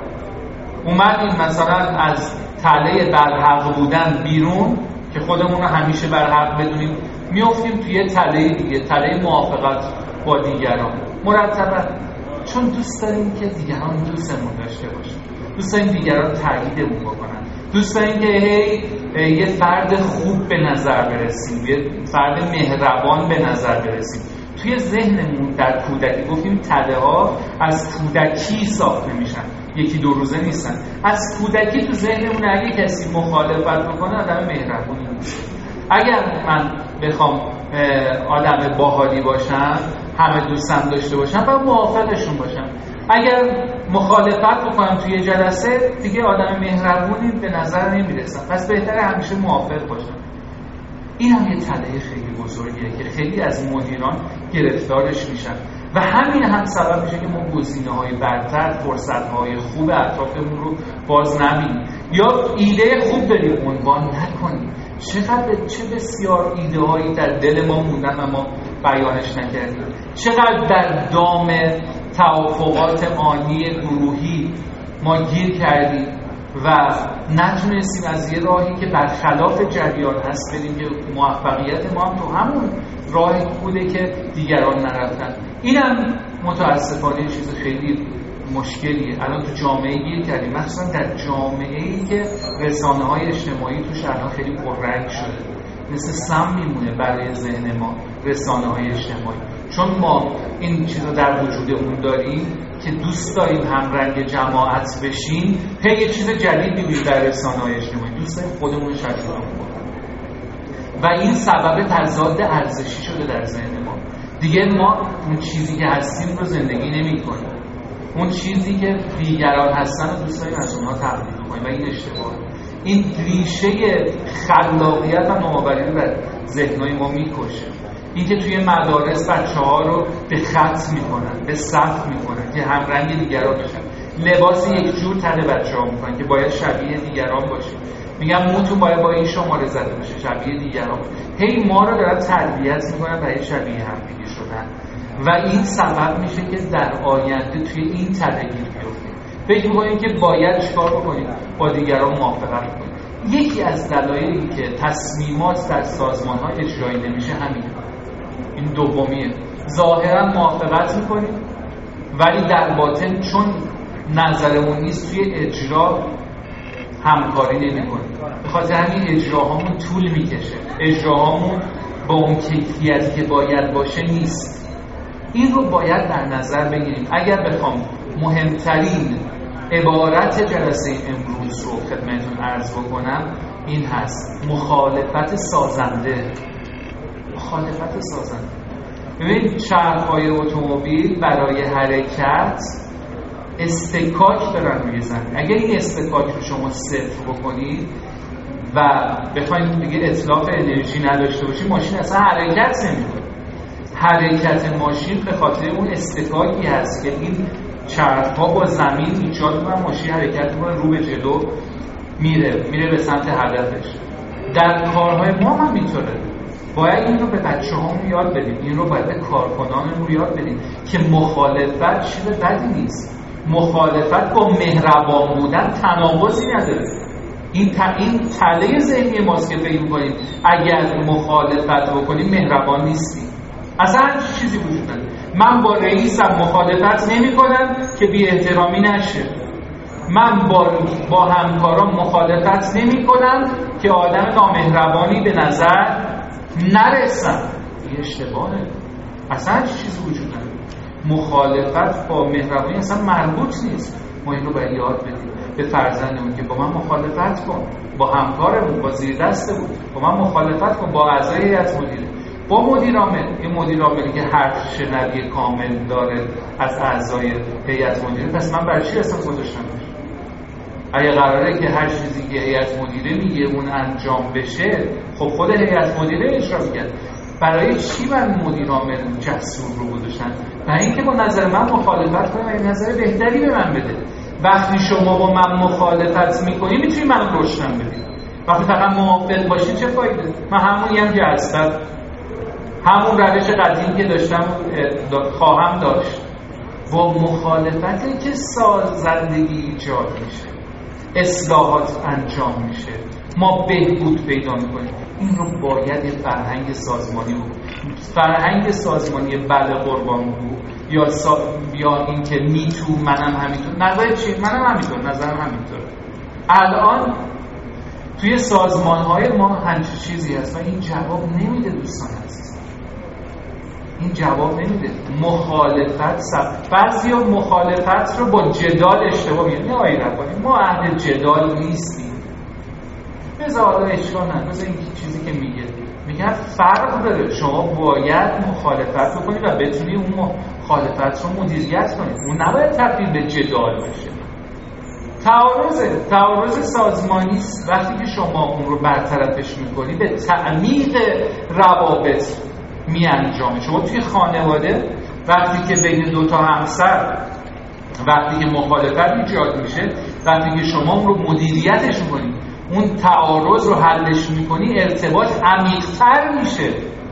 اومدیم مثلا از تله برحق بودن بیرون که خودمون رو همیشه برحق بدونیم، میافتیم توی تله دیگه، تله موافقت با دیگران مرتبا، چون دوست داریم که دیگران دوستمون داشته باشن، دوست داریم دیگران تاییدمون بکنن، دوست داریم که هی یه فرد خوب به نظر برسیم، یه فرد مهربان به نظر برسیم. توی ذهنمون در کودکی گفتیم تله ها از کودکی ساخته میشن، یکی دو روزه نیستن. از کودکی تو ذهنمون اگه کسی مخالفت بکنه آدم مهربونی نیست. اگر من بخوام آدم باحالی باشم، همه دوستم داشته باشم و موافقشون باشم، اگر مخالفت بکنم توی جلسه دیگه آدم مهربونی به نظر نمیرسم. پس بهتره همیشه موافق باشم. این هم یه تله خیلی بزرگیه که خیلی از مدیران گرفتارش میشن و همین هم سبب میشه که ما گزینه‌های برتر، فرصت‌های خوب اطرافمون رو باز نبینیم یا ایده خوب داریم عنوان نکنیم. چقدر چه بسیار ایده هایی در دل ما موندن و ما بیانش نکردیم، چقدر در دام توافقات آنی گروهی ما گیر کردیم و نتونستیم از یه راهی که برخلاف جریان هست بریم که موفقیت ما هم تو همون راهی بوده که دیگران نرفتن. اینم متاسفانه چیز خیلی مشکلیه. الان تو جامعه گیر کردیم، مخصوصا در جامعه‌ای که رسانه‌های اجتماعی توش الان خیلی پررنگ شده، مثل سم میمونه برای ذهن ما رسانه‌های اجتماعی، چون ما این چیزا در وجودمون داریم که دوست داریم هم رنگ جماعت بشیم، هی یه چیز جدید می‌بینیم در رسانه‌های اجتماعی، دوست داریم خودمون رو شکل بدیم و این سبب تضاد ارزشی شده در ذهن ما. دیگه ما اون چیزی که هستیم رو زندگی نمی‌کنیم، اون چیزی که دیگران هستن رو دوست داریم از اونها تقلید کنیم و این اشتباهه. این ریشه خلاقیت و نوآوری رو در ذهن‌های ما می‌کشه. این که توی مدارس بچه‌ها رو به خط می‌کنن، به صف می‌کنن که همرنگ دیگران بشن، لباس یک جور تن بچه‌ها می‌کنن که باید شبیه دیگران باشه. میگم موتون باید با این شماره زده بشه، شبیه دیگران. هی ما رو دارن تربیت می‌کنن برای شبیه هم دیگه شدن و این سبب میشه که در آینده توی این تله گیر بیفتیم. فکر می‌کنیم که باید چیکار بکنیم؟ با دیگران موافقت کنیم. یکی از دلایلی که تصمیمات در سازمان‌ها اجرایی نمیشه همینه. این دومیه. ظاهراً موافقت می‌کنیم ولی در باطن چون نظرمون نیست توی اجرا همکاری نمی‌کنیم. به خاطر همین اجراهامون طول می‌کشه. اجراهامون با اون کیفیتی که باید باشه نیست. این رو باید در نظر بگیریم. اگر بخوام مهمترین عبارت جلسه امروز رو خدمتتون عرض بکنم این هست: مخالفت سازنده. مخالفت سازنده. ببین چرخ‌های اتومبیل برای حرکت استکاک دارن روی زمین. اگر این استکاک رو شما صفر بکنید و بخواید دیگه اتلاف انرژی نداشته باشید، ماشین اصلا حرکت نمی‌کنه. حرکت ماشین به خاطر اون استکاکی هست که این چرخ‌ها با زمین ایجاد می‌کنن، ماشین حرکت می‌کنه، رو به جلو میره میره به سمت هدفش. در کارهای ما هم اینطوره. باید این رو به بچه‌هامون یاد بدیم، این رو باید به کارکنانمون یاد بدیم که مخالفت چیز بدی نیست. مخالفت با مهربان بودن تناقضی نداره. این ت... این تله ذهنی ماست که فکر می‌کنیم اگر مخالفت بکنیم مهربان نیستیم. اصلا هیچ چیزی وجود نداره. من با رئیسم مخالفت نمی‌کنم که بی احترامی نشه. من با با همکارام مخالفت نمی‌کنم که آدم نامهربانی به نظر نرسم. این اشتباهه. اصلا هیچ چیزی وجود نداره. مخالفت با مهربانی اصلا مربوط نیست. ما این رو باید یاد بدیم به فرزندمون که با من مخالفت کن، با همکارمون، با زیر دستمون با من مخالفت کن، با اعضای هیئت مدیره، با مدیر عامل. این مدیر عاملی که حرف شنوی کامل داره از اعضای هیئت مدیره، پس من برای چی اصلا گذاشتم؟ اگه قراره که هر چیزی که هیئت مدیره میگه اون انجام بشه، خب خود هیئت مدیره اجرا میکنه. برای چی من مدیر عامل جسور رو گذاشتن؟ برای اینکه با نظر من مخالفت کنه و این نظر بهتری به من بده. وقتی شما با من مخالفت میکنی میتونی منو رشدم بدی. وقتی فقط موافق باشی چه فایده؟ من همونی هم که هستم، همون روش قدیم که داشتم خواهم داشت. با مخالفتی که سازندگی ایجاد میشه، اصلاحات انجام میشه، ما بهبود پیدا میکنیم. این رو باید یه فرهنگ سازمانی بود. فرهنگ سازمانی بله قربان بود یا سا... یا این که می تو منم همینطور. نظر چی؟ منم همینطور، نظرم همینطور. الان توی سازمان‌های ما همچین چیزی هست و این جواب نمیده دوستان عزیز. این جواب نمیده. مخالفت سب بعضیا مخالفت رو با جدال اشتباه میگن. نه آقای ربانی، ما اهل جدال نیستیم. بذار حالا اشکال نداره، بذار این چیزی که میگه میگن فرق داره. شما باید مخالفت بکنید و بتونی اون مخالفت رو مدیریت کنید. اون نباید تبدیل به جدال بشه. تعارض تعارض سازمانی وقتی که شما اون رو برطرفش میکنی به تعمیق روابط می انجامه. شما توی خانواده وقتی که بین دو تا همسر وقتی که مخالفت ایجاد میشه، وقتی که شما اون رو مدیریتش میکنی، اون تعارض رو حلش میکنی، ارتباط عمیق‌تر میشه،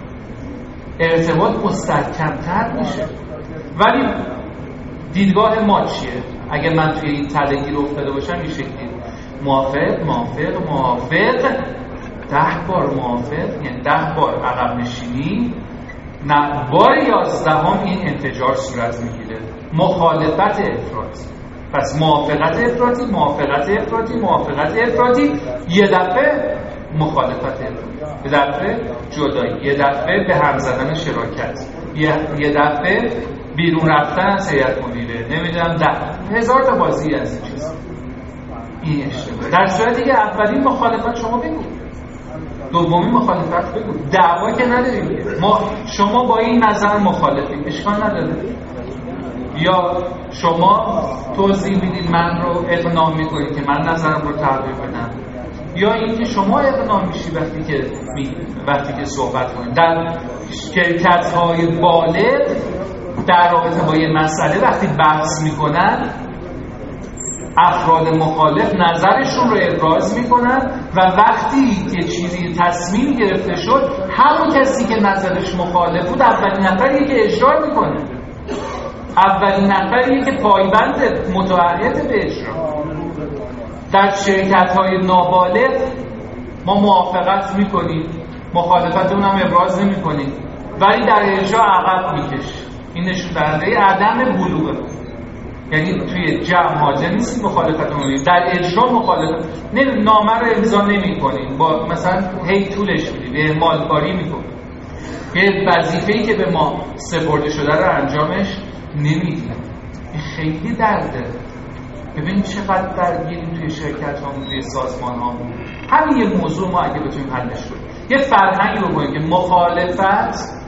ارتباط مستحکم‌تر میشه. ولی دیدگاه ما چیه؟ اگه من توی این تلگی رو افتاده باشم این شکلی موافق موافق موافق ده بار موافق، یعنی ده بار عقب نشینی، نه بار یازدهم این انفجار صورت میگیره. مخالفت افراطی. پس موافقت افراطی، موافقت افراطی، موافقت افراطی، یه دفعه مخالفت افراطی، یه دفعه جدایی، یه دفعه به هم زدن شراکت، یه دفعه بیرون رفتن از هیئت مدیره، نمیدونم ده هزار تا بازی از این چیز. این اشتباه. در صورتی که اولین مخالفت شما بگو، دومی مخالفت بگو، دعوا که نداریم. ما شما با این نظر مخالفیم، اشکال نداره. یا شما توضیح میدید من رو اقناع میکنید که من نظرم رو تغییر بدم، یا اینکه شما اقناع میشی وقتی که می... وقتی که صحبت کنید. در شرکت‌های بالغ در رابطه با یه مسئله وقتی بحث میکنن، افراد مخالف نظرشون رو ابراز میکنن و وقتی که چیزی تصمیم گرفته شد، همون کسی که نظرش مخالف بود اولین نفریه که اجرا میکنه، اولین نفریه که پایبند متعهد به اجرا. در شرکت‌های نابالغ ما موافقت میکنیم، مخالفتمون هم ابراز نمیکنیم، ولی در اجرا عقب میکشیم. این نشون دهنده عدم بلوغه. یعنی توی جمع حاضر نیستید مخالفتمون رو، در اجرا مخالفت نمی... نامه رو امضا نمی‌کنید، با مثلا هی طولش میدید، اهمال کاری میکنید، یه وظیفه‌ای که به ما سپرده شده رو انجامش نمیدید. این خیلی درده. ببینید چقدر درگیریم توی شرکت هامون، توی سازمان هامون. همین یه موضوع ما اگه بتونیم حلش کنیم، یه فرهنگی رو بکنیم که مخالفت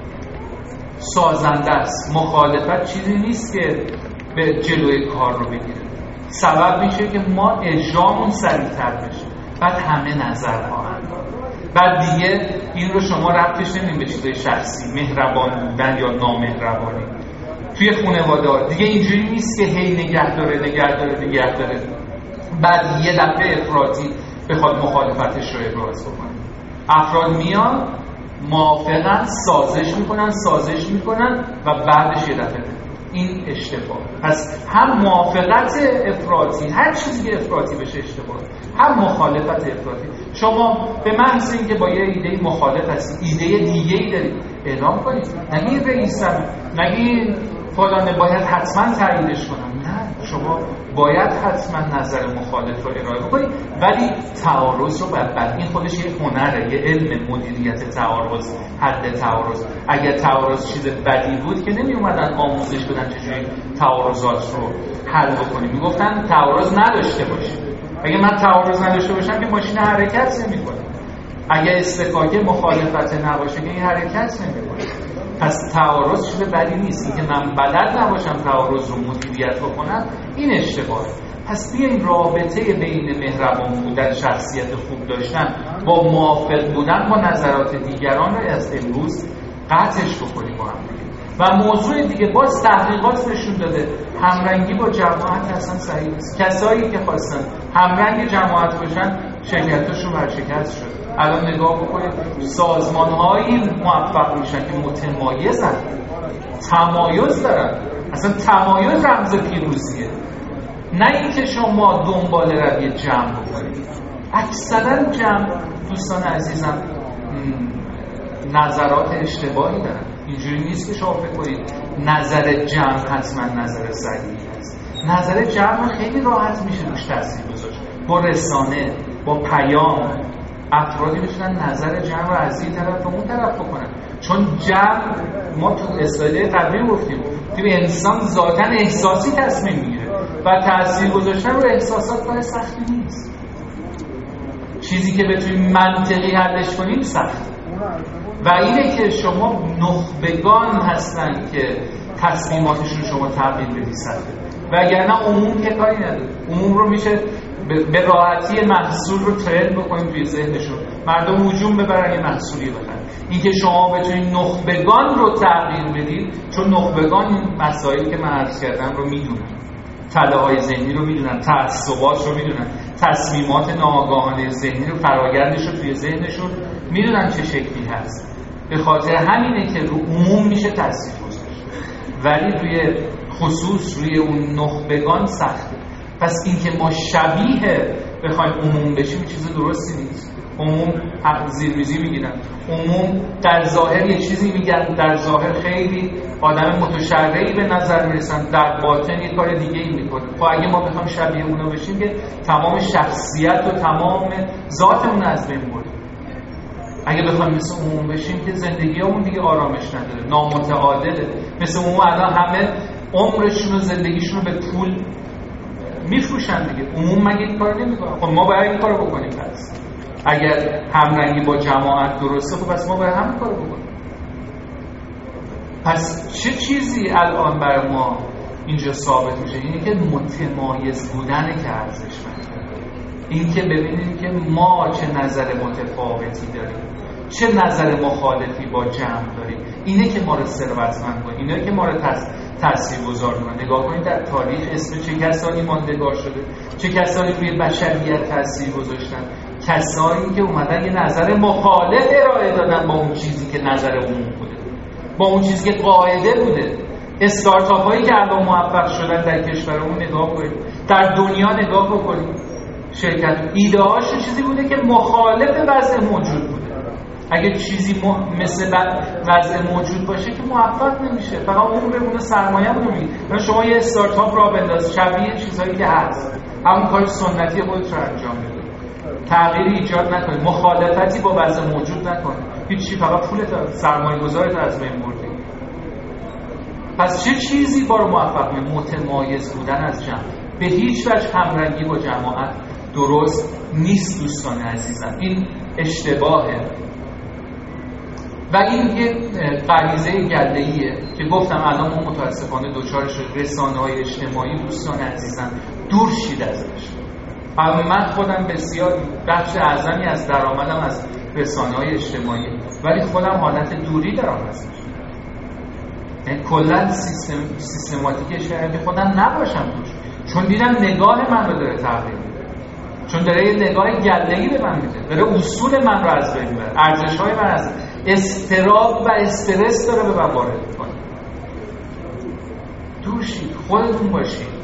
سازنده است، مخالفت چیزی نیست که به جلوی کار رو بگیره، سبب میشه که ما اجرامون سریعتر بشه، بعد همه نظر خواهند داد، بعد دیگه این رو شما ربطش نمیدین به چیزای شخصی، مهربان بودن یا نامهربانی. توی خانواده دیگه اینجوری نیست که هی نگه داره نگه داره نگه داره بعد یه دفعه افراطی بخواد مخالفتش رو ابراز بکنه. افراد میان موافقن، سازش میکنن سازش میکنن و بعدش یه دفعه. این اشتباه. پس هم موافقت افراطی، هر چیزی که افراطی بشه اشتباه، هم مخالفت افراطی. شما به محض اینکه با یه ایده مخالف هستید، ایده دیگه ای دارید، اعلام کنید. نگید رئیسم، نگید فلانه باید حتما تاییدش کنم. نه، شما باید حتما نظر مخالف رو ارائه بکنید، ولی تعارض رو باید بعد. این خودش یه هنره، یه علم مدیریت تعارض، حد تعارض. اگر تعارض چیز بدی بود که نمی اومدن آموزش بدن چجوری تعارضات رو حل بکنیم، میگفتن تعارض نداشته باشید. اگه من تعارض نداشته باشم که ماشین حرکت نمی‌کنه، اگه استفاده مخالفت نباشه که این حرکت نمی‌کنه. پس تعارض چیز بدی نیست. این که من بلد نباشم تعارض رو مدیریت بکنم، این اشتباهه. پس بیاین رابطه بین مهربان بودن، شخصیت خوب داشتن با موافق بودن با نظرات دیگران رو از امروز قطعش بکنیم با هم دیگه. و موضوع دیگه، باز تحقیقات نشون داده همرنگی با جماعت اصلا صحیح نیست. کسایی که خواستن همرنگ جماعت باشن شرکتاشون ورشکست شد. الان نگاه بکنید سازمان‌هایی موفق میشن که متمایزن، تمایز دارن. اصلا تمایز رمز پیروزیه، نه اینکه شما دنبال روی جمع بکنید. اکثرا جمع، دوستان عزیزم، نظرات اشتباهی دارن. اینجوری نیست که شما فکر کنید نظر جمع حتما نظر صحیحی است. نظر جمع خیلی راحت میشه روش تاثیر گذاشت، با رسانه، با پیام. افرادی میتونن نظر جمع رو از این طرف و اون طرف بکنن، چون جمع، ما تو اسلاید قبلی گفتیم، توی انسان ذاتاً احساسی تصمیم میگیره و تاثیر گذاشتن رو احساسات کار سختی نیست. چیزی که بتونیم منطقی حلش کنیم سخت. و اینه که شما نخبگان هستن که تصمیماتشون شما تغییر بدی سخته، وگرنه عموم که کاری نداره. عموم رو میشه به راحتی محصول رو ترند بکنیم توی ذهنشون، مردم هجوم ببرن یه محصولی بخرن. اینکه شما بتونید نخبگان رو تغییر بدید، چون نخبگان این مسائلی که من عرض کردم رو میدونن، تله‌های ذهنی رو میدونن، تعصبات رو میدونن، تصمیمات ناآگاهانه ذهنی رو، فرآیندش رو توی ذهنشون میدونن چه شکلی هست. به خاطر همینه که رو عموم میشه تاثیر گذاشت، ولی روی خصوص روی اون نخبگان سخته. پس اینکه ما شبیه بخوایم عموم بشیم چیز درستی نیست. عموم حق زیرمیزی میگیرن، عموم در ظاهر یه چیزی میگن، در ظاهر خیلی آدم متشرعی به نظر میرسن، در باطن یه کار دیگه ای میکنه. خب اگه ما بخوایم شبیه اونا بشیم که تمام شخصیت و تمام ذاتمون از بین برد. اگه بخوایم مثل عموم بشیم که زندگیمون دیگه آرامش نداره، نامتعادله. مثل عموم الان همه عمرشون و زندگیشون رو به پول میفروشن دیگه. عموم مگه این کارو نمیکنه؟ خب ما باید این کارو بکنیم. پس اگر همرنگی با جماعت درسته، خب پس ما باید همین کارو بکنیم. پس چه چیزی الان برای ما اینجا ثابت میشه؟ اینی که متمایز بودنه که ارزشمنده. این که ببینیم که ما چه نظر متفاوتی داریم، چه نظر مخالفی با جمع داریم، اینه که ما رو ثروتمند کنه، اینه که ما رو تاثیرگذار کنه. نگاه کنید در تاریخ اسم چه کسانی ماندگار شده، چه کسانی روی بشریت تاثیر گذاشتن. کسانی که اومدن یه نظر مخالف ارائه دادن با اون چیزی که نظر عموم بوده، با اون چیزی که قاعده بوده. استارتاپ هایی که الان موفق شدن در کشورمون نگاه کنید، در دنیا نگاه بکنید، شرکت ایده هاش چیزی بوده که مخالف وضع موجود بوده. اگه چیزی م... مثل وضع موجود باشه که موفق نمیشه، فقط اون به اون سرمایه رو میگیره. شما یه استارتاپ را بنداز شبیه چیزایی که هست، همون کار سنتی خودت رو انجام بده، تغییری ایجاد نکنی، مخالفتی با وضع موجود نکنی، هیچی، فقط پولت سرمایه گذارت از بین بردی. پس چه چیزی با رو موفق میشه؟ متمایز بودن از جمع. به هیچ وجه همرنگی با جماعت درست نیست دوستان عزیزم، این اشتباهه. و این یه غریزه گله‌ایه که گفتم الان ما متاسفانه دوچارش رسانه‌های اجتماعی دوستان عزیزم دور شید ازش. من خودم بسیار بخش اعظمی از درآمدم از رسانه‌های اجتماعی، ولی خودم حالت دوری دارم ازش. یعنی کلا سیستم سیستماتیکش که خودم نباشم توش، چون دیدم نگاه من رو داره تغییر میده، چون داره یه نگاه گله‌ای به من میده، داره اصول من رو از بین میبره، ارزش‌های من از استراب و استرس داره به من وارد میکنه. دور شید، خودتون باشید،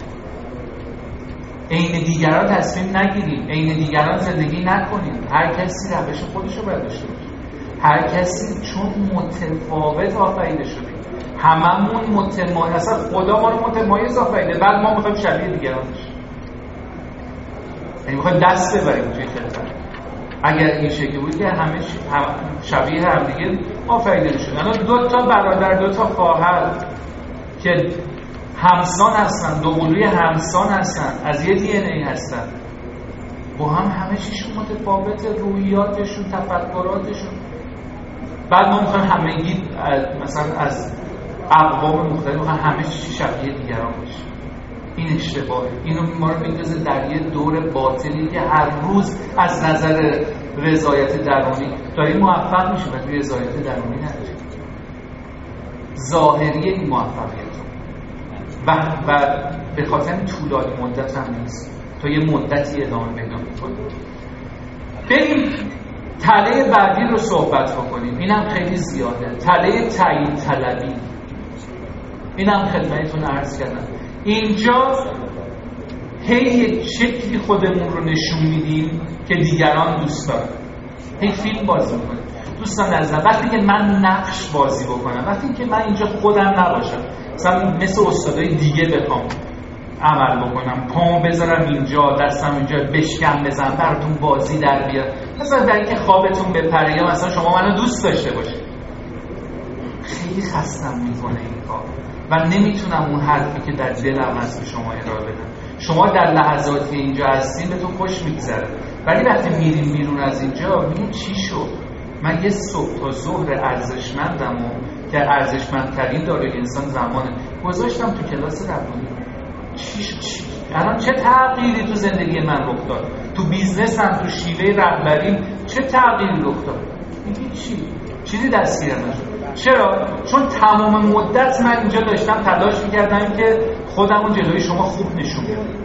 عین دیگران تصمیم نگیرید، عین دیگران زندگی نکنید. هر کسی روش خودش رو باید داشته باشه، هر کسی چون متفاوت آفریده شده، هممون متمایز، اصلا خدا ما رو متمایز آفریده، بعد ما میخوایم شبیه دیگران بشیم، یعنی میخوایم دست ببریم توی خلقت. اگر این شکلی بود که همه شبیه هم دیگه آفریده میشدن. دو تا برادر، دو تا خواهر که همسان هستن، دو قلوی همسان هستن، از یه دی ان ای هستن، با هم همه چیشون متفاوته، روحیاتشون، تفکراتشون. بعد ما میخوایم همگی مثلا از اقوام مختلف میخوایم همه چیزی شبیه دیگران باشه. این اشتباهه. اینو ما رو میندازه در یه دور باطلی که هر روز از نظر رضایت درونی داریم موفق میشیم و توی رضایت درونی نداریم. ظاهری این موفقیت و و به خاطر طولانی مدت هم نیست، تا یه مدتی ادامه پیدا میکنه. بریم تله بعدی رو صحبت بکنیم. اینم خیلی زیاده، تله تعیین طلبی. اینم خدمتتون عرض کردم. اینجا هی یک شکلی خودمون رو نشون میدیم که دیگران دوست دارن. هی فیلم بازی میکنیم. دوستان عزیزم، وقتی که من نقش بازی بکنم، وقتی که من اینجا خودم نباشم، مثلا مثل استادای دیگه بخوام عمل بکنم، پامو بذارم اینجا، دستم اینجا، بشکم بزنم، براتون بازی در بیاد، مثلا در اینکه خوابتون بپره، یا مثلا شما منو دوست داشته باشید، خیلی خستم میکنه این کار و نمیتونم اون حرفی که در دلم هست به شما ارائه بدم. شما در لحظاتی اینجا هستین بهتون خوش میگذره، ولی وقتی میریم بیرون از اینجا میگین چی شد؟ من یه صبح تا ظهر ارزشمندم و که ارزشمندترین داره انسان زمانه گذاشتم تو کلاس روانی. چی چی الان چه تغییری تو زندگی من رخ داد؟ تو بیزنسم، تو شیوه رهبریم چه تغییری رخ داد؟ میگی چی؟ چیزی دستگیر نشد. چرا؟ چون تمام مدت من اینجا داشتم تلاش میکردم که خودم رو جلوی شما خوب نشون بدم.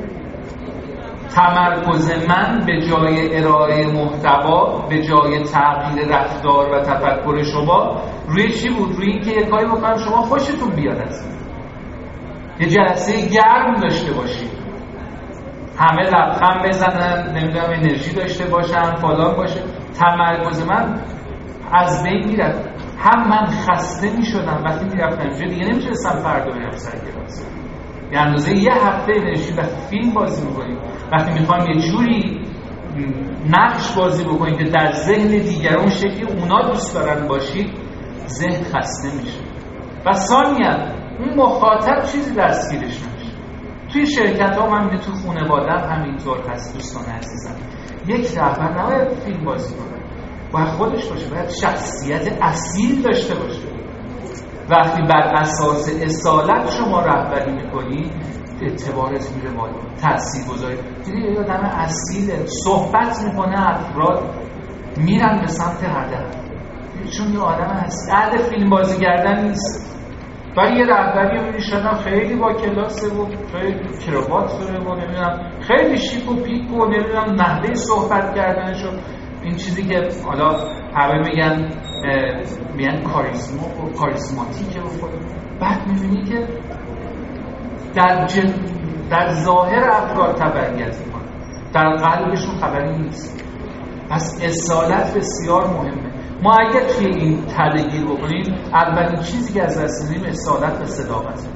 تمرکز من به جای ارائه محتوا، به جای تغییر رفتار و تفکر شما روی چی بود؟ روی اینکه یه کاری بکنم شما خوشتون بیاد، از یه جلسه گرم داشته باشید. همه لبخند بزنن، نمیدونم انرژی داشته باشن، فلان باشه. تمرکز من از بین میرفت. هم من خسته میشدم وقتی میرفتم اونجا، دیگه نمیتونستم فردا برم سر کلاس. به اندازه یه هفته انرژی وقتی فیلم بازی میکنیم، وقتی میخوایم یه جوری نقش بازی بکنیم که در ذهن دیگران شکلی اونا دوست دارن باشید، ذهن خسته میشه. و ثانیاً اون مخاطب چیزی دستگیرش نمیشه. توی شرکت ها من تو خانواده‌ام همینطور هست. دوستان عزیزم، یک رهبر نباید فیلم بازی کنه، باید خودش باشه، باید شخصیت اصیل داشته باشه. وقتی بر اساس اصالت شما رهبری میکنی، اعتبارت میره بالا، تاثیرگذاری. دیدی یه آدم اصیله، صحبت میکنه، افراد میرن به سمت هدف، چون یه آدم اصیل. اهل فیلم بازی کردن نیست. ولی یه رهبری رو می‌بینی شدن خیلی با کلاسه و خیلی کراوات داره و نمیدونم خیلی شیک و پیک و نمیدونم نحوه صحبت کردنش و این چیزی که حالا همه میگن میگن کاریزما و کاریزماتیکه و خود. بعد می‌بینی که در جل... در ظاهر افراد تبعیت می‌کنه، در قلبشون خبری نیست. پس اصالت بسیار مهمه. ما اگر توی این تله‌گیر بکنیم، اولین چیزی که از دست میدیم اصالت و صداقت.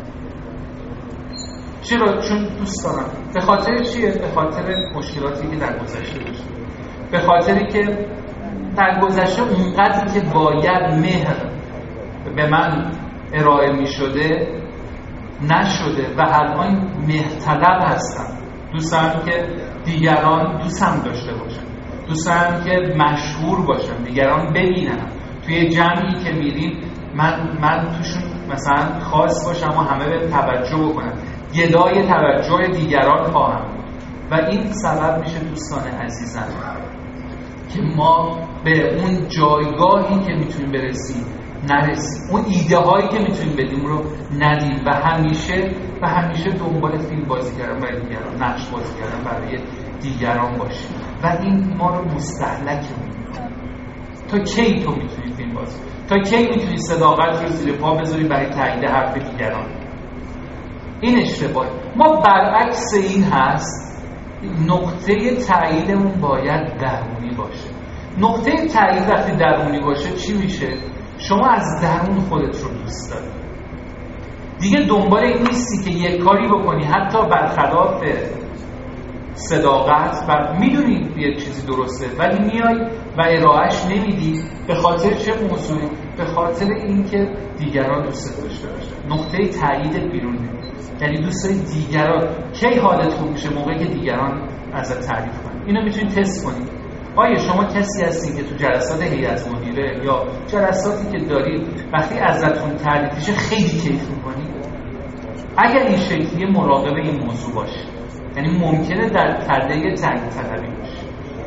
چرا؟ چون دوست دارم. به خاطر چیه؟ به خاطر مشکلاتی که در گذشته داشتم، به خاطری که در گذشته اونقدری که باید مهر به من ارائه می شده نشده و الان مهرطلب هستم. دوست دارم که دیگران دوستم داشته باشن، دوست دارم که مشهور باشم، دیگران ببینم. توی جمعی که میریم من من توشون مثلا خاص باشم و همه به توجه بکنن، گدای توجه دیگران خواهم. و این سبب میشه دوستان عزیزم که ما به اون جایگاهی که میتونیم برسیم نرسیم، اون ایده هایی که میتونیم بدیم رو ندیم و همیشه و همیشه دنبال فیلم بازی کردن برای دیگران، نقش بازی کردن برای دیگران باشیم و این ما رو مستهلک میکنه. تا کی تو میتونی فیلم بازی؟ تا کی میتونی صداقت رو زیر پا بذاری برای تایید حرف دیگران؟ این اشتباهه. ما برعکس این هست، نقطه تاییدمون باید درونی باشه. نقطه تایید وقتی درونی باشه چی میشه؟ شما از درون خودت رو دوست داری، دیگه دنبال این نیستی که یک کاری بکنی حتی برخلاف صداقت و میدونی یه چیزی درسته ولی میای و ارائهش نمیدی. به خاطر چه موضوعی؟ به خاطر اینکه دیگران دوست داشته باشن. نقطه تایید بیرون نمیاد. یعنی دوست داری دیگران. کی حالت خوب میشه؟ موقعی که دیگران ازت تعریف کنن. اینو میتونید تست کنید. آیا شما کسی هستین که تو جلسات هیئت مدیره یا جلساتی که دارید وقتی ازتون تعریف میشه خیلی کیف میکنید؟ اگر این شکلی مراقب این موضوع باشید، یعنی ممکنه در تله تایید طلبی باشه.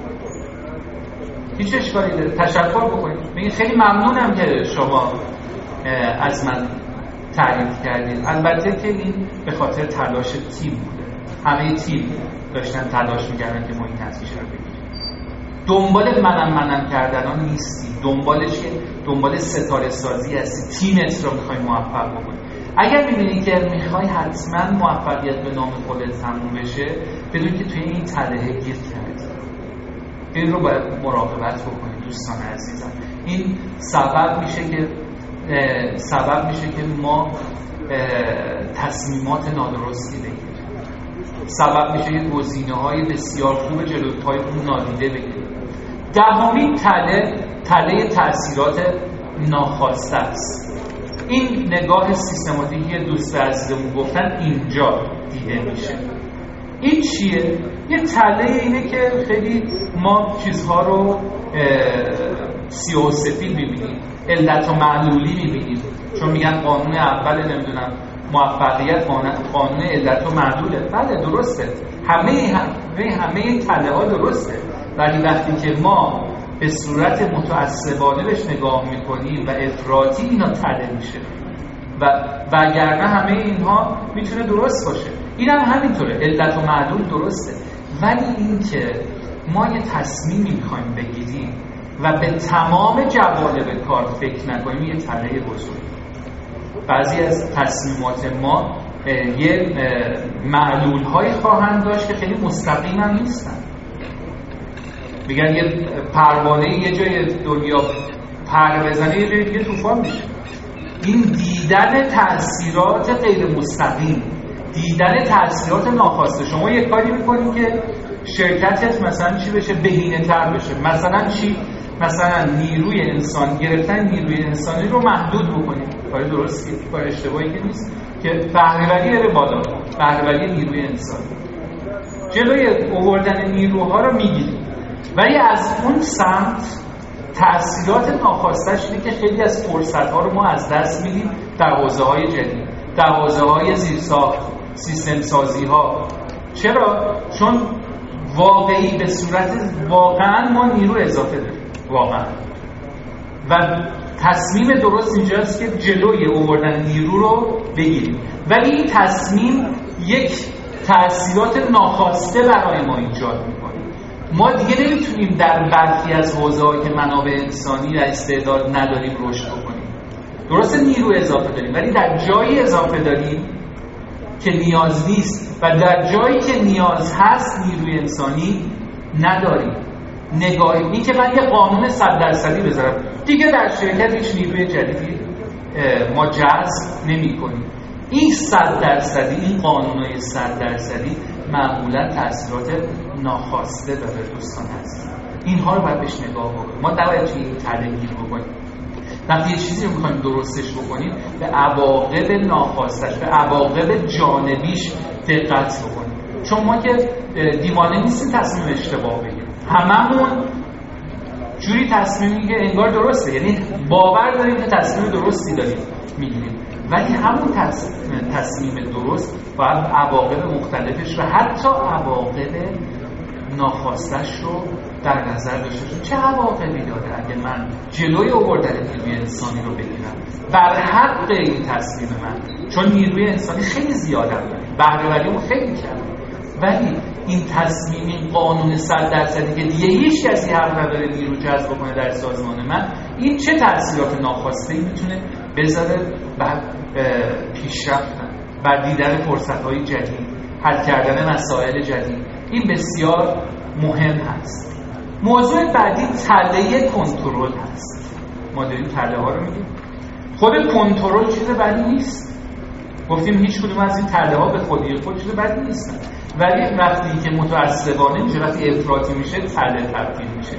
هیچ اشکالی داره، تشکر بکنید، بگید خیلی ممنونم که شما از من تعریف کردید. البته که این به خاطر تلاش تیم بوده، همه تیم داشتن تلاش میکردن که ما این نتیجه رو بگیریم. دنبال منم منم کردنان نیستی، دنبالش که دنبال ستاره سازی هستی، تیمت رو میخوای موفق بکنی. اگر میبینی که میخوای حتما موفقیت به نام خودت تموم بشه، بدون که توی این تله گیر کردی. این رو باید مراقبت بکنید دوستان عزیزم. این سبب میشه که سبب میشه که ما تصمیمات نادرستی بگیریم، سبب میشه که گزینه‌های بسیار خوب جلوی پای اون نادیده بگیریم. دهمین تله تله تأثیرات ناخواسته است. این نگاه سیستماتیکی دوست عزیزمون گفتن اینجا دیده میشه. این چیه؟ یه تله اینه که خیلی ما چیزها رو سیاه و سفید میبینیم، علت و معلولی میبینیم، چون میگن قانون اول نمیدونم موفقیت قانون علت و معلوله. بله درسته، همه همه همه این تله ها درسته، ولی وقتی که ما به صورت متعصبانه بهش نگاه میکنیم و افراطی اینا تله میشه و وگرنه همه اینها میتونه درست باشه. این هم همینطوره، علت و معلول درسته، ولی این که ما یه تصمیمی میخوایم بگیریم و به تمام جوانب کار فکر نکنیم یه تله بزرگ. بعضی از تصمیمات ما یه معلول هایی خواهند داشت که خیلی مستقیم هم نیستن. میگن یه پروانه یه جای دنیا پر بزنه یه جای دیگه طوفان میشه. این دیدن تأثیرات غیر مستقیم، دیدن تأثیرات ناخواسته. شما یه کاری میکنید که شرکتت مثلا چی بشه؟ بهینه تر بشه. مثلا چی؟ مثلا نیروی انسان، گرفتن نیروی انسانی رو محدود بکنید. کار درستی، کار اشتباهی که نیست که بهره‌وری بره بالا، بهره‌وری نیروی انسانی. جلوی آوردن نیروها رو میگیرید. ولی از اون سمت تأثیرات ناخواسته‌اش اینه که خیلی از فرصت‌ها رو ما از دست میدیم در حوزه‌های جدید، در حوزه‌های زیرساخت، سیستم سازی‌ها. چرا؟ چون واقعی به صورت واقعاً ما نیرو اضافه داریم، واقعاً. و تصمیم درست اینجاست که جلوی آوردن نیرو رو بگیریم. ولی این تصمیم یک تأثیرات ناخواسته برای ما ایجاد می‌کنه. ما دیگه نمیتونیم در برخی از حوزه‌هایی که منابع انسانی و استعداد نداریم رشد بکنیم. درسته نیرو اضافه داریم، ولی در جایی اضافه داریم که نیاز نیست و در جایی که نیاز هست نیروی انسانی نداریم. نگاه این که من یه قانون صد درصدی بذارم دیگه در شرکت هیچ نیروی جدیدی ما جذب نمی‌کنیم. این صد درصدی، این قانون‌های صد درصدی معمولا تأثیرات ناخواسته داره دوستان هست. اینها رو باید بهش نگاه بکنیم. ما نباید توی این تله گیر بکنیم. وقتی یه چیزی رو می‌خوایم درستش بکنیم به عواقب ناخواستش، به عواقب جانبیش دقت بکنیم. چون ما که دیوانه نیستیم تصمیم اشتباه بگیریم. هممون جوری تصمیم میگه انگار درسته، یعنی باور داریم که تصمیم درستی داریم میگیریم، ولی همون تصمیم, تصمیم درست باید عواقب مختلفش و حتی عواقب ناخواستش رو در نظر داشته باشیم. چه عواقبی داره اگه من جلوی آوردن نیروی انسانی رو بگیرم بر حق این تصمیم من؟ چون نیروی انسانی خیلی زیاده داریم، بهره‌وریمون خیلی کمه، ولی این تصمیم، این قانون صد درصدی که دیگه هیچ کسی حق نداره نیرو جذب کنه در سازمان من، این چه تأثیرات ناخواسته ای میتونه بذاره بر پیشرفت، بر دیدن فرصت‌های جدید، حل کردن مسائل جدید؟ این بسیار مهم هست. موضوع بعدی تله کنترل هست. ما داریم تله ها رو میگیم. خود کنترل چیز بدی نیست. گفتیم هیچ کدوم از این تله ها به خودی خود چیز بدی نیستن، ولی وقتی که متعصبانه میشه، وقتی افراطی میشه، تله تبدیل میشه.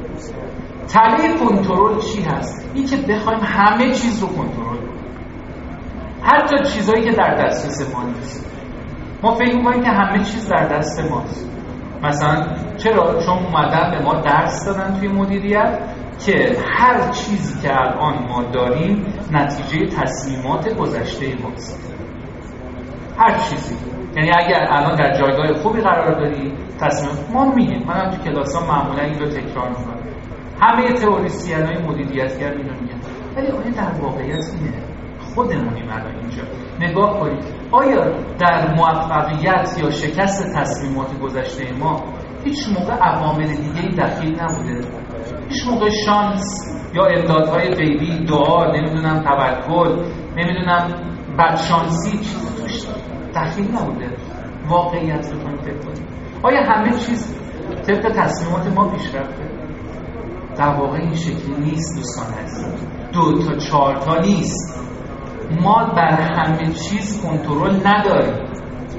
تله کنترل چی هست؟ این که بخوایم همه چیز رو کنترل کنیم، حتی چیزایی که در دسترس ما نیست. ما فکر می‌کنیم که همه چیز در دست ماست. مثلا چرا؟ چون اومدن به ما درس دادن توی مدیریت که هر چیزی که الان ما داریم نتیجه تصمیمات گذشته ماست. هر چیزی. یعنی اگر الان در جایگاه خوبی قرار داری، تصمیمات ما میگیم. منم تو کلاس‌ها معمولا این رو تکرار می‌کنم. همه تئوریسین‌های مدیریتگر اینو میگن. ولی آیا در واقعیت اینه؟ خودمونیم الان اینجا. نگاه کنید. آیا در موفقیت یا شکست تصمیمات گذشته ما هیچ موقع عوامل دیگه‌ای دخیل نبوده؟ هیچ موقع شانس یا امدادهای غیبی، دعا، نمیدونم توکل، نمیدونم بدشانسی چیزی توش دخیل نبوده؟ واقعیت رو کنید فکر کنید. آیا همه چیز طبق تصمیمات ما پیش رفته؟ در واقع این شکلی نیست دوستان عزیز. دو تا چهار تا نیست. ما بر همه چیز کنترل نداریم.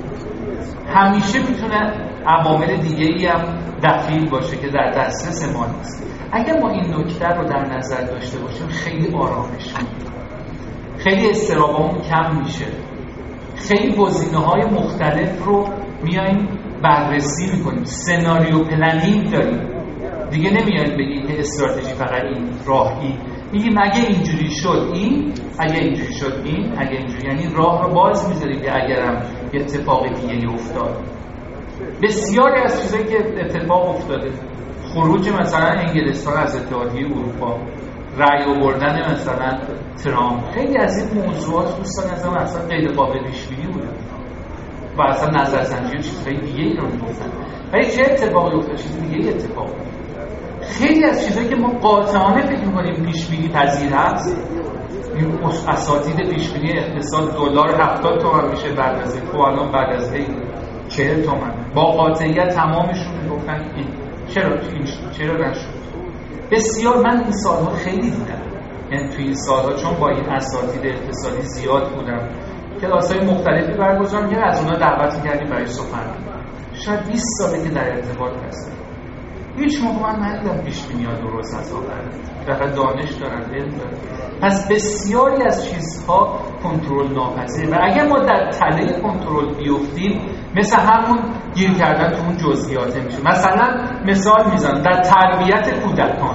همیشه میتونه عوامل دیگه‌ای هم دخیل باشه که در دسترس ما نیست. اگر ما این نکته رو در نظر داشته باشیم خیلی آرامش می‌گیریم، خیلی اضطرابمون کم میشه، خیلی گزینه‌های مختلف رو میایم بررسی میکنیم، سناریو پلنینگ داریم. دیگه نمیایم بگیم که استراتژی فقط این راهی، میگیم اگه اینجوری شد این، اگه اینجوری شد این، اگه اینجوری، یعنی راه رو باز میذاریم که اگرم اتفاق دیگه افتاد. بسیاری از چیزایی که اتفاق افتاده، خروج مثلا انگلستان از اتحادیه اروپا، رأی آوردن مثلا ترامپ، خیلی از این موضوعات دوستان از من اصلا غیر قابل پیش بینی بوده و اصلا نظرسنجی و چیزهای دیگه ای رو میگفتن، ولی چه اتفاقی افتاد؟ چیز دیگه ای اتفاق افتاد. خیلی از چیزایی که ما قاطعانه فکر می‌کنیم پیش بینی پذیر هست این اساتید پیشبینی اقتصاد دلار هفتاد تومن میشه بعد از این، الان بعد از این چهل تومن. با قاطعیت تمامشون میگفتن این چرا این چرا نشد. بسیار من این سالها خیلی دیدم، یعنی توی این سالها چون با این اساتید اقتصادی زیاد بودم، کلاس‌های مختلفی برگزار می‌کردم، از اونها دعوت می‌کردیم برای سخن. شاید بیست ساله که در ارتباط هستم، هیچ موقع من ندیدم پیش‌بینی‌ها درست از آورد. فقط دانش دارن، علم دارن. پس بسیاری از چیزها کنترل ناپذیره و اگر ما در تله کنترل بیفتیم مثل همون گیر کردن تو اون جزئیات میشه. مثلا مثال میزنم در تربیت کودکان،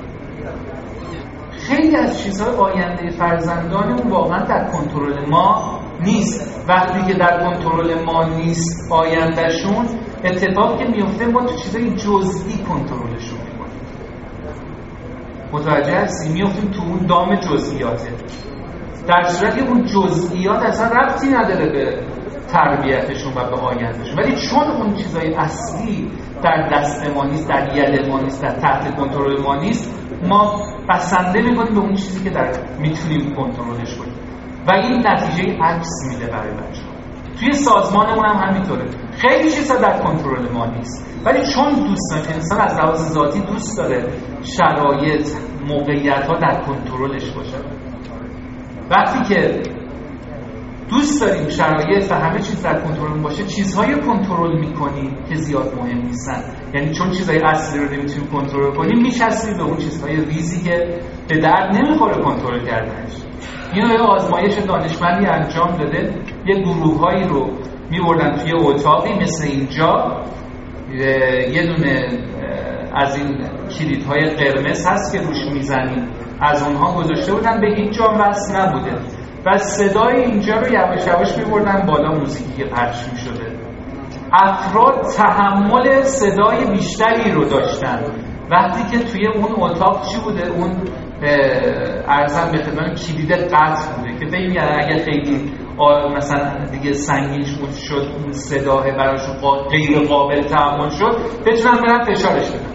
خیلی از چیزهای آینده فرزندانمون واقعا در کنترل ما نیست. وقتی که در کنترل ما نیست آیندهشون، اتفاقی که میفته ما تو چیزهای جزئی کنترلشون میکنیم. متوجه هستی؟ میفتیم تو اون دام جزئیاته، در صورتی اون جزئیات اصلا ربطی نداره به تربیتشون و به آیندهشون. ولی چون اون چیزهای اصلی در دست ما نیست، در ید ما نیست، در تحت کنترل ما نیست، ما بسنده میکنیم به اون چیزی که در میتونیم کنترلش کنیم و این نتیجه عکس میده برای بچه‌ها. توی سازمانمون هم همینطوره، خیلی چیزا در کنترل ما نیست، ولی چون دوست داره، انسان از لحاظ ذاتی دوست داره شرایط، موقعیت‌ها در کنترلش باشه. وقتی که دوست داریم شرایط و همه چیز در کنترل باشه، چیزهای کنترل میکنیم که زیاد مهم نیستن. یعنی چون چیزهای اصلی رو نمیتونیم کنترل کنیم، میچسبیم به اون چیزهای ریزی که به درد نمیخوره کنترل کردنش. اینو یه آزمایش دانشمندی انجام داده، یه گروه‌هایی رو می‌بردن توی اتاقی مثل اینجا، یه دونه از این کلیدهای قرمز هست که روش میزنیم، از اونها گذاشته بودن، به هیچ جا وصل نبوده و صدای اینجا رو یواش یواش می‌بردن بالا، موزیکی که پخش می‌شده. افراد تحمل صدای بیشتری رو داشتن وقتی که توی اون اتاق چی بوده، اون ارزم به خدمت کلید قطع بوده که ببین اگه خیلی مثلا دیگه سنگین شد اون صداه براشون غیر قابل تحمل شد، بتونن برن فشارش بدن.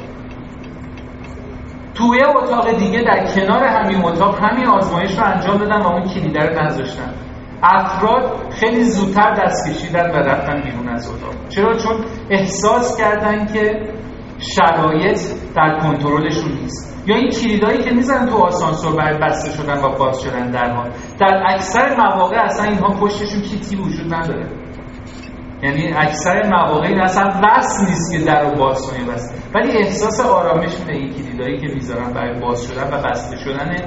توی اتاق دیگه در کنار همین اتاق همین آزمایش رو انجام دادن و اون کلیده رو نذاشتن. افراد خیلی زودتر دست کشیدن و رفتن بیرون از اتاق. چرا؟ چون احساس کردن که شرایط در کنترلشون نیست. یا این کلیدایی که میزنن تو آسانسور برای بسته شدن و باز شدن درها، در اکثر مواقع اصلا اینها پشتشون کیتی وجود نداره. یعنی اکثر مواقع این اصلا وصل نیست که در رو باز کنی بس، ولی احساس آرامش میده این کلیدایی که میذارن برای باز شدن و بسته شدن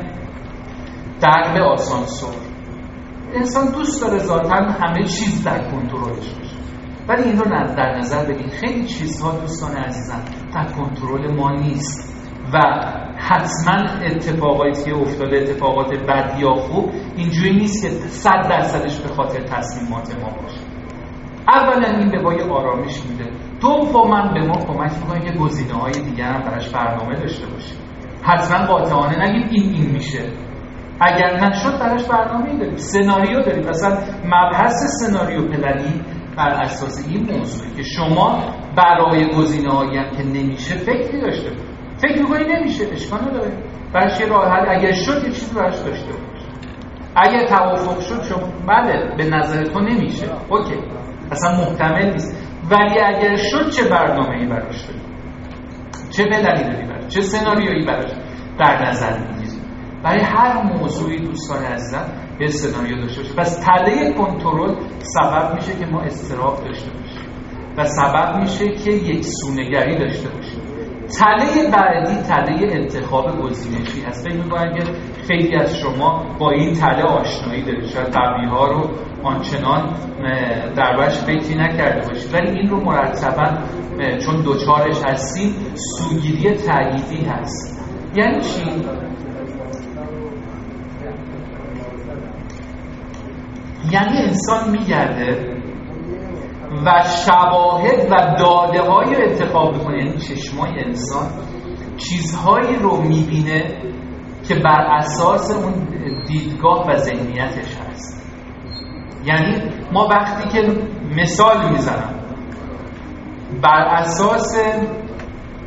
درب آسانسور. انسان دوست داره ذاتاً همه چیز در کنترلش باشه، ولی این رو در نظر بگیرید خیلی چیزها دوستان عزیزم در کنترل ما نیست و حتما اتفاقاتی که افتاده، اتفاقات بد یا خوب، اینجوری نیست که صد درصدش به خاطر تصمیمات ما باشه. اولا این به ما یه آرامش میده، دوما به ما کمک میکنه که گزینه‌های دیگر هم براش برنامه داشته باشیم. حتما قاطعانه نگید این این میشه، اگر نشد براش برنامه‌ای داریم، سناریو داریم. مثلا مبحث سناریو پلنی بر اساس این موضوعی که شما برای گزینه‌هایی هم که نمیشه فکری داشته باشید. فکر می‌کنی نمیشه، اشکال نداره، براش یه راه حل اگر شد یه چیزی براش داشته باش. اگر توافق شد شما بله به نظر تو نمیشه، اوکی، اصلا محتمل نیست، ولی اگر شد چه برنامه‌ای براش داری، چه پلنی داری براش، چه سناریویی براش در نظر می‌گیری. برای هر موضوعی دوستان عزیزم یه سناریو داشته باشه. پس تله کنترل سبب میشه که ما اضطراب داشته باشیم و سبب میشه که یک سونگری داشته باشیم. تله بعدی تله انتخاب گزینشی هست. فکر می‌کنم که خیلی از شما با این تله آشنایی دارید، شاید قبلی‌ها رو آنچنان دربارش فکری نکرده باشید، ولی این رو مرتباً چون دوچارش هستیم سوگیری تأییدی هست. یعنی چی؟ یعنی انسان میگرده و شواهد و داده هایی رو انتخاب میکنه، یعنی چشمای انسان چیزهایی رو میبینه که بر اساس اون دیدگاه و ذهنیتش هست. یعنی ما وقتی که مثال میزنم بر اساس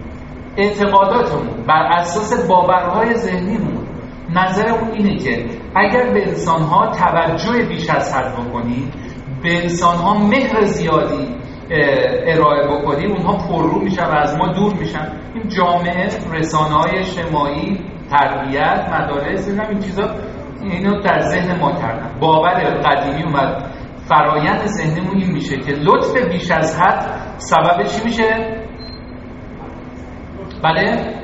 اعتقاداتمون، بر اساس باورهای ذهنیمون، نظرمون اینه که اگر به انسان‌ها توجه بیش از حد بکنید، به انسان‌ها مهر زیادی ارائه بکنیم، اونها پررو میشن و از ما دور میشن. این جامعه، رسانه‌های اجتماعی، تربیت، مدارس، اینا این چیزا اینو در ذهن ما کردن. باور قدیمی اومد فرایند ذهنمون این میشه که لطف بیش از حد سبب چی میشه؟ بله؟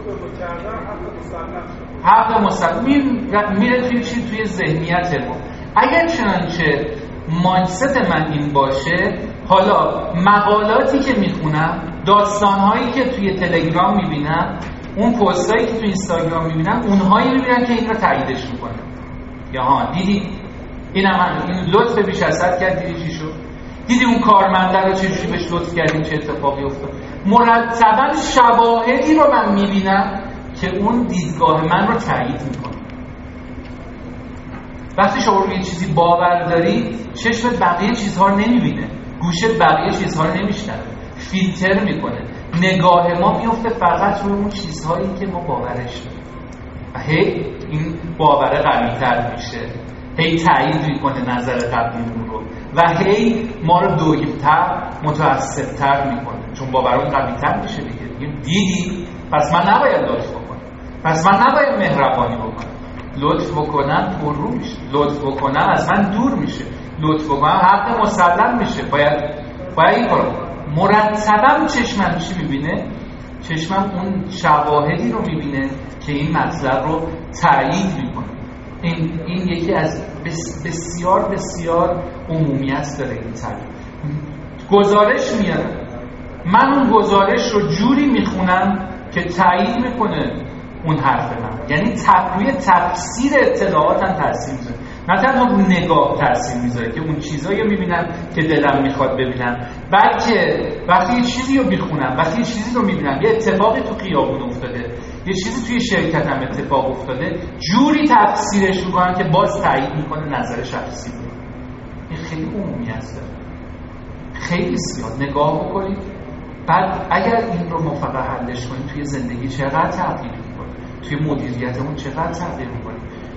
حق مسلم میره توی چی؟ توی ذهنیت ما. اگر چنانچه مایندست من این باشه، حالا مقالاتی که میخونم، داستانهایی که توی تلگرام میبینم، اون پستایی که توی اینستاگرام میبینم، اونهایی میبینم که این رو تاییدش میکنه. یا ها دیدی اینم هم این لطف بیش از حد کرد، دیدی چی شد؟ دیدی اون کارمنده رو چجوری بهش لطف کردیم، چه اتفاقی افتاد؟ مرتبا شواهدی رو من میبینم که اون دیدگاه من رو تایید میکنه. وقتی شما روی چیزی باور داری، چشمت بقیه چیزها رو نمیبینه، گوشت بقیه چیزها رو نمیشنوه، فیلتر میکنه. نگاه ما میفته فقط روی اون چیزهایی که ما باورش داریم و هی این باور قوی‌تر میشه، هی تایید میکنه نظر قبلیمون رو و هی ما رو دویم‌تر، متعصب‌تر میکنه، چون باورمون قوی‌تر میشه دیگه. دیدی؟ پس من نباید لطف بکنم، پس من نباید مهربانی بکنم. لطف بکنم پررو میشه، لطف بکنم از من دور میشه، لطف بکنم حق مسلم میشه، باید باید این کارو بکنم. مرتبا چشمم چی میبینه؟ چشمم اون شواهدی رو میبینه که این مطلب رو تایید میکنه. این این یکی از بس بسیار بسیار عمومیت داره این تعریف. گزارش میاره، من اون گزارش رو جوری میخونم که تایید میکنه اون حرف من، یعنی روی تفسیر اطلاعاتم تاثیر میذاره، نه تنها رو نگاه تاثیر میذاره که اون چیزایی رو میبینم که دلم میخواد ببینم، بلکه وقتی یه چیزی رو میخونم، وقتی یه چیزی رو میبینم، یه اتفاقی تو خیابون افتاده، یه چیزی توی شرکتم اتفاق افتاده، جوری تفسیرش میکنم که باز تایید میکنه نظر شخصی بود. این خیلی عمومی است، خیلی زیاد نگاه بکنید. بعد اگر این رو ما فقط حلش کنیم، توی زندگی چقدر تغییر میکنه، توی مدیریتمون چقدر تغییر میکنه.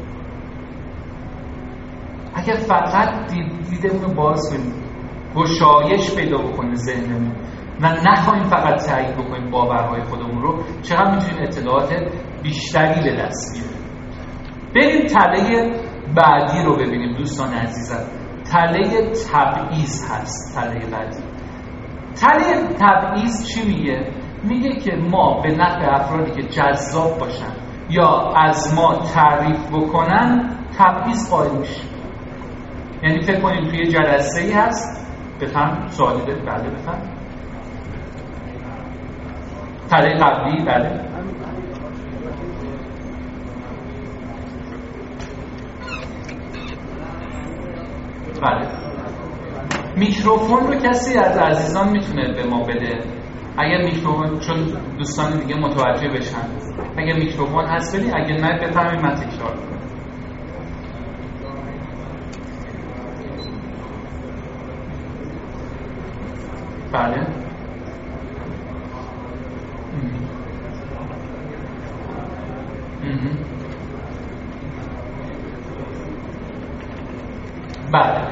اگر فقط دید دیدمون رو باز کنیم، گشایش پیدا بکنیم ذهنمون و نخواهیم فقط تایید بکنیم باورهای خودمون رو، چقدر میتونیم اطلاعات بیشتری به دست بیاریم. بریم تله بعدی رو ببینیم دوستان عزیزم. تله تبعیض هست. تله بعدی، تله تبعیض چی میگه؟ میگه که ما به نفع افرادی که جذاب باشن یا از ما تعریف بکنن تبعیض قائل میشیم. یعنی فکر کنیم توی جلسه‌ای هست، بفهم سوالی دارید؟ بله بفهم. تله قبلی بله. بله. میکروفون رو کسی از عزیزان میتونه به ما بده؟ اگر میکروفون، چون دوستان دیگه متوجه بشن، اگر میکروفون هست بدید، اگر نه بفهمید من تکرار کنم. بله. بله.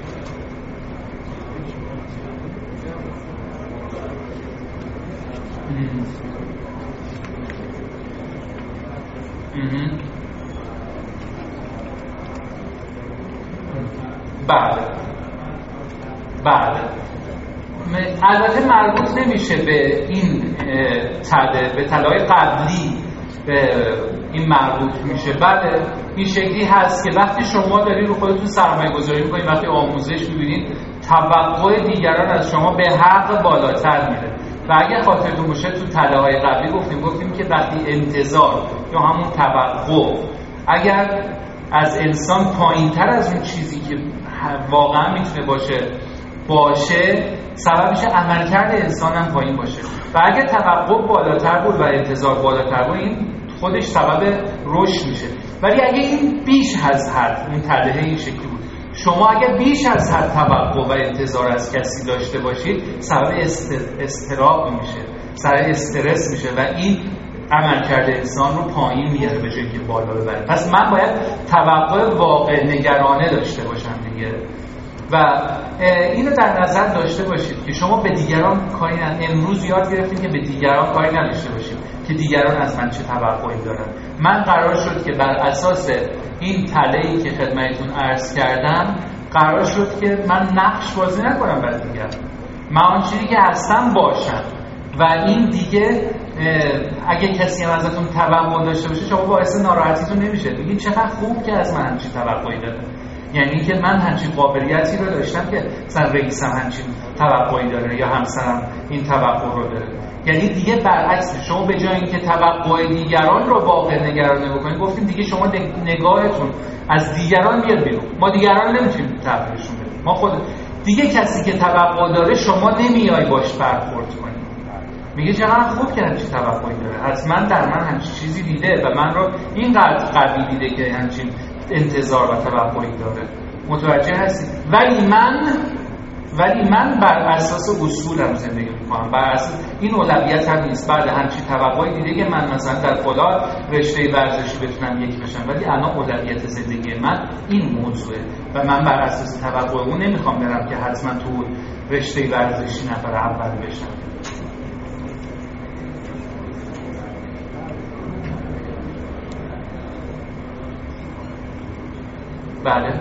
بله بله البته مربوط نمیشه به این تله، به تله‌های قبلی این مربوط میشه. بله این شکلی هست که وقتی شما دارید رو خودتون سرمایه گذاری میکنید، وقتی آموزش میبینید، توقع دیگران از شما به حق بالاتر میره. و اگر خاطرتون باشه تو تله‌های قبلی گفتیم گفتیم که وقتی انتظار یا همون توقع اگر از انسان پایین‌تر از اون چیزی که واقعا میتونه باشه باشه، سبب میشه عملکرد انسان هم پایین باشه. و اگر توقع بالاتر بود و انتظار بالاتر بود، این خودش سبب رشد میشه. ولی اگه این بیش از حد، اون تله این شکلی بود، شما اگر بیش از حد توقع و انتظار از کسی داشته باشید، سبب استراب میشه، سبب استرس میشه و این عملکرد انسان رو پایین میاره به جایی که بالا ببره. پس من باید توقع واقع نگرانه داشته باشم دیگه و اینو در نظر داشته باشید که شما به دیگران کاری نداشته. امروز یاد گرفتید که به دیگران کاری نداشته باشید که دیگران از من چه توقعی دارن. من قرار شد که بر اساس این تله‌ای که خدمتتون عرض کردم قرار شد که من نقش بازی نکنم برای دیگران، من آن چیزی که هستم باشم و این دیگه اگه کسی هم ازتون توقع داشته باشه شما باعث ناراحتیتون نمیشه، میگید چقدر خوب که از من همچین توقعی داره، یعنی که من همچین قابلیتی رو داشتم که مثلا رئیسم همچین توقعی داره یا همسرم این توقع رو داره. یعنی دیگه برعکس، شما به جای اینکه توقع دیگران رو واقع نگرانه بکنید گفتیم دیگه شما نگاهتون از دیگران بیاد بیرون. ما دیگران نمیتونیم تغییرشون بدیم، ما خود دیگه کسی که توقع داره شما نمیای باش برخورد کنید. میگه چقدر خوب که همچین توقعی داره، حتما در من همچین چیزی دیده و من رو اینقدر قوی دیده که همچین انتظار و توقعی داره. متوجه هستید؟ ولی من ولی من بر اساس اصولم زندگی میکنم، بر اساس این اولویت هم نیست. بعد همچین توقعی دیده که من مثلا در فلان رشته ورزشی بتونم یک بشم، ولی الان اولویت زندگی من این موضوعه و من بر اساس توقع اون نمیخوام برم که حتما تو رشته ورزشی نفر اول بشم. بله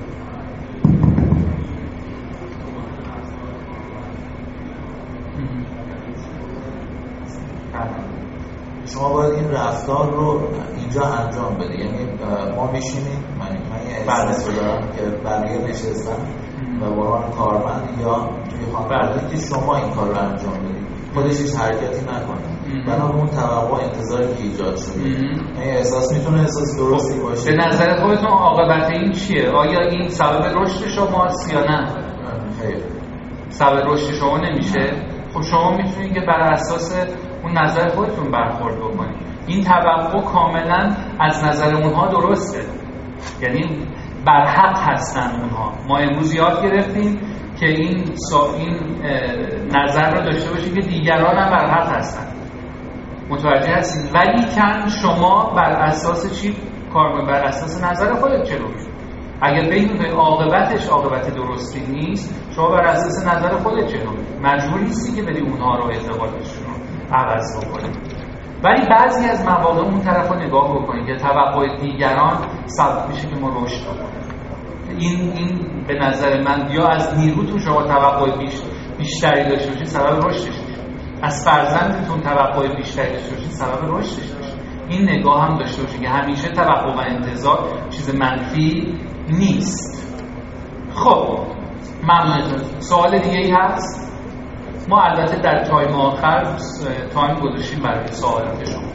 شما باید این رفتار رو اینجا انجام بده. یعنی ما میشینیم، من من یه احساس رو دارم که بقیه نشستن و با من کارمند یا توی خانواده که شما این کار رو انجام بدید، خودش هیچ حرکتی نکنه بنا اون توقع انتظاری که ایجاد شده. این احساس میتونه احساس درستی باشه. به نظر خودتون عاقبت این چیه؟ آیا این سبب رشد شماست یا نه؟ خیر، سبب رشد شما نمیشه. خب شما میتونید که بر اساس اون نظر خودتون برخورد بکنید. این توقع کاملا از نظر اونها درسته، یعنی برحق هستن اونها. ما امروز یاد گرفتیم که این سا این نظر رو داشته باشید که دیگران هم برحق هستن. متوجه هستید؟ ولی کن شما بر اساس چی کار کنید؟ بر اساس نظر خودت چه روید؟ اگر ببینید عاقبتش عاقبت درستی نیست، شما بر اساس نظر خودت چه روید؟ مجبور نیستی که بدی اونها رو اعتقادشون رو عوض بکنید. ولی بعضی از مواقع اون طرف رو نگاه بکنید که توقع دیگران سبب میشه که ما رشد کنیم. این این به نظر من یا از نیروتون شما توقع بیش بیشتری داشته باشید سبب رشدش میشه، از فرزندتون توقع بیشتری داشته باشید سبب رشدش میشه. این نگاه هم داشته باشید که همیشه توقع و انتظار چیز منفی نیست. خب ممنونتون. سوال دیگه ای هست؟ ما البته در تایم آخر تایم گذاشتیم برای سوالات شما.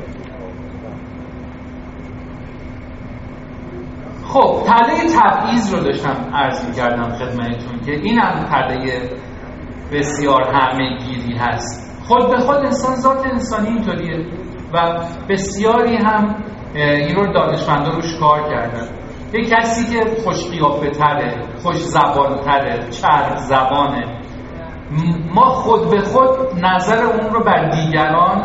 خب تله تبعیض رو داشتم عرض می‌کردم خدمتتون که این هم تله بسیار همه‌گیری هست. خود به خود انسان ذات انسانی اینطوریه و بسیاری هم این رو دانشمندان روش کار کردن. یک کسی که خوش قیافه تره، خوش زبان تره، چرب زبانه، ما خود به خود نظر اون رو بر دیگران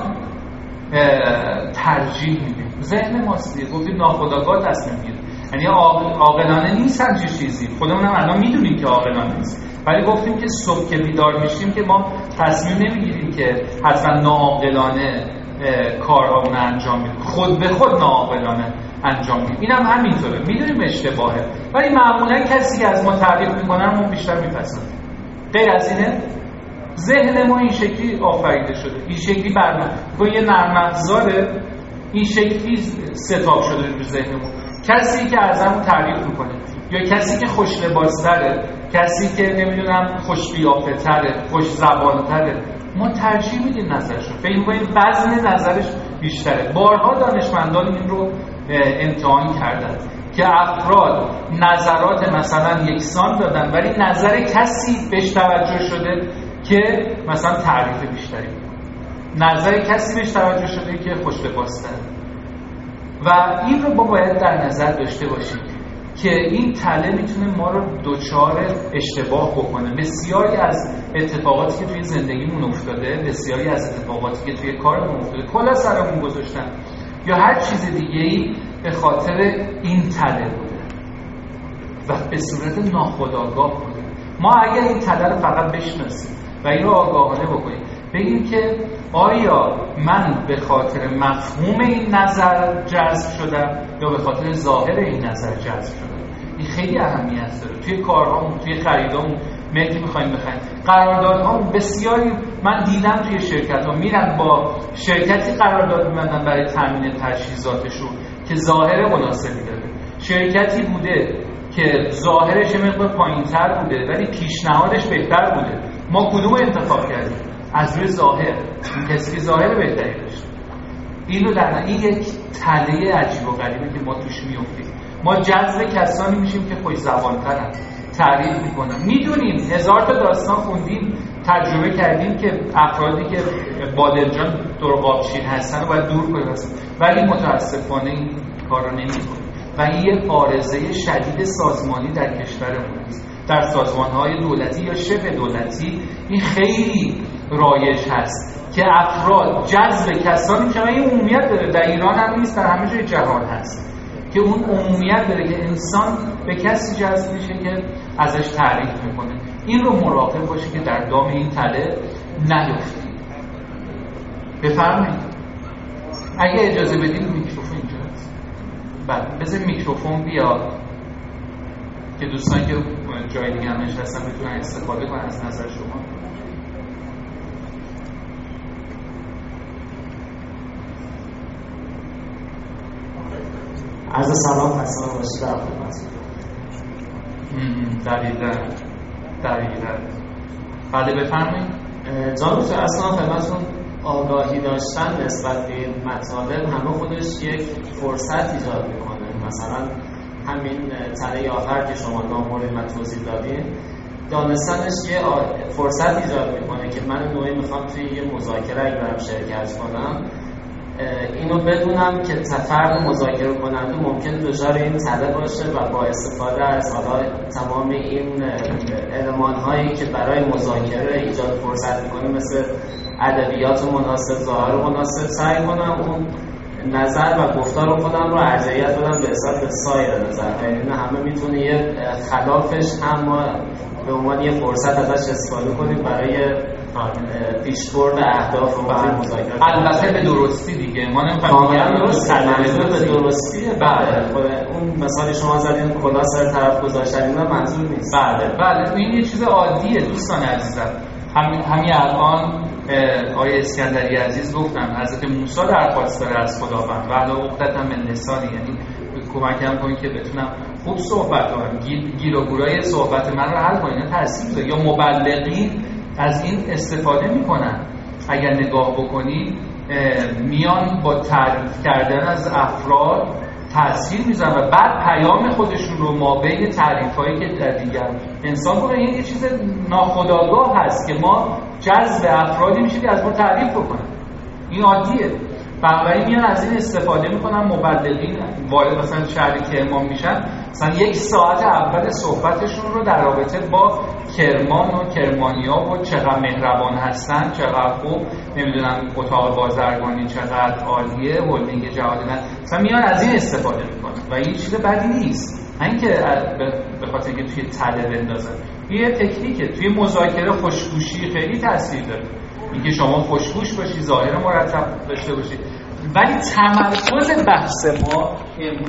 ترجیح میدیم. ذهن ماست دیگه، گفتیم ناخودآگاه تصمیم میگیره. یعنی عاقلانه نیست همچین چیزی، خودمون هم الان میدونیم که عاقلانه نیست، ولی گفتیم که صبح که بیدار میشیم که ما تصمیم نمیگیریم که حتما ناعاقلانه کارهامون انجام میدیم، خود به خود ناعاقلانه انجام میدیم. اینم هم همینطوره، میدونیم اشتباهه، ولی معمولا کسی که از ما تعریف میکنه ما بیشتر میپسندیم. غیر از اینه ذهن ما این شکلی آفریده شده، این شکلی برنامه با یه نرم افزاره این شکلی ستاب شده رو ذهنمون. کسی که از همون تعریف میکنه یا کسی که خوش لباس تره، کسی که نمیدونم خوش قیافه تره، خوش زبان تره، ما ترجیح میدیم نظرش رو، فکر میکنیم وزن نظرش بیشتره. بارها دانشمندان این رو امتحان کردن که افراد نظرات مثلا یکسان دادن ولی نظر کسی بهش توجه شده که مثلا تعریف بیشتری میکنه، نظر کسی بهش توجه شده که خوش لباس تره. و این رو با باید در نظر داشته باشیم که این تله میتونه ما رو دچار اشتباه بکنه. بسیاری از اتفاقاتی که توی زندگیمون افتاده، بسیاری از اتفاقاتی که توی کارمون افتاده کلا سرمون گذاشتن، یا هر چیز دیگه‌ای به خاطر این تله بوده و به صورت ناخودآگاه بوده. ما اگر این تله رو فقط بشناسیم و این رو آگاهانه بکنیم، بگیم که آیا من به خاطر مفهوم این نظر جذب شدم یا به خاطر ظاهر این نظر جذب شدم، این خیلی اهمیت داره. توی کارهامون، توی خریدامون، ملکی می‌خوایم بخریم، قراردادهامون بسیاری من دیدم توی شرکت‌ها میرن با شرکتی قرارداد می‌بندن برای تامین تجهیزاتشون که ظاهر مناسبی داره، شرکتی بوده که ظاهرش مقدار پایین‌تر بوده ولی پیشنهادش بهتر بوده. ما کدوم انتخاب کردیم؟ از روی ظاهر، اون کسی که ظاهر بهتری داشت. این رو در این یک تله عجیب و غریبه که ما توش میافتیم. ما جذب کسانی میشیم که خوش زبان‌ترن، تعریف میکنن. میدونیم هزار تا داستان خوندیم، تجربه کردیم که افرادی که بادرجان درقابچین هستن رو باید دور کنیم، ولی متاسفانه این کار رو نمی‌کنیم و این یک عارضه شدید سازمانی در کشورمون است. در سازمان‌های دولتی یا شبه دولتی این خیلی رایج هست که افراد جذب کسانی میشن. این عمومیت داره، در ایران هم نیست، در همه جای جهان هست که اون عمومیت داره که انسان به کسی جذب میشه که ازش تعریف میکنه. این رو مراقب باشی که در دام این تله نیفتی. بفرمایید. اگه اجازه بدید میکروفون اینجاست. بعد بذار میکروفون بیاد که دوستان که جای دیگه هم نشستن بتونن استفاده کنن از نظر شما. عرض سلام، حسن باشید در خدمتتون. دقیقاً دقیقاً بله بفرمایید. جناب دکتر، اصلا خدمتتون آگاهی داشتن نسبت به این مطالب همه خودش یک فرصت ایجاد میکنه. مثلا همین تله آخر که شما نامورد من توضیح دادین، دانستنش یه فرصت ایجاد میکنه که من نوعی میخوام توی یه مذاکره اگه برم شرکت کنم، اینو بدونم که فرد مذاکره کننده ممکن دچار این تله باشه و با استفاده از حالا تمام این المان هایی که برای مذاکره ایجاد فرصت میکنه، مثل ادبیات مناسب، ظاهر مناسب، سعی کنم اون نظر و گفتار خودم رو ارجحیت بدم به حساب سایر نظر. یعنی همه میتونه یه خلافش هم ما به عنوان یه فرصت ازش استفاده کنیم برای پیشبرد اهداف و مذاکره. البته به درستی دیگه، ما نمی‌خوایم کاملا درست منظور به درستیه. بله، اون مثالی شما زدین کلا سر طرف گذاشتن اینا منظور نیست. بله بله، این یه چیز عادیه دوستان عزیزم. همین همین الان آیه اسکندری عزیز گفتم حضرت موسی درخواست داره از خداوند و علاوه عقدة من لسانی، یعنی کمکم کنید که بتونم خوب صحبت کنم، گیر و گورای صحبت من رو حل کنید. تاثیر داره. یا مبلغین از این استفاده میکنن. اگر نگاه بکنید میان با تعریف کردن از افراد تاثیر میذارن و بعد پیام خودشون رو ما بین تعریفایی که در دیگر انسان بکنن. این یه چیز ناخودآگاه هست که ما جذب افرادی میشه که از ما تعریف بکنن. این عادیه. بنابراین میان از این استفاده میکنن. مبلغین وارد مثلا شهری که امام میشن، مثلا یک ساعت اول صحبتشون رو در رابطه با کرمان و کرمانیا و چقدر مهربان هستن، چقدر خوب، نمیدونم اتاق بازرگانی چقدر عالیه، هلدینگ جهادی، مثلا میان از این استفاده میکنن و این چیز بدی نیست. نه اینکه به خاطر اینکه توی تله بندازن. یه تکنیکه. توی مذاکره خوشگوشی خیلی تاثیر داره. اینکه شما خوشگوش باشی، ظاهر مرتب داشته باشی، ولی تمرکز بحث ما